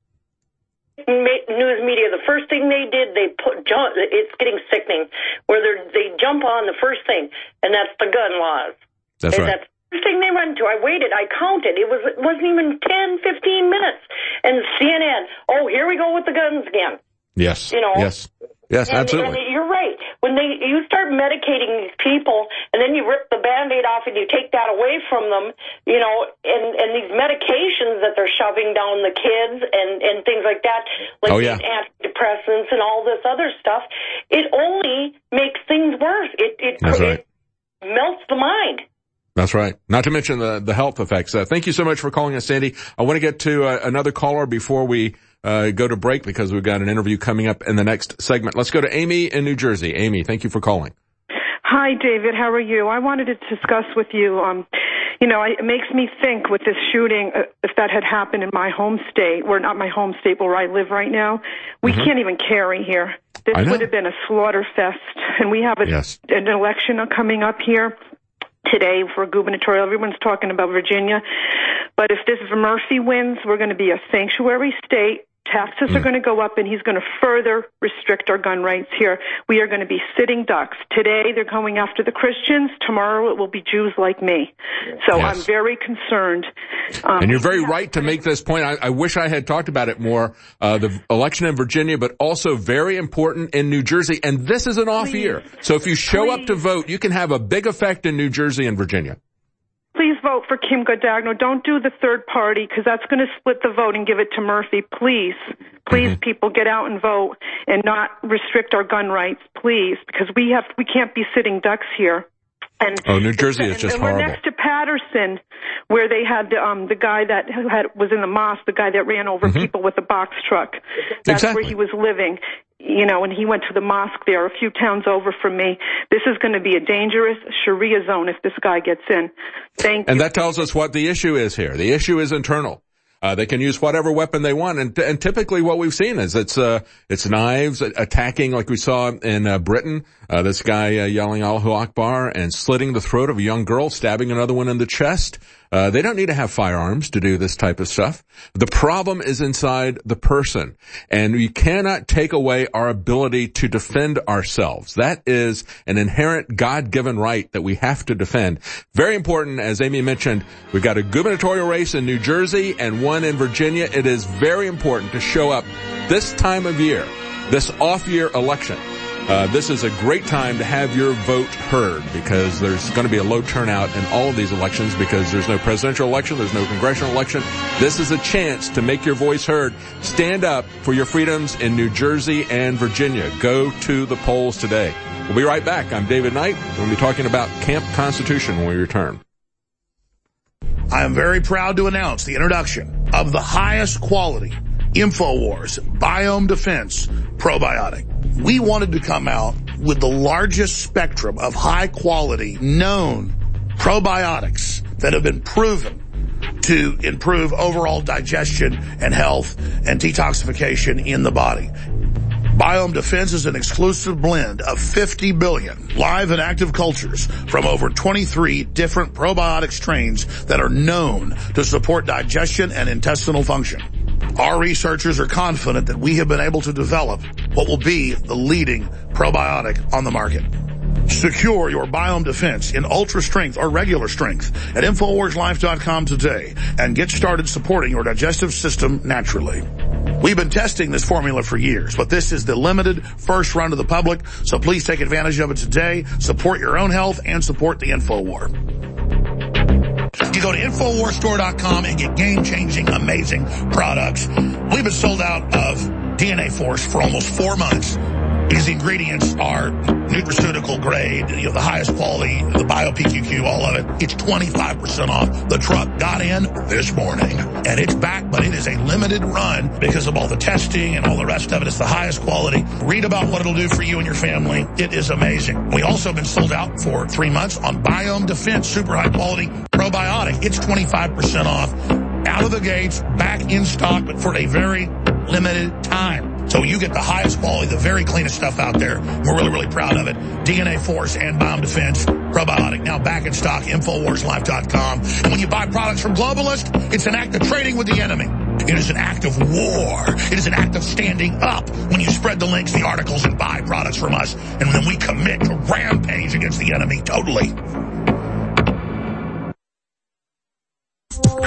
News media, the first thing they did, they put, it's getting sickening, where they jump on the first thing, and that's the gun laws. That's and right. That's the first thing they run to. I waited, I counted. It, was, it wasn't even ten, fifteen minutes. And C N N, oh, here we go with the guns again. Yes. You know? Yes. Yes, and, absolutely. And you're right. When they you start medicating these people, and then you rip the Band-Aid off and you take that away from them, you know, and, and these medications that they're shoving down the kids and, and things like that, like oh, yeah. these antidepressants and all this other stuff, it only makes things worse. It it, That's it right. melts the mind. That's right. Not to mention the, the health effects. Uh, thank you so much for calling us, Sandy. I want to get to uh, another caller before we uh, go to break because we've got an interview coming up in the next segment. Let's go to Amy in New Jersey. Amy, thank you for calling. Hi, David. How are you? I wanted to discuss with you, um, you know, it makes me think with this shooting, uh, if that had happened in my home state, or not my home state, but where I live right now, we mm-hmm. can't even carry here. This would have been a slaughter fest, and we have a, yes. an election coming up here today for gubernatorial. Everyone's talking about Virginia. But if this Murphy wins, we're going to be a sanctuary state. Taxes mm. are going to go up, and he's going to further restrict our gun rights here. We are going to be sitting ducks. Today, they're going after the Christians. Tomorrow, it will be Jews like me. So yes. I'm very concerned. Um, and you're very right to make this point. I, I wish I had talked about it more. Uh, the election in Virginia, but also very important in New Jersey. And this is an off please, year. So if you show please. up to vote, you can have a big effect in New Jersey and Virginia. Please vote for Kim Godagno. Don't do the third party because that's going to split the vote and give it to Murphy. Please, please, mm-hmm. people, get out and vote and not restrict our gun rights, please, because we have we can't be sitting ducks here. And oh, New Jersey is just and horrible. We're next to Patterson, where they had um, the guy that had, was in the mosque, the guy that ran over mm-hmm. people with the box truck. That's exactly. where he was living. You know, and he went to the mosque there, a few towns over from me. This is going to be a dangerous Sharia zone if this guy gets in. Thank you. And that tells us what the issue is here. The issue is internal. Uh, they can use whatever weapon they want, and, and typically what we've seen is it's uh, it's knives attacking, like we saw in uh, Britain. Uh, this guy uh, yelling Allahu Akbar and slitting the throat of a young girl, stabbing another one in the chest. Uh, they don't need to have firearms to do this type of stuff. The problem is inside the person, and you cannot take away our ability to defend ourselves. That is an inherent God-given right that we have to defend. Very important, as Amy mentioned, we've got a gubernatorial race in New Jersey and one in Virginia. It is very important to show up this time of year, this off-year election. Uh, this is a great time to have your vote heard because there's going to be a low turnout in all of these elections because there's no presidential election, there's no congressional election. This is a chance to make your voice heard. Stand up for your freedoms in New Jersey and Virginia. Go to the polls today. We'll be right back. I'm David Knight. We'll be talking about Camp Constitution when we return. I am very proud to announce the introduction of the highest quality InfoWars Biome Defense Probiotic. We wanted to come out with the largest spectrum of high-quality, known probiotics that have been proven to improve overall digestion and health and detoxification in the body. Biome Defense is an exclusive blend of fifty billion live and active cultures from over twenty-three different probiotic strains that are known to support digestion and intestinal function. Our researchers are confident that we have been able to develop what will be the leading probiotic on the market. Secure your Biome Defense in ultra strength or regular strength at Infowars Life dot com today and get started supporting your digestive system naturally. We've been testing this formula for years, but this is the limited first run to the public, so please take advantage of it today. Support your own health and support the InfoWar. You go to Infowars Store dot com and get game-changing, amazing products. We've been sold out of D N A Force for almost four months because the ingredients are nutraceutical grade, you know, the highest quality, the Bio-P Q Q, all of it. It's twenty-five percent off. The truck got in this morning, and it's back, but it is a limited run because of all the testing and all the rest of it. It's the highest quality. Read about what it'll do for you and your family. It is amazing. We also have been sold out for three months on Biome Defense, super high-quality probiotic. It's twenty-five percent off. Out of the gates, back in stock, but for a very limited time. So you get the highest quality, the very cleanest stuff out there. We're really, really proud of it. D N A Force and Biome Defense Probiotic, now back in stock, Infowars Life dot com. And when you buy products from globalists, it's an act of trading with the enemy. It is an act of war. It is an act of standing up when you spread the links, the articles, and buy products from us. And then we commit to rampage against the enemy totally.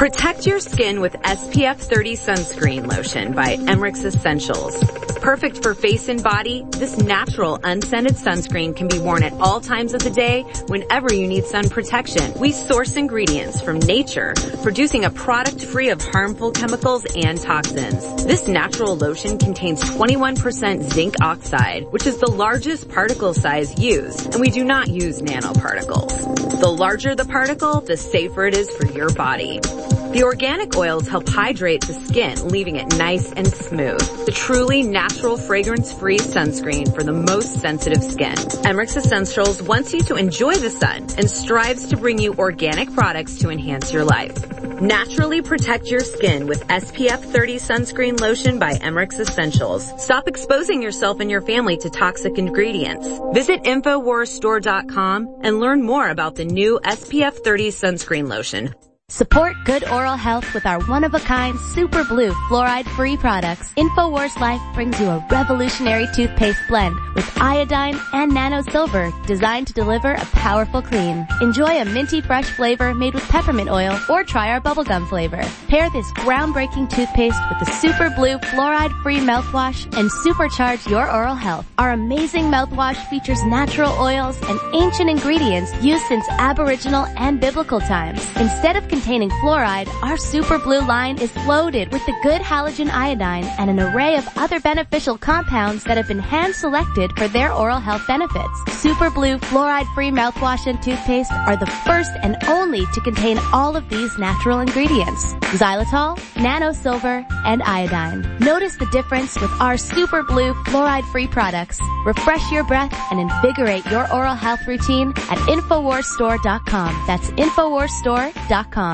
Protect your skin with S P F thirty sunscreen lotion by Emmerich Essentials. Perfect for face and body, this natural unscented sunscreen can be worn at all times of the day whenever you need sun protection. We source ingredients from nature, producing a product free of harmful chemicals and toxins. This natural lotion contains twenty-one percent zinc oxide, which is the largest particle size used, and we do not use nanoparticles. The larger the particle, the safer it is for your body. The organic oils help hydrate the skin, leaving it nice and smooth. The truly natural fragrance-free sunscreen for the most sensitive skin. Emmerich Essentials wants you to enjoy the sun and strives to bring you organic products to enhance your life. Naturally protect your skin with S P F thirty sunscreen lotion by Emmerich Essentials. Stop exposing yourself and your family to toxic ingredients. Visit Infowars Store dot com and learn more about the new S P F thirty sunscreen lotion. Support good oral health with our one-of-a-kind Super Blue fluoride-free products. InfoWars Life brings you a revolutionary toothpaste blend with iodine and nano silver designed to deliver a powerful clean. Enjoy a minty fresh flavor made with peppermint oil or try our bubblegum flavor. Pair this groundbreaking toothpaste with the Super Blue fluoride-free mouthwash and supercharge your oral health. Our amazing mouthwash features natural oils and ancient ingredients used since Aboriginal and biblical times. Instead of containing fluoride, our Super Blue line is loaded with the good halogen iodine and an array of other beneficial compounds that have been hand-selected for their oral health benefits. Super Blue fluoride-free mouthwash and toothpaste are the first and only to contain all of these natural ingredients: xylitol, nano silver, and iodine. Notice the difference with our Super Blue fluoride-free products. Refresh your breath and invigorate your oral health routine at Infowars Store dot com. That's Infowars Store dot com.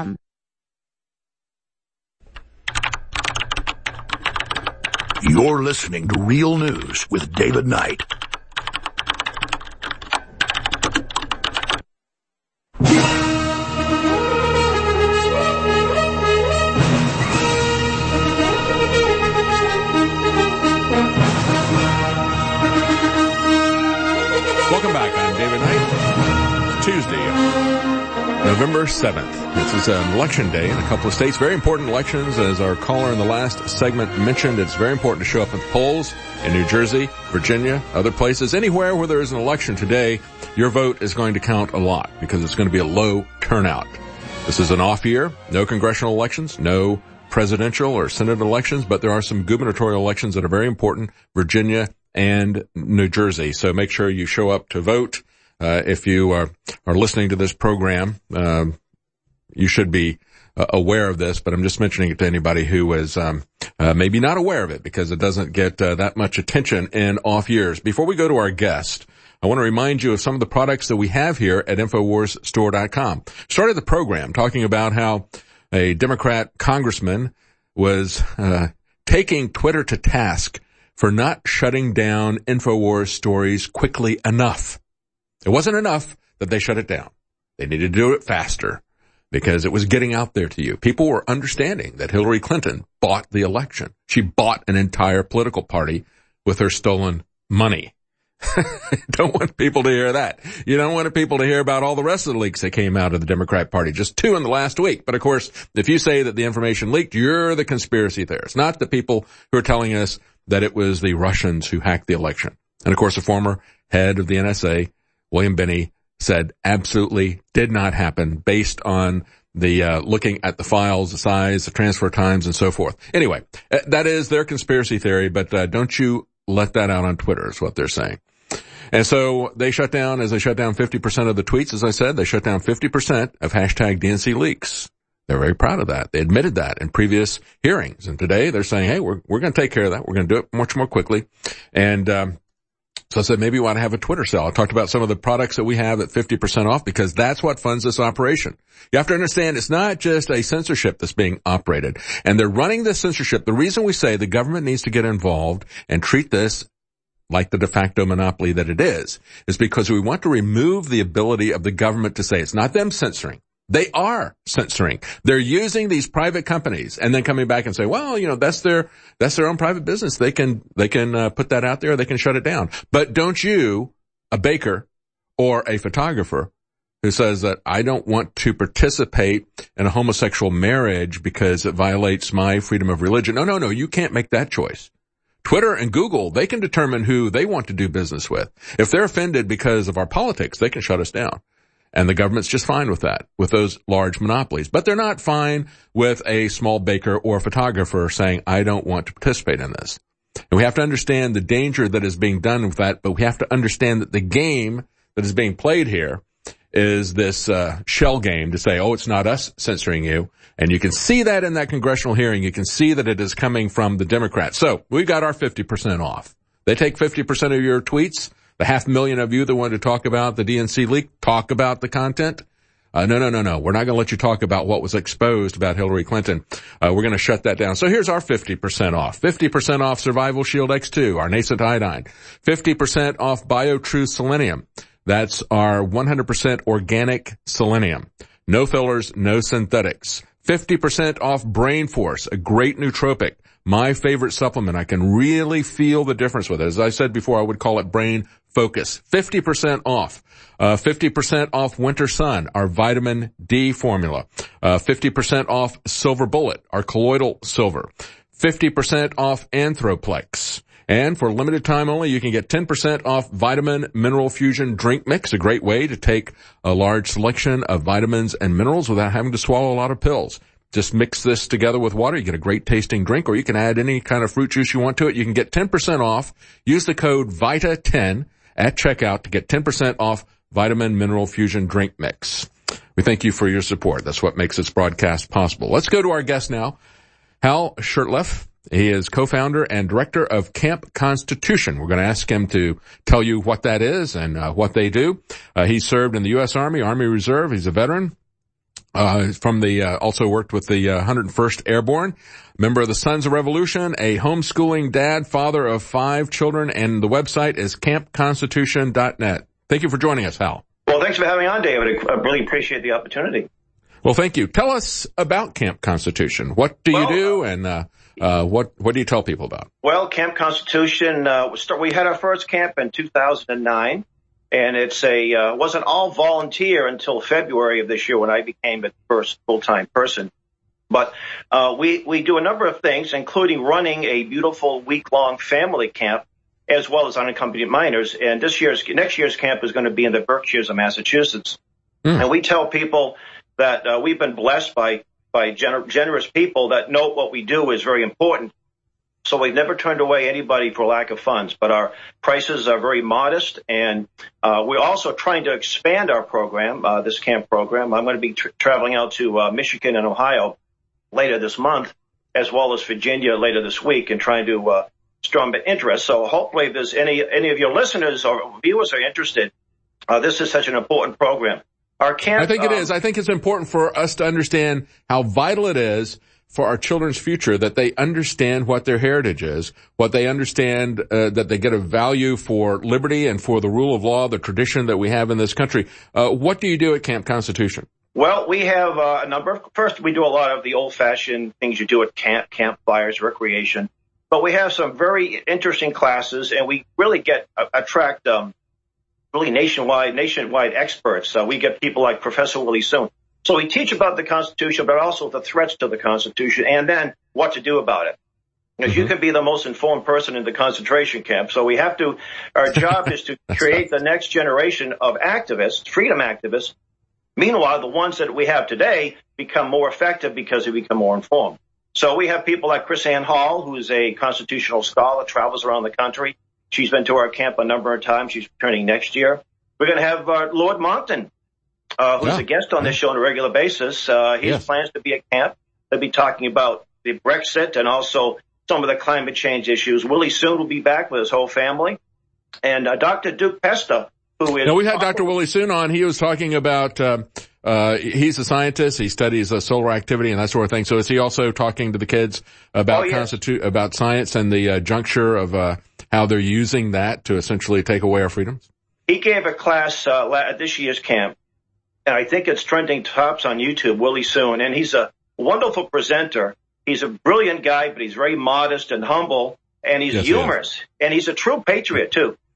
You're listening to Real News with David Knight. Welcome back. I'm David Knight. It's Tuesday, November seventh. This is an election day in a couple of states. Very important elections. As our caller in the last segment mentioned, it's very important to show up at the polls in New Jersey, Virginia, other places. Anywhere where there is an election today, your vote is going to count a lot because it's going to be a low turnout. This is an off year. No congressional elections, no presidential or Senate elections, but there are some gubernatorial elections that are very important, Virginia and New Jersey. So make sure you show up to vote. Uh, if you are, are listening to this program, um, you should be uh, aware of this, but I'm just mentioning it to anybody who is um, uh, maybe not aware of it because it doesn't get uh, that much attention in off years. Before we go to our guest, I want to remind you of some of the products that we have here at Infowars Store dot com. Started the program talking about how a Democrat congressman was uh, taking Twitter to task for not shutting down Infowars stories quickly enough. It wasn't enough that they shut it down. They needed to do it faster because it was getting out there to you. People were understanding that Hillary Clinton bought the election. She bought an entire political party with her stolen money. Don't want people to hear that. You don't want people to hear about all the rest of the leaks that came out of the Democrat Party. Just two in the last week. But of course, if you say that the information leaked, you're the conspiracy theorist, not the people who are telling us that it was the Russians who hacked the election. And of course, the former head of the N S A, William Binney, said absolutely did not happen based on the uh, looking at the files, the size, the transfer times, and so forth. Anyway, that is their conspiracy theory, but uh, don't you let that out on Twitter is what they're saying. And so they shut down, as they shut down fifty percent of the tweets, as I said, they shut down fifty percent of hashtag D N C leaks. They're very proud of that. They admitted that in previous hearings. And today they're saying, hey, we're, we're going to take care of that. We're going to do it much more quickly. And, um, so I said, maybe we want to have a Twitter sale. I talked about some of the products that we have at fifty percent off because that's what funds this operation. You have to understand it's not just a censorship that's being operated. And they're running this censorship. The reason we say the government needs to get involved and treat this like the de facto monopoly that it is, is because we want to remove the ability of the government to say it's not them censoring. They are censoring. They're using these private companies and then coming back and say, well, you know, that's their, that's their own private business. They can, they can uh, put that out there. They can shut it down. But don't you, a baker or a photographer, who says that I don't want to participate in a homosexual marriage because it violates my freedom of religion. No, no, no, you can't make that choice. Twitter and Google, they can determine who they want to do business with. If they're offended because of our politics, they can shut us down. And the government's just fine with that, with those large monopolies. But they're not fine with a small baker or photographer saying, I don't want to participate in this. And we have to understand the danger that is being done with that, but we have to understand that the game that is being played here is this uh, shell game to say, oh, it's not us censoring you. And you can see that in that congressional hearing. You can see that it is coming from the Democrats. So we've got our fifty percent off. They take fifty percent of your tweets. The half million of you that wanted to talk about the D N C leak, talk about the content. Uh, no, no, no, no. We're not going to let you talk about what was exposed about Hillary Clinton. Uh, we're going to shut that down. So here's our fifty percent off. fifty percent off Survival Shield X two, our nascent iodine. fifty percent off BioTrue Selenium. That's our one hundred percent organic selenium. No fillers, no synthetics. fifty percent off Brain Force, a great nootropic. My favorite supplement. I can really feel the difference with it. As I said before, I would call it Brain Focus. fifty percent off. Uh, fifty percent off Winter Sun, our vitamin D formula. Uh, fifty percent off Silver Bullet, our colloidal silver. fifty percent off Anthroplex. And for limited time only, you can get ten percent off Vitamin Mineral Fusion Drink Mix, a great way to take a large selection of vitamins and minerals without having to swallow a lot of pills. Just mix this together with water. You get a great tasting drink, or you can add any kind of fruit juice you want to it. You can get ten percent off. Use the code VITA ten at checkout to get ten percent off Vitamin Mineral Fusion Drink Mix. We thank you for your support. That's what makes this broadcast possible. Let's go to our guest now, Hal Shurtleff. He is co-founder and director of Camp Constitution. We're going to ask him to tell you what that is and uh, what they do. Uh, he served in the U S Army, Army Reserve. He's a veteran. Uh, from the, uh, also worked with the uh, one hundred first Airborne, member of the Sons of Revolution, a homeschooling dad, father of five children, and the website is camp constitution dot net. Thank you for joining us, Hal. Well, thanks for having me on, David. I really appreciate the opportunity. Well, thank you. Tell us about Camp Constitution. What do well, you do, and uh, uh, what what do you tell people about? Well, Camp Constitution, uh, we had our first camp in two thousand nine. And it's a, uh, wasn't all volunteer until February of this year when I became the first full-time person. But, uh, we, we do a number of things, including running a beautiful week-long family camp, as well as unaccompanied minors. And this year's, next year's camp is going to be in the Berkshires of Massachusetts. Mm. And we tell people that, uh, we've been blessed by, by gener- generous people that know what we do is very important. So we've never turned away anybody for lack of funds, but our prices are very modest, and uh, we're also trying to expand our program, uh, this camp program. I'm going to be tra- traveling out to uh, Michigan and Ohio later this month, as well as Virginia later this week, and trying to uh, storm the interest. So hopefully if there's any, any of your listeners or viewers are interested, uh, this is such an important program. Our camp, I think it um, is. I think it's important for us to understand how vital it is for our children's future, that they understand what their heritage is, what they understand, uh, that they get a value for liberty and for the rule of law, the tradition that we have in this country. Uh, what do you do at Camp Constitution? Well, we have uh, a number of, first we do a lot of the old-fashioned things you do at camp, campfires, recreation, but we have some very interesting classes, and we really get, uh, attract, um, really nationwide, nationwide experts. So we get people like Professor Willie Soon. So we teach about the Constitution, but also the threats to the Constitution, and then what to do about it. Because mm-hmm. you can be the most informed person in the concentration camp. So we have to, our job is to create right. the next generation of activists, freedom activists. Meanwhile, the ones that we have today become more effective because they become more informed. So we have people like Chris Ann Hall, who is a constitutional scholar, travels around the country. She's been to our camp a number of times. She's returning next year. We're going to have uh, Lord Monckton. Uh, who's yeah. a guest on this show on a regular basis. Uh, he has plans to be at camp. They'll be talking about the Brexit and also some of the climate change issues. Willie Soon will be back with his whole family. And uh, Doctor Duke Pesta, who is... No, we had Doctor Willie Soon on. He was talking about, uh, uh, he's a scientist. He studies uh, solar activity and that sort of thing. So is he also talking to the kids about oh, yes. constitu- about science and the uh, juncture of uh, how they're using that to essentially take away our freedoms? He gave a class uh, at this year's camp. And I think it's trending tops on YouTube, Willie Soon. And he's a wonderful presenter. He's a brilliant guy, but he's very modest and humble. And he's yes, humorous. yeah. And he's a true patriot, too.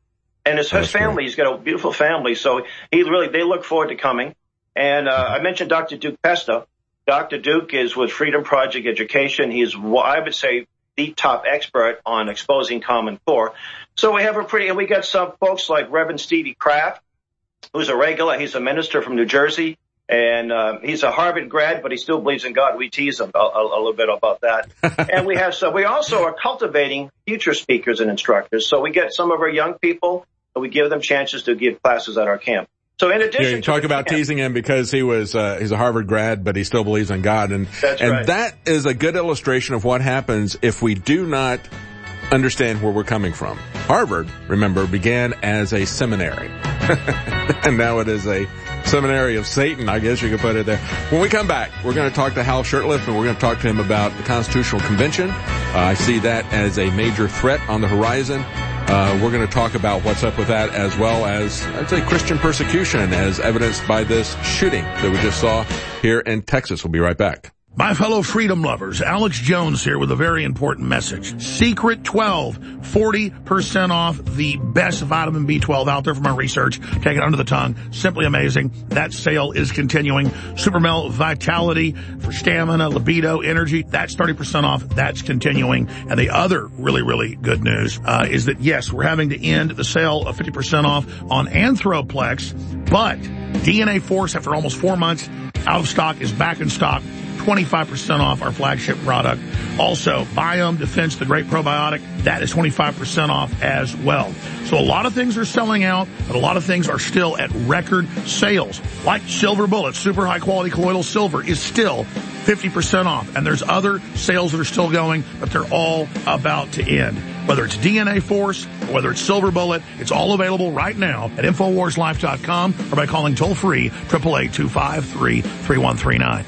And his, his family, he's got a beautiful family, so he really they look forward to coming. And uh, I mentioned Doctor Duke Pesta. Doctor Duke is with Freedom Project Education. He's, I would say, the top expert on exposing Common Core. So we have a pretty, and we got some folks like Reverend Stevie Kraft, who's a regular. He's a minister from New Jersey, and uh, he's a Harvard grad, but he still believes in God. We tease him a, a, a little bit about that. And we have so we also are cultivating future speakers and instructors. So we get some of our young people, and we give them chances to give classes at our camp. So in addition, yeah, you to talk about camp, teasing him because he was uh, he's a Harvard grad, but he still believes in God, and That's and right. that is a good illustration of what happens if we do not understand where we're coming from. Harvard, remember, began as a seminary, and now it is a seminary of Satan, I guess you could put it there. When we come back, we're going to talk to Hal Shurtleff, and we're going to talk to him about the Constitutional Convention. Uh, I see that as a major threat on the horizon. Uh, we're going to talk about what's up with that, as well as, I'd say, Christian persecution, as evidenced by this shooting that we just saw here in Texas. We'll be right back. My fellow freedom lovers, Alex Jones here with a very important message. Secret twelve, forty percent off the best vitamin B twelve out there from our research. Take it under the tongue. Simply amazing. That sale is continuing. Supermel Vitality for stamina, libido, energy. That's thirty percent off. That's continuing. And the other really, really good news uh, is that, yes, we're having to end the sale of fifty percent off on Anthroplex, but D N A Force, after almost four months out of stock, is back in stock. twenty-five percent off our flagship product. Also, Biome Defense, the great probiotic, that is twenty-five percent off as well. So a lot of things are selling out, but a lot of things are still at record sales. Like Silver Bullet, super high quality colloidal silver is still fifty percent off. And there's other sales that are still going, but they're all about to end. Whether it's D N A Force, or whether it's Silver Bullet, it's all available right now at Infowars Life dot com or by calling toll free, eight eight eight, two five three, three one three nine.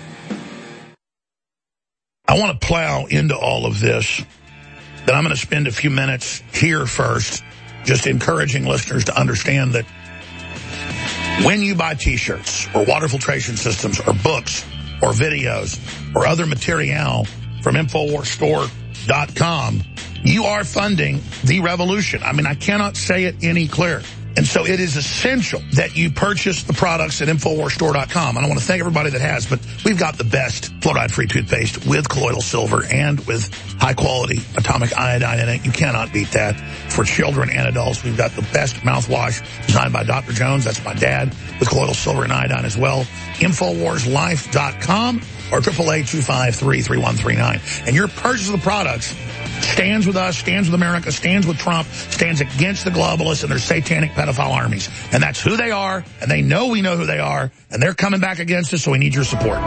I want to plow into all of this, but I'm going to spend a few minutes here first just encouraging listeners to understand that when you buy T-shirts or water filtration systems or books or videos or other material from Infowars Store dot com, you are funding the revolution. I mean, I cannot say it any clearer. And so it is essential that you purchase the products at Infowars Store dot com. And I want to thank everybody that has, but we've got the best fluoride-free toothpaste with colloidal silver and with high-quality atomic iodine in it. You cannot beat that. For children and adults, we've got the best mouthwash designed by Doctor Jones. That's my dad, with colloidal silver and iodine as well. Infowars Life dot com or eight eight eight, two five three, three one three nine. And your purchase of the products stands with us, stands with America, stands with Trump, stands against the globalists and their satanic pedophile armies. And that's who they are, and they know we know who they are, and they're coming back against us, so we need your support.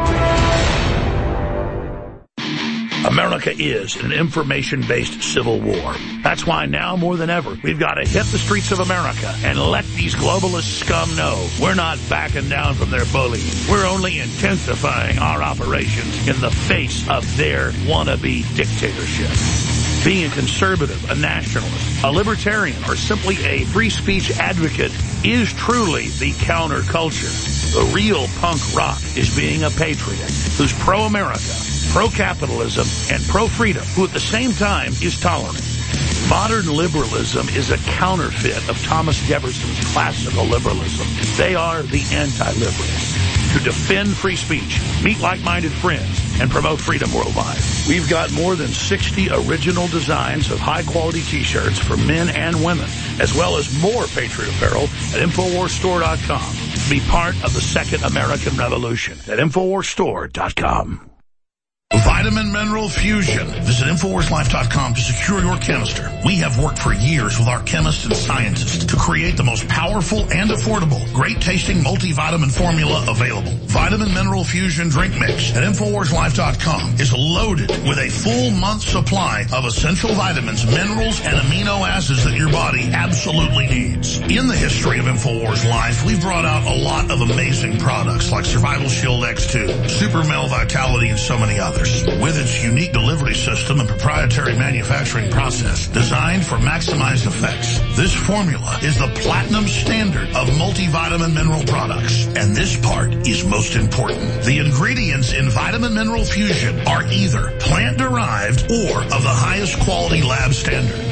America is in an information-based civil war. That's why now more than ever, we've got to hit the streets of America and let these globalist scum know we're not backing down from their bullying. We're only intensifying our operations in the face of their wannabe dictatorship. Being a conservative, a nationalist, a libertarian, or simply a free speech advocate is truly the counterculture. The real punk rock is being a patriot who's pro-America, pro-capitalism, and pro-freedom, who at the same time is tolerant. Modern liberalism is a counterfeit of Thomas Jefferson's classical liberalism. They are the anti-liberals who defend free speech, meet like-minded friends, and promote freedom worldwide. We've got more than sixty original designs of high-quality T-shirts for men and women, as well as more Patriot apparel at Infowars Store dot com. Be part of the Second American Revolution at Infowars Store dot com. Vitamin Mineral Fusion. Visit Infowars Life dot com to secure your canister. We have worked for years with our chemists and scientists to create the most powerful and affordable, great-tasting multivitamin formula available. Vitamin Mineral Fusion Drink Mix at Infowars Life dot com is loaded with a full month supply of essential vitamins, minerals, and amino acids that your body absolutely needs. In the history of Infowars Life, we've brought out a lot of amazing products like Survival Shield X two, Supermel Vitality, and so many others. With its unique delivery system and proprietary manufacturing process designed for maximized effects, this formula is the platinum standard of multivitamin mineral products. And this part is most important. The ingredients in Vitamin Mineral Fusion are either plant-derived or of the highest quality lab standard.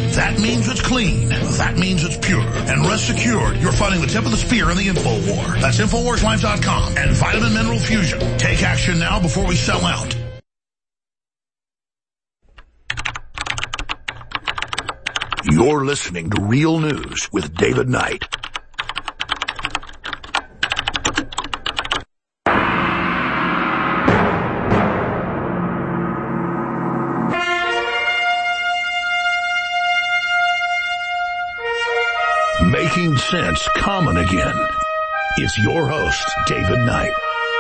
That means it's clean. That means it's pure. And rest assured, you're fighting the tip of the spear in the info war. That's Infowars Life dot com and Vitamin Mineral Fusion. Take action now before we sell out. You're listening to Real News with David Knight. Making sense common again. It's your host, David Knight.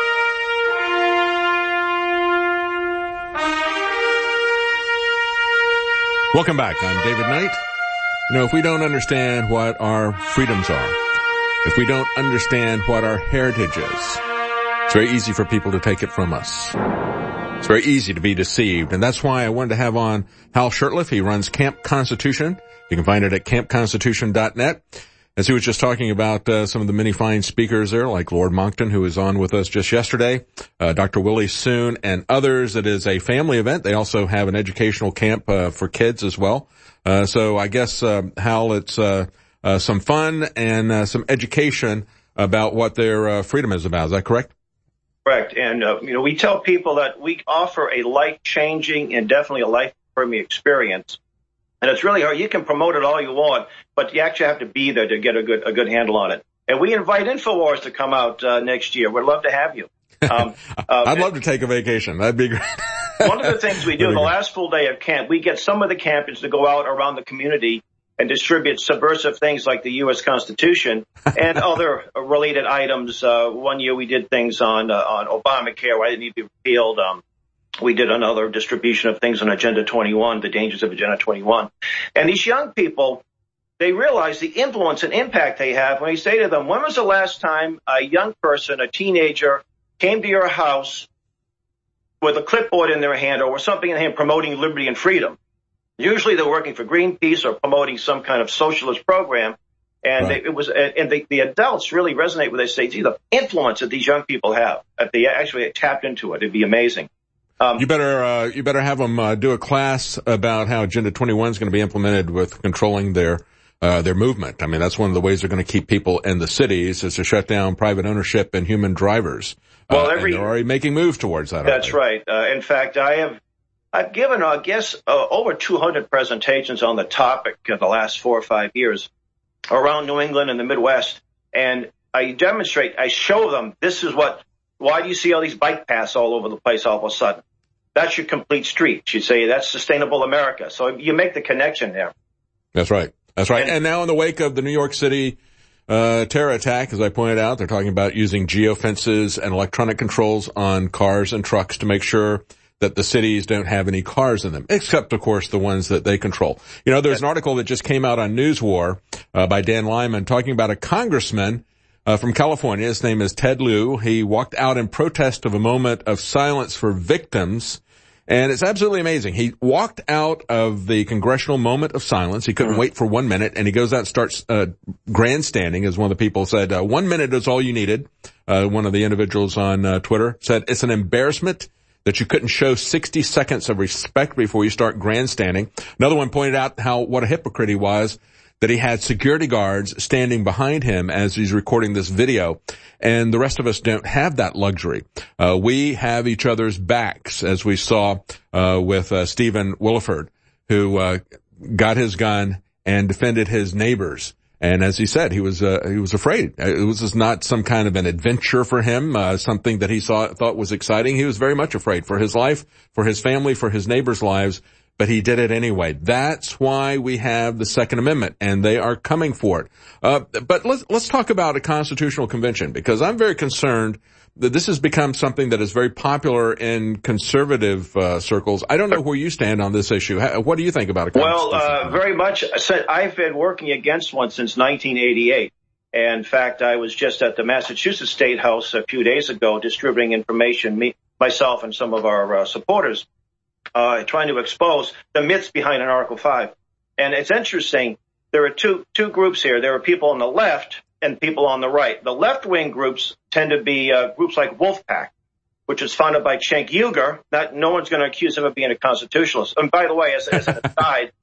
Welcome back. I'm David Knight. You know, if we don't understand what our freedoms are, if we don't understand what our heritage is, it's very easy for people to take it from us. It's very easy to be deceived. And that's why I wanted to have on Hal Shurtleff. He runs Camp Constitution. You can find it at camp constitution dot net. As he was just talking about uh, some of the many fine speakers there, like Lord Monckton, who was on with us just yesterday, uh, Doctor Willie Soon, and others. It is a family event. They also have an educational camp uh, for kids as well. Uh, so I guess, uh, Hal, it's uh, uh, some fun and uh, some education about what their uh, freedom is about. Is that correct? Correct. And, uh, you know, we tell people that we offer a life-changing and definitely a life-affirming experience. And it's really hard. You can promote it all you want, but you actually have to be there to get a good a good handle on it. And we invite InfoWars to come out uh, next year. We'd love to have you. Um, uh, I'd love to take a vacation. That'd be great. One of the things we do, the last full day of camp, we get some of the campers to go out around the community and distribute subversive things like the U S Constitution and other related items. Uh, one year we did things on uh, on Obamacare, why it didn't need to be repealed. Um, We did another distribution of things on Agenda twenty-one, the dangers of Agenda twenty-one. And these young people, they realize the influence and impact they have when you say to them, when was the last time a young person, a teenager, came to your house with a clipboard in their hand or with something in their hand promoting liberty and freedom? Usually they're working for Greenpeace or promoting some kind of socialist program. And right. they, it was, and the, the adults really resonate with this. They see the influence that these young people have. If they actually tapped into it, it'd be amazing. Um, you better, uh, you better have them, uh, do a class about how Agenda twenty-one is going to be implemented with controlling their, uh, their movement. I mean, that's one of the ways they're going to keep people in the cities is to shut down private ownership and human drivers. Well, uh, every, and they're already making moves towards that. That's right. Uh, in fact, I have, I've given, I guess, uh, over two hundred presentations on the topic of the last four or five years around New England and the Midwest. And I demonstrate, I show them this is what, why do you see all these bike paths all over the place all of a sudden? That's your complete street. You say that's sustainable America. So you make the connection there. That's right. That's right. And, and now in the wake of the New York City uh terror attack, as I pointed out, they're talking about using geofences and electronic controls on cars and trucks to make sure that the cities don't have any cars in them, except, of course, the ones that they control. You know, there's an article that just came out on NewsWar uh, by Dan Lyman talking about a congressman Uh, from California. His name is Ted Lieu. He walked out in protest of a moment of silence for victims. And it's absolutely amazing. He walked out of the congressional moment of silence. He couldn't wait for one minute. And he goes out and starts uh, grandstanding, as one of the people said. Uh, one minute is all you needed. Uh, one of the individuals on uh, Twitter said, it's an embarrassment that you couldn't show sixty seconds of respect before you start grandstanding. Another one pointed out how what a hypocrite he was, that he had security guards standing behind him as he's recording this video, and the rest of us don't have that luxury. Uh, we have each other's backs, as we saw uh, with uh, Stephen Williford, who uh, got his gun and defended his neighbors. And as he said, he was uh, he was afraid. It was not some kind of an adventure for him, uh, something that he saw, thought was exciting. He was very much afraid for his life, for his family, for his neighbors' lives. But he did it anyway. That's why we have the Second Amendment, and they are coming for it. Uh, but let's, let's talk about a constitutional convention, because I'm very concerned that this has become something that is very popular in conservative uh, circles. I don't know where you stand on this issue. How, what do you think about a constitutional Well, uh, very much. I've been working against one since nineteen eighty-eight. And in fact, I was just at the Massachusetts State House a few days ago distributing information, me, myself and some of our uh, supporters, Uh, trying to expose the myths behind an Article five. And it's interesting. There are two, two groups here. There are people on the left and people on the right. The left-wing groups tend to be uh, groups like Wolfpack, which was founded by Cenk Uygur. Not, no one's going to accuse him of being a constitutionalist. And by the way, as, as an aside,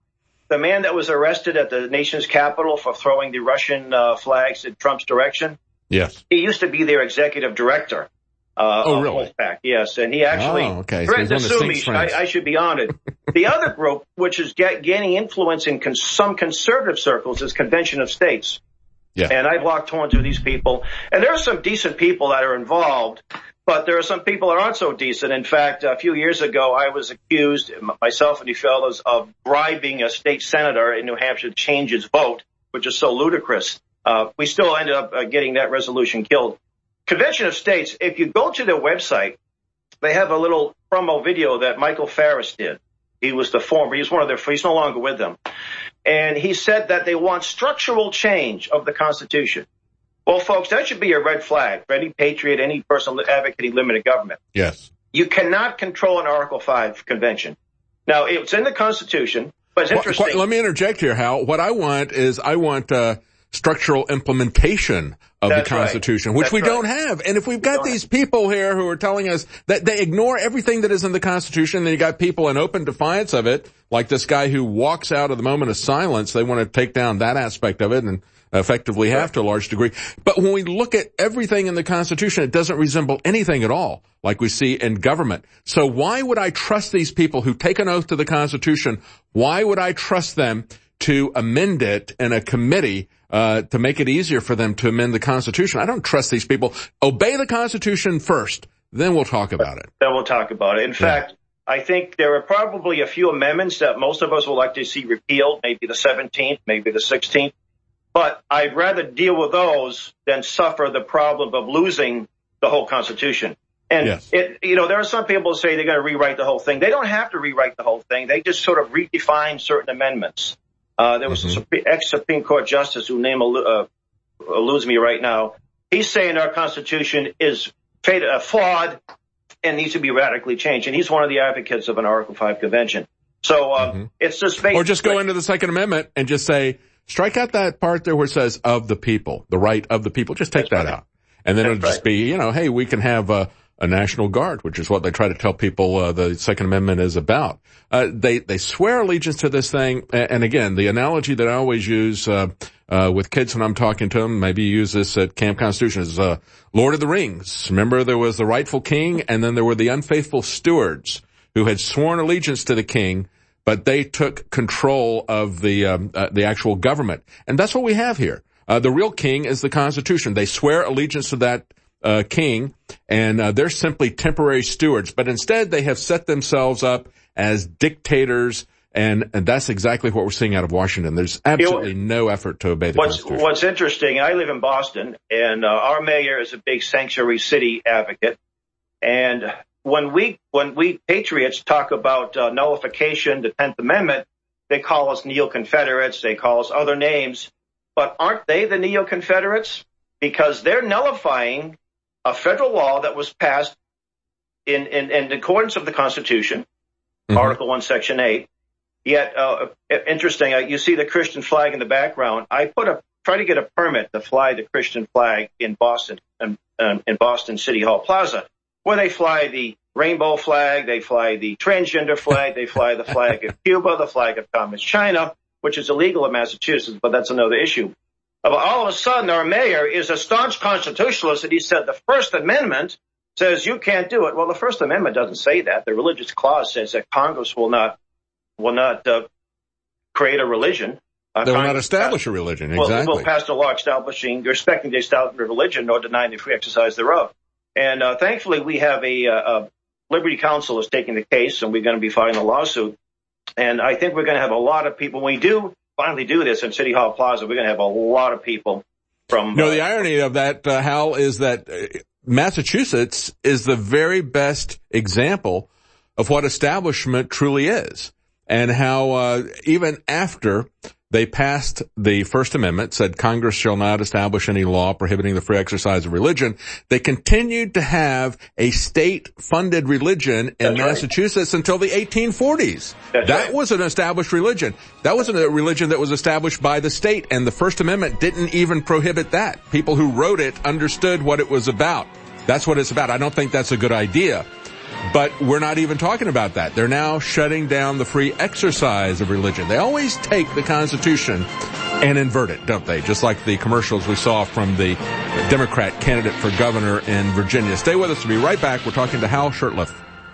the man that was arrested at the nation's capital for throwing the Russian uh, flags in Trump's direction. Yes. He used to be their executive director. Uh, oh, really? Wolfpack, yes. And he actually oh, okay. threatened so to sue me. I, I should be on it. The other group, which is get, gaining influence in con- some conservative circles, is Convention of States. Yeah. And I've locked horns with these people. And there are some decent people that are involved, but there are some people that aren't so decent. In fact, a few years ago, I was accused, myself and the fellows, of bribing a state senator in New Hampshire to change his vote, which is so ludicrous. Uh, we still ended up uh, getting that resolution killed. Convention of States, if you go to their website, they have a little promo video that Michael Farris did. He was the former, he's one of their, he's no longer with them. And he said that they want structural change of the Constitution. Well, folks, that should be a red flag for any patriot, any person advocating limited government. Yes. You cannot control an Article five convention. Now, it's in the Constitution, but it's interesting. Well, let me interject here, Hal. What I want is I want uh, structural implementation of That's the Constitution, right. which That's we right. don't have. And if we've got these people here who are telling us that they ignore everything that is in the Constitution, then you got people in open defiance of it, like this guy who walks out of the moment of silence. They want to take down that aspect of it and effectively have to a large degree. But when we look at everything in the Constitution, it doesn't resemble anything at all like we see in government. So why would I trust these people who take an oath to the Constitution? Why would I trust them to amend it in a committee uh to make it easier for them to amend the Constitution? I don't trust these people. Obey the Constitution first, then we'll talk about it. Then we'll talk about it. In yeah. fact, I think there are probably a few amendments that most of us would like to see repealed, maybe the seventeenth, maybe the sixteenth. But I'd rather deal with those than suffer the problem of losing the whole Constitution. And, yes. it, you know, there are some people who say they're going to rewrite the whole thing. They don't have to rewrite the whole thing. They just sort of redefine certain amendments. Uh, there was mm-hmm. an ex-Supreme Court justice whose name uh, eludes me right now. He's saying our Constitution is uh, flawed and needs to be radically changed. And he's one of the advocates of an Article five convention. So uh, mm-hmm. it's just basically... Or just go into the Second Amendment and just say, strike out that part there where it says of the people, the right of the people. Just take That's that right. out. And then That's it'll just right. be, you know, hey, we can have a, a National Guard, which is what they try to tell people uh, the Second Amendment is about. Uh, they, they swear allegiance to this thing. And again, the analogy that I always use, uh, uh, with kids when I'm talking to them, maybe you use this at Camp Constitution, is, uh, Lord of the Rings. Remember, there was the rightful king and then there were the unfaithful stewards who had sworn allegiance to the king, but they took control of the, um, uh, the actual government. And that's what we have here. Uh, the real king is the Constitution. They swear allegiance to that Uh, king, and uh, they're simply temporary stewards. But instead, they have set themselves up as dictators, and, and that's exactly what we're seeing out of Washington. There's absolutely you know, no effort to obey the what's, Constitution. What's interesting, I live in Boston, and uh, our mayor is a big sanctuary city advocate. And when we when we patriots talk about uh, nullification, the tenth Amendment, they call us neo-Confederates, they call us other names. But aren't they the neo-Confederates? Because they're nullifying a federal law that was passed in, in, in accordance of the Constitution, mm-hmm. Article one, Section eight. Yet, uh, interesting, uh, you see the Christian flag in the background. I put a try to get a permit to fly the Christian flag in Boston, um, um, in Boston City Hall Plaza, where they fly the rainbow flag, they fly the transgender flag, they fly the flag of Cuba, the flag of Communist China, which is illegal in Massachusetts, but that's another issue. All of a sudden, our mayor is a staunch constitutionalist, and he said the First Amendment says you can't do it. Well, the First Amendment doesn't say that. The religious clause says that Congress will not will not uh, create a religion. Uh, they will Congress not establish pass, a religion, well, exactly. will pass a law establishing, respecting the establishment of religion, nor denying the free exercise thereof. And uh, thankfully, we have a, a Liberty Counsel is taking the case, and we're going to be filing a lawsuit. And I think we're going to have a lot of people. When we do finally do this in City Hall Plaza, we're going to have a lot of people from... No, uh, the irony of that, uh, Hal, is that uh, Massachusetts is the very best example of what establishment truly is, and how uh, even after they passed the First Amendment, said Congress shall not establish any law prohibiting the free exercise of religion, they continued to have a state-funded religion in That's Massachusetts right. until the eighteen forties. That's that right. was an established religion. That wasn't a religion that was established by the state, and the First Amendment didn't even prohibit that. People who wrote it understood what it was about. That's what it's about. I don't think that's a good idea. But we're not even talking about that. They're now shutting down the free exercise of religion. They always take the Constitution and invert it, don't they? Just like the commercials we saw from the Democrat candidate for governor in Virginia. Stay with us. We'll be right back. We're talking to Hal Shurtleff.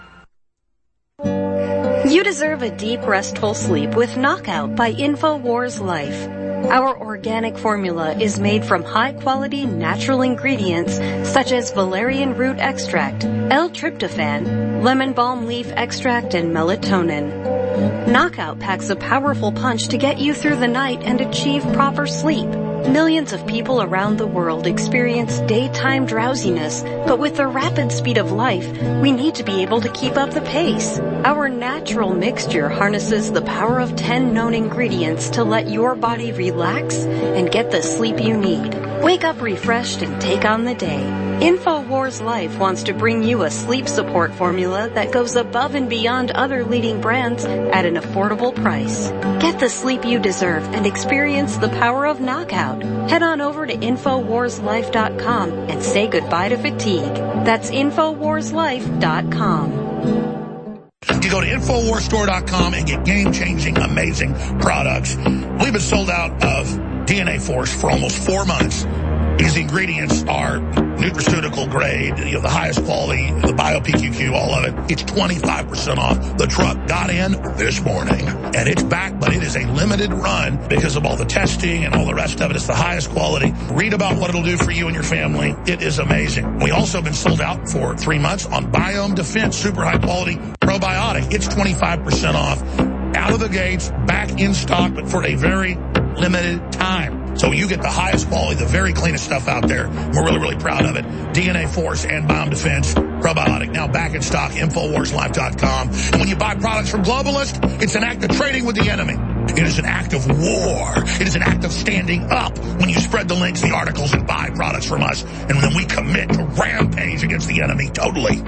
You deserve a deep, restful sleep with Knockout by InfoWars Life. Our organic formula is made from high-quality natural ingredients such as valerian root extract, L-tryptophan, lemon balm leaf extract, and melatonin. Knockout packs a powerful punch to get you through the night and achieve proper sleep. Millions of people around the world experience daytime drowsiness, but with the rapid speed of life, we need to be able to keep up the pace. Our natural mixture harnesses the power of ten known ingredients to let your body relax and get the sleep you need. Wake up refreshed and take on the day. InfoWars Life wants to bring you a sleep support formula that goes above and beyond other leading brands at an affordable price. Get the sleep you deserve and experience the power of Knockout. Head on over to Infowars Life dot com and say goodbye to fatigue. That's Infowars Life dot com. You go to Infowars Store dot com and get game-changing, amazing products. We've been sold out of D N A Force for almost four months because the ingredients are nutraceutical grade, you know, the highest quality, the Bio-P Q Q, all of it. It's twenty-five percent off. The truck got in this morning, and it's back, but it is a limited run because of all the testing and all the rest of it. It's the highest quality. Read about what it'll do for you and your family. It is amazing. We also have been sold out for three months on Biome Defense, super high quality probiotic. It's twenty-five percent off. Out of the gates, back in stock, but for a very limited time. So you get the highest quality, the very cleanest stuff out there. We're really, really proud of it. D N A Force and Biome Defense probiotic, now back in stock, Infowars Life dot com. And when you buy products from Globalist, it's an act of trading with the enemy. It is an act of war. It is an act of standing up when you spread the links, the articles, and buy products from us. And then we commit to rampage against the enemy totally.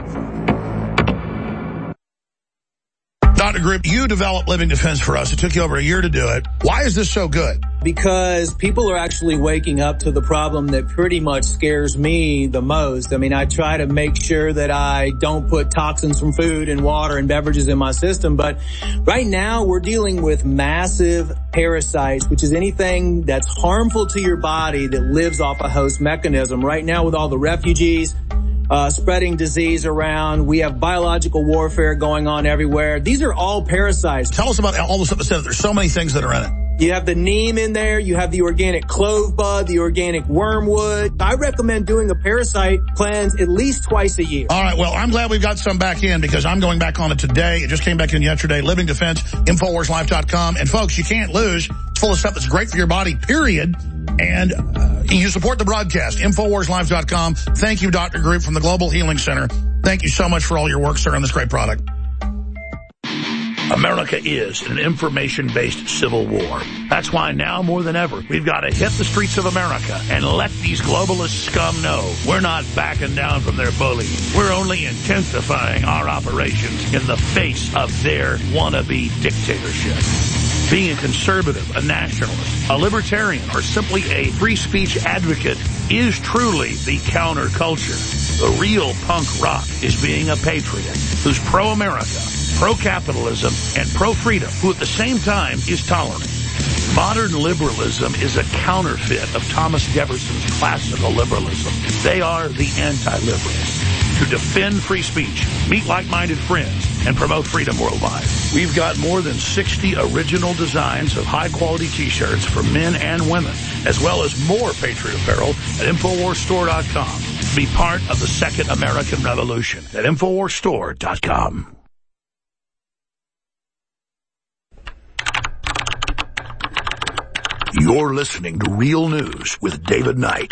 Doctor Group, you developed Living Defense for us. It took you over a year to do it. Why is this so good? Because people are actually waking up to the problem that pretty much scares me the most. I mean, I try to make sure that I don't put toxins from food and water and beverages in my system. But right now we're dealing with massive parasites, which is anything that's harmful to your body that lives off a host mechanism. Right now with all the refugees, Uh, spreading disease around. We have biological warfare going on everywhere. These are all parasites. Tell us about all the stuff that said there's so many things that are in it. You have the neem in there. You have the organic clove bud, the organic wormwood. I recommend doing a parasite cleanse at least twice a year. All right. Well, I'm glad we've got some back in because I'm going back on it today. It just came back in yesterday. Living Defense, Infowars Life dot com. And folks, you can't lose. It's full of stuff that's great for your body, period. And uh, you support the broadcast, Infowars Life dot com. Thank you, Doctor Group from the Global Healing Center. Thank you so much for all your work, sir, on this great product. America is in an information-based civil war. That's why now more than ever, we've got to hit the streets of America and let these globalist scum know we're not backing down from their bullying. We're only intensifying our operations in the face of their wannabe dictatorship. Being a conservative, a nationalist, a libertarian, or simply a free speech advocate is truly the counterculture. The real punk rock is being a patriot who's pro-America, pro-capitalism, and pro-freedom, who at the same time is tolerant. Modern liberalism is a counterfeit of Thomas Jefferson's classical liberalism. They are the anti-liberals. To defend free speech, meet like-minded friends, and promote freedom worldwide. We've got more than sixty original designs of high-quality T-shirts for men and women, as well as more Patriot apparel at Infowars Store dot com. Be part of the Second American Revolution at Infowars Store dot com. You're listening to Real News with David Knight.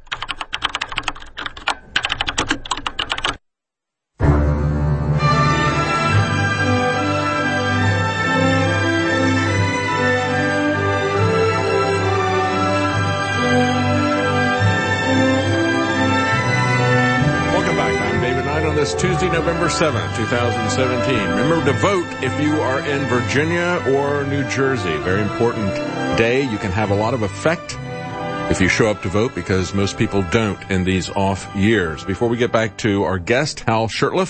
Tuesday, November seventh, twenty seventeen. Remember to vote if you are in Virginia or New Jersey. Very important day. You can have a lot of effect if you show up to vote because most people don't in these off years. Before we get back to our guest, Hal Shurtleff,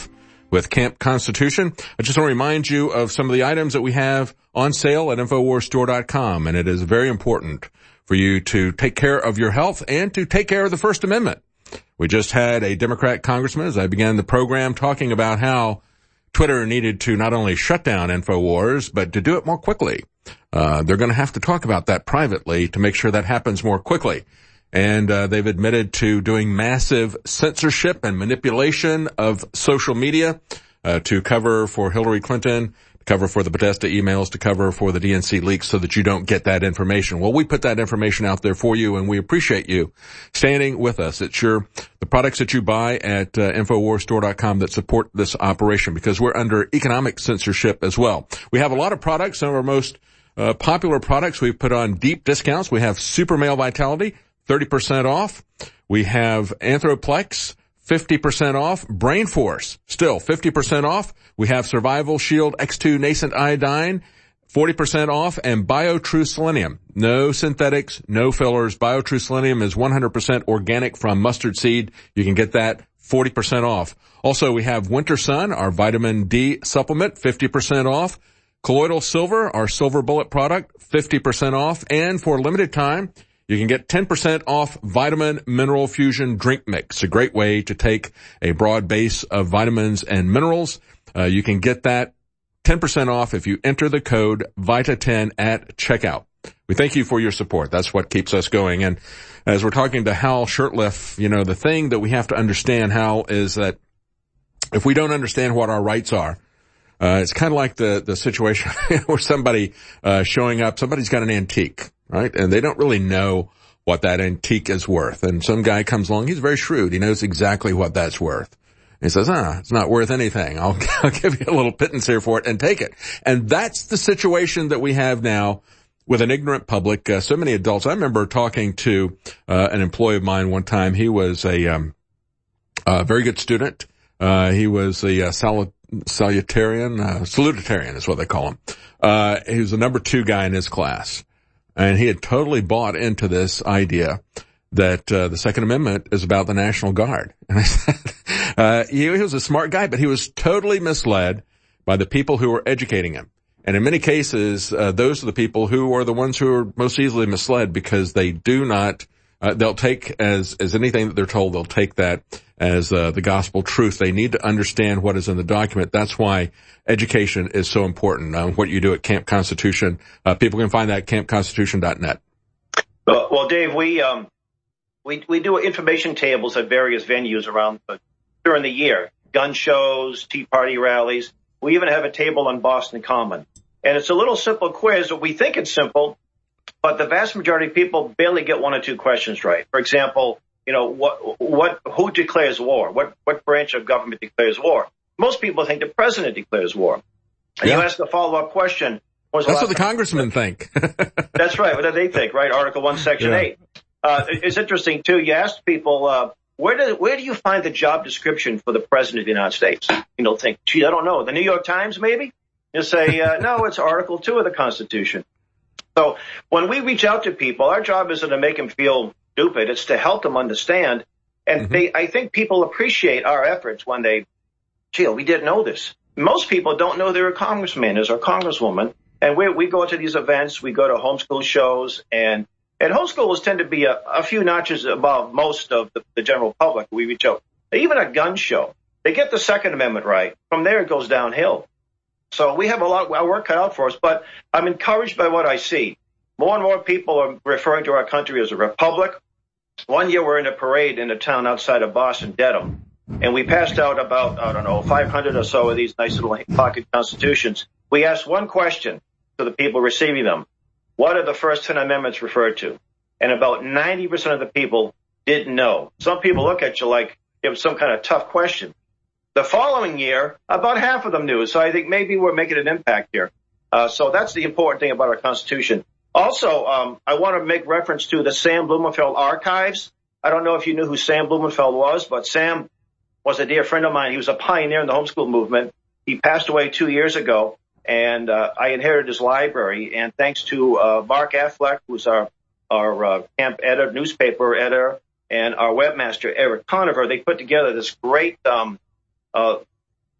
with Camp Constitution. I just want to remind you of some of the items that we have on sale at Infowars Store dot com, and it is very important for you to take care of your health and to take care of the First Amendment. We just had a Democrat congressman, as I began the program, talking about how Twitter needed to not only shut down InfoWars, but to do it more quickly. Uh, they're going to have to talk about that privately to make sure that happens more quickly. And uh, they've admitted to doing massive censorship and manipulation of social media uh, to cover for Hillary Clinton, to cover for the Podesta emails, to cover for the D N C leaks so that you don't get that information. Well, we put that information out there for you, and we appreciate you standing with us. It's your the products that you buy at uh, Infowars Store dot com that support this operation, because we're under economic censorship as well. We have a lot of products. Some of our most uh, popular products we've put on deep discounts. We have Super Male Vitality, thirty percent off. We have Anthroplex, fifty percent off. Brain Force, still fifty percent off. We have Survival Shield X two Nascent Iodine, forty percent off. And BioTrue Selenium. No synthetics, no fillers. BioTrue Selenium is one hundred percent organic from mustard seed. You can get that forty percent off. Also, we have Winter Sun, our vitamin D supplement, fifty percent off. Colloidal Silver, our Silver Bullet product, fifty percent off. And for a limited time, you can get ten percent off Vitamin Mineral Fusion Drink Mix. A great way to take a broad base of vitamins and minerals. Uh, you can get that ten percent off if you enter the code Vita ten at checkout. We thank you for your support. That's what keeps us going. And as we're talking to Hal Shurtleff, you know, the thing that we have to understand, Hal, is that if we don't understand what our rights are, uh, it's kind of like the, the situation where somebody, uh, showing up, somebody's got an antique, right? And they don't really know what that antique is worth. And some guy comes along, he's very shrewd. He knows exactly what that's worth. He says, ah, it's not worth anything. I'll, I'll give you a little pittance here for it and take it. And that's the situation that we have now with an ignorant public. Uh, so many adults. I remember talking to, uh, an employee of mine one time. He was a, um, a very good student. Uh, he was a, uh, salut- salutarian, uh, salutarian is what they call him. Uh, he was the number two guy in his class. And he had totally bought into this idea that uh, the Second Amendment is about the National Guard. And I said, uh, he, he was a smart guy, but he was totally misled by the people who were educating him. And in many cases, uh, those are the people who are the ones who are most easily misled, because they do not, uh, they'll take as, as anything that they're told, they'll take that as uh, the gospel truth. They need to understand what is in the document. That's why education is so important. Uh, what you do at Camp Constitution, uh, people can find that at camp constitution dot net. Well, well, Dave, we um we we do information tables at various venues around uh, during the year, gun shows, Tea Party rallies. We even have a table on Boston Common, and it's a little simple quiz. We think it's simple, but the vast majority of people barely get one or two questions right. For example, you know, what, what, who declares war? What, what branch of government declares war? Most people think the president declares war. And yeah. You ask a follow-up question. That's what the congressmen think. That's right. What do they think, right? Article one, Section yeah. eight. Uh, it's interesting, too. You ask people, uh, where do, where do you find the job description for the president of the United States? You know, think, gee, I don't know. The New York Times, maybe? You say, uh, no, it's Article two of the Constitution. So when we reach out to people, our job isn't to make them feel stupid. It's to help them understand. And mm-hmm. they, I think people appreciate our efforts when they, gee, we didn't know this. Most people don't know they're a congressman or a congresswoman. And we, we go to these events, we go to homeschool shows, and, and homeschoolers tend to be a, a few notches above most of the, the general public we reach out. Even a gun show, they get the Second Amendment right. From there, it goes downhill. So we have a lot of work cut out for us, but I'm encouraged by what I see. More and more people are referring to our country as a republic. One year we're in a parade in a town outside of Boston, Dedham, and we passed out about, I don't know, five hundred or so of these nice little pocket constitutions. We asked one question to the people receiving them. What are the first ten amendments referred to? And about ninety percent of the people didn't know. Some people look at you like it was some kind of tough question. The following year, about half of them knew. So I think maybe we're making an impact here. Uh, so that's the important thing about our Constitution. Also, um, I want to make reference to the Sam Blumenfeld archives. I don't know if you knew who Sam Blumenfeld was, but Sam was a dear friend of mine. He was a pioneer in the homeschool movement. He passed away two years ago, and uh, I inherited his library. And thanks to uh, Mark Affleck, who's our, our uh, camp editor, newspaper editor, and our webmaster, Eric Conover, they put together this great um, uh,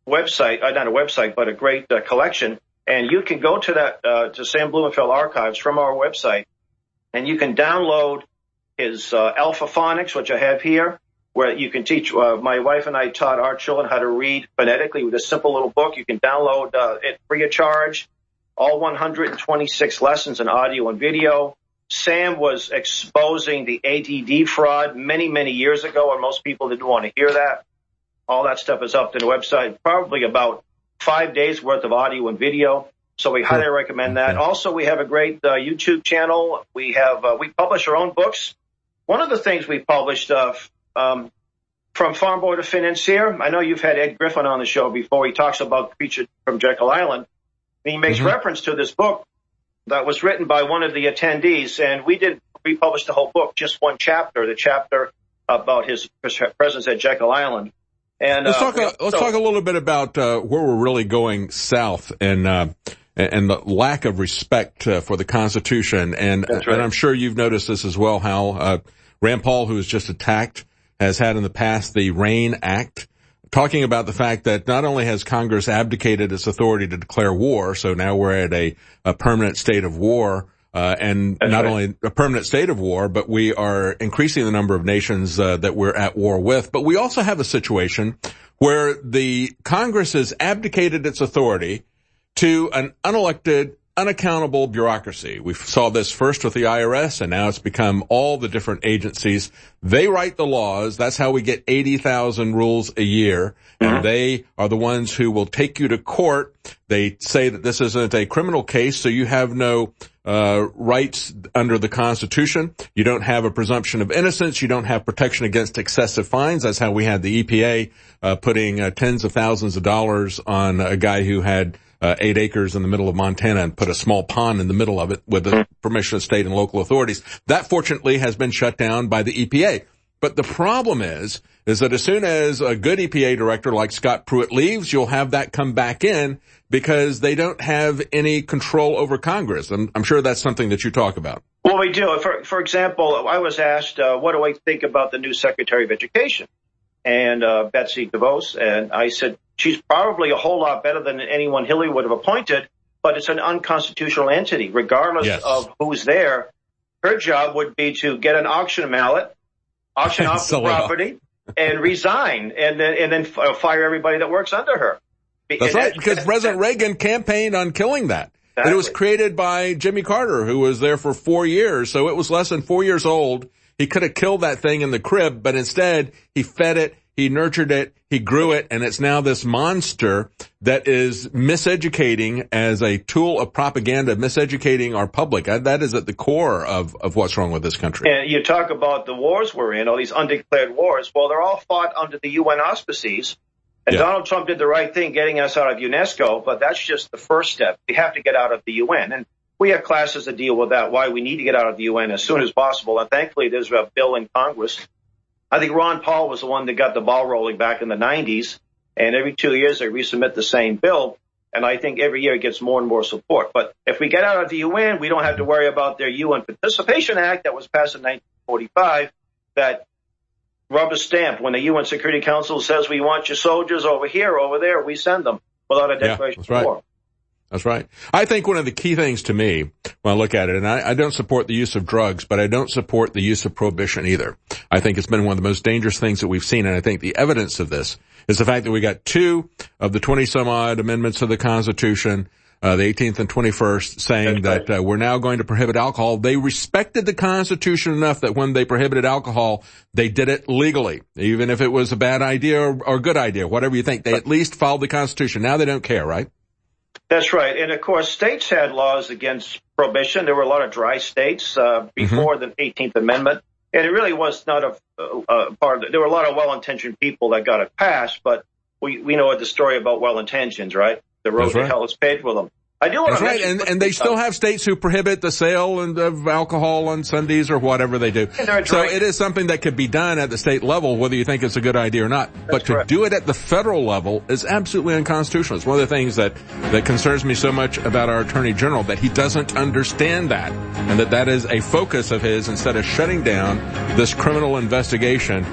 website, uh, not a website, but a great uh, collection. And you can go to that, uh, to Sam Blumenfeld Archives from our website, and you can download his uh, Alpha Phonics, which I have here, where you can teach. Uh, my wife and I taught our children how to read phonetically with a simple little book. You can download uh, it free of charge, all one hundred twenty-six lessons in audio and video. Sam was exposing the A D D fraud many, many years ago, and most people didn't want to hear that. All that stuff is up to the website, probably about five days worth of audio and video. So we highly recommend that. Also, we have a great uh, YouTube channel. We have, uh, we publish our own books. One of the things we published, uh, um, from Farm Boy to Financier, I know you've had Ed Griffin on the show before. He talks about Creature from Jekyll Island. And he makes mm-hmm. reference to this book that was written by one of the attendees. And we did, we published the whole book, just one chapter, the chapter about his presence at Jekyll Island. And let's uh, talk. A, let's so, talk a little bit about uh, where we're really going south, and uh, and the lack of respect uh, for the Constitution. And That's right. and I'm sure you've noticed this as well. How uh, Rand Paul, who was just attacked, has had in the past the RAIN Act, talking about the fact that not only has Congress abdicated its authority to declare war, so now we're at a, a permanent state of war. Uh, and That's not right. only a permanent state of war, but we are increasing the number of nations uh, that we're at war with. But we also have a situation where the Congress has abdicated its authority to an unelected, unaccountable bureaucracy. We saw this first with the I R S, and now it's become all the different agencies. They write the laws. That's how we get eighty thousand rules a year. Mm-hmm. And they are the ones who will take you to court. They say that this isn't a criminal case, so you have no uh rights under the Constitution. You don't have a presumption of innocence. You don't have protection against excessive fines. That's how we had the E P A uh putting uh, tens of thousands of dollars on a guy who had uh eight acres in the middle of Montana and put a small pond in the middle of it with the permission of state and local authorities. That, fortunately, has been shut down by the E P A. But the problem is, is that as soon as a good E P A director like Scott Pruitt leaves, you'll have that come back in because they don't have any control over Congress. I'm, I'm sure that's something that you talk about. Well, we do. For, for example, I was asked, uh, what do I think about the new Secretary of Education? And uh, Betsy DeVos, and I said, she's probably a whole lot better than anyone Hillary would have appointed, but it's an unconstitutional entity. Regardless yes. of who's there, her job would be to get an auction mallet, auction off the property, and resign, and then and then fire everybody that works under her. That's and right, that, because that, President that, Reagan campaigned on killing that. Exactly. And it was created by Jimmy Carter, who was there for four years, so it was less than four years old. He could have killed that thing in the crib, but instead he fed it, he nurtured it, he grew it, and it's now this monster that is miseducating as a tool of propaganda, miseducating our public. That is at the core of, of what's wrong with this country. And you talk about the wars we're in, all these undeclared wars. Well, they're all fought under the U N auspices. And yeah. Donald Trump did the right thing getting us out of UNESCO, but that's just the first step. We have to get out of the U N. And we have classes that deal with that, why we need to get out of the U N as soon as possible. And thankfully, there's a bill in Congress. I think Ron Paul was the one that got the ball rolling back in the nineties. And every two years, they resubmit the same bill. And I think every year it gets more and more support. But if we get out of the U N, we don't have to worry about their U N Participation Act that was passed in nineteen forty-five that rubber stamp. When the U N Security Council says we want your soldiers over here, over there, we send them without a declaration yeah, of war. That's right. I think one of the key things to me when I look at it, and I, I don't support the use of drugs, but I don't support the use of prohibition either. I think it's been one of the most dangerous things that we've seen, and I think the evidence of this is the fact that we got two of the twenty some odd amendments of the Constitution, uh, the eighteenth and twenty-first, saying That's that right. uh, we're now going to prohibit alcohol. They respected the Constitution enough that when they prohibited alcohol, they did it legally, even if it was a bad idea or, or a good idea, whatever you think. They at least followed the Constitution. Now they don't care, right? That's right. And, of course, states had laws against prohibition. There were a lot of dry states uh, before mm-hmm. the eighteenth Amendment. And it really was not a, a part of it. There were a lot of well-intentioned people that got it passed, but we, we know the story about well-intentions, right? The road to hell is paved with them. I do want That's to right, and, and they still have states who prohibit the sale of alcohol on Sundays or whatever they do. So it is something that could be done at the state level, whether you think it's a good idea or not. But to do it at the federal level is absolutely unconstitutional. It's one of the things that, that concerns me so much about our Attorney General, that he doesn't understand that, and that that is a focus of his instead of shutting down this criminal investigation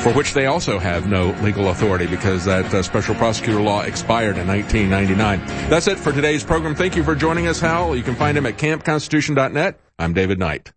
for which they also have no legal authority because that uh, special prosecutor law expired in nineteen ninety-nine. That's it for today's program. Thank you for joining us, Hal. You can find him at camp constitution dot net. I'm David Knight.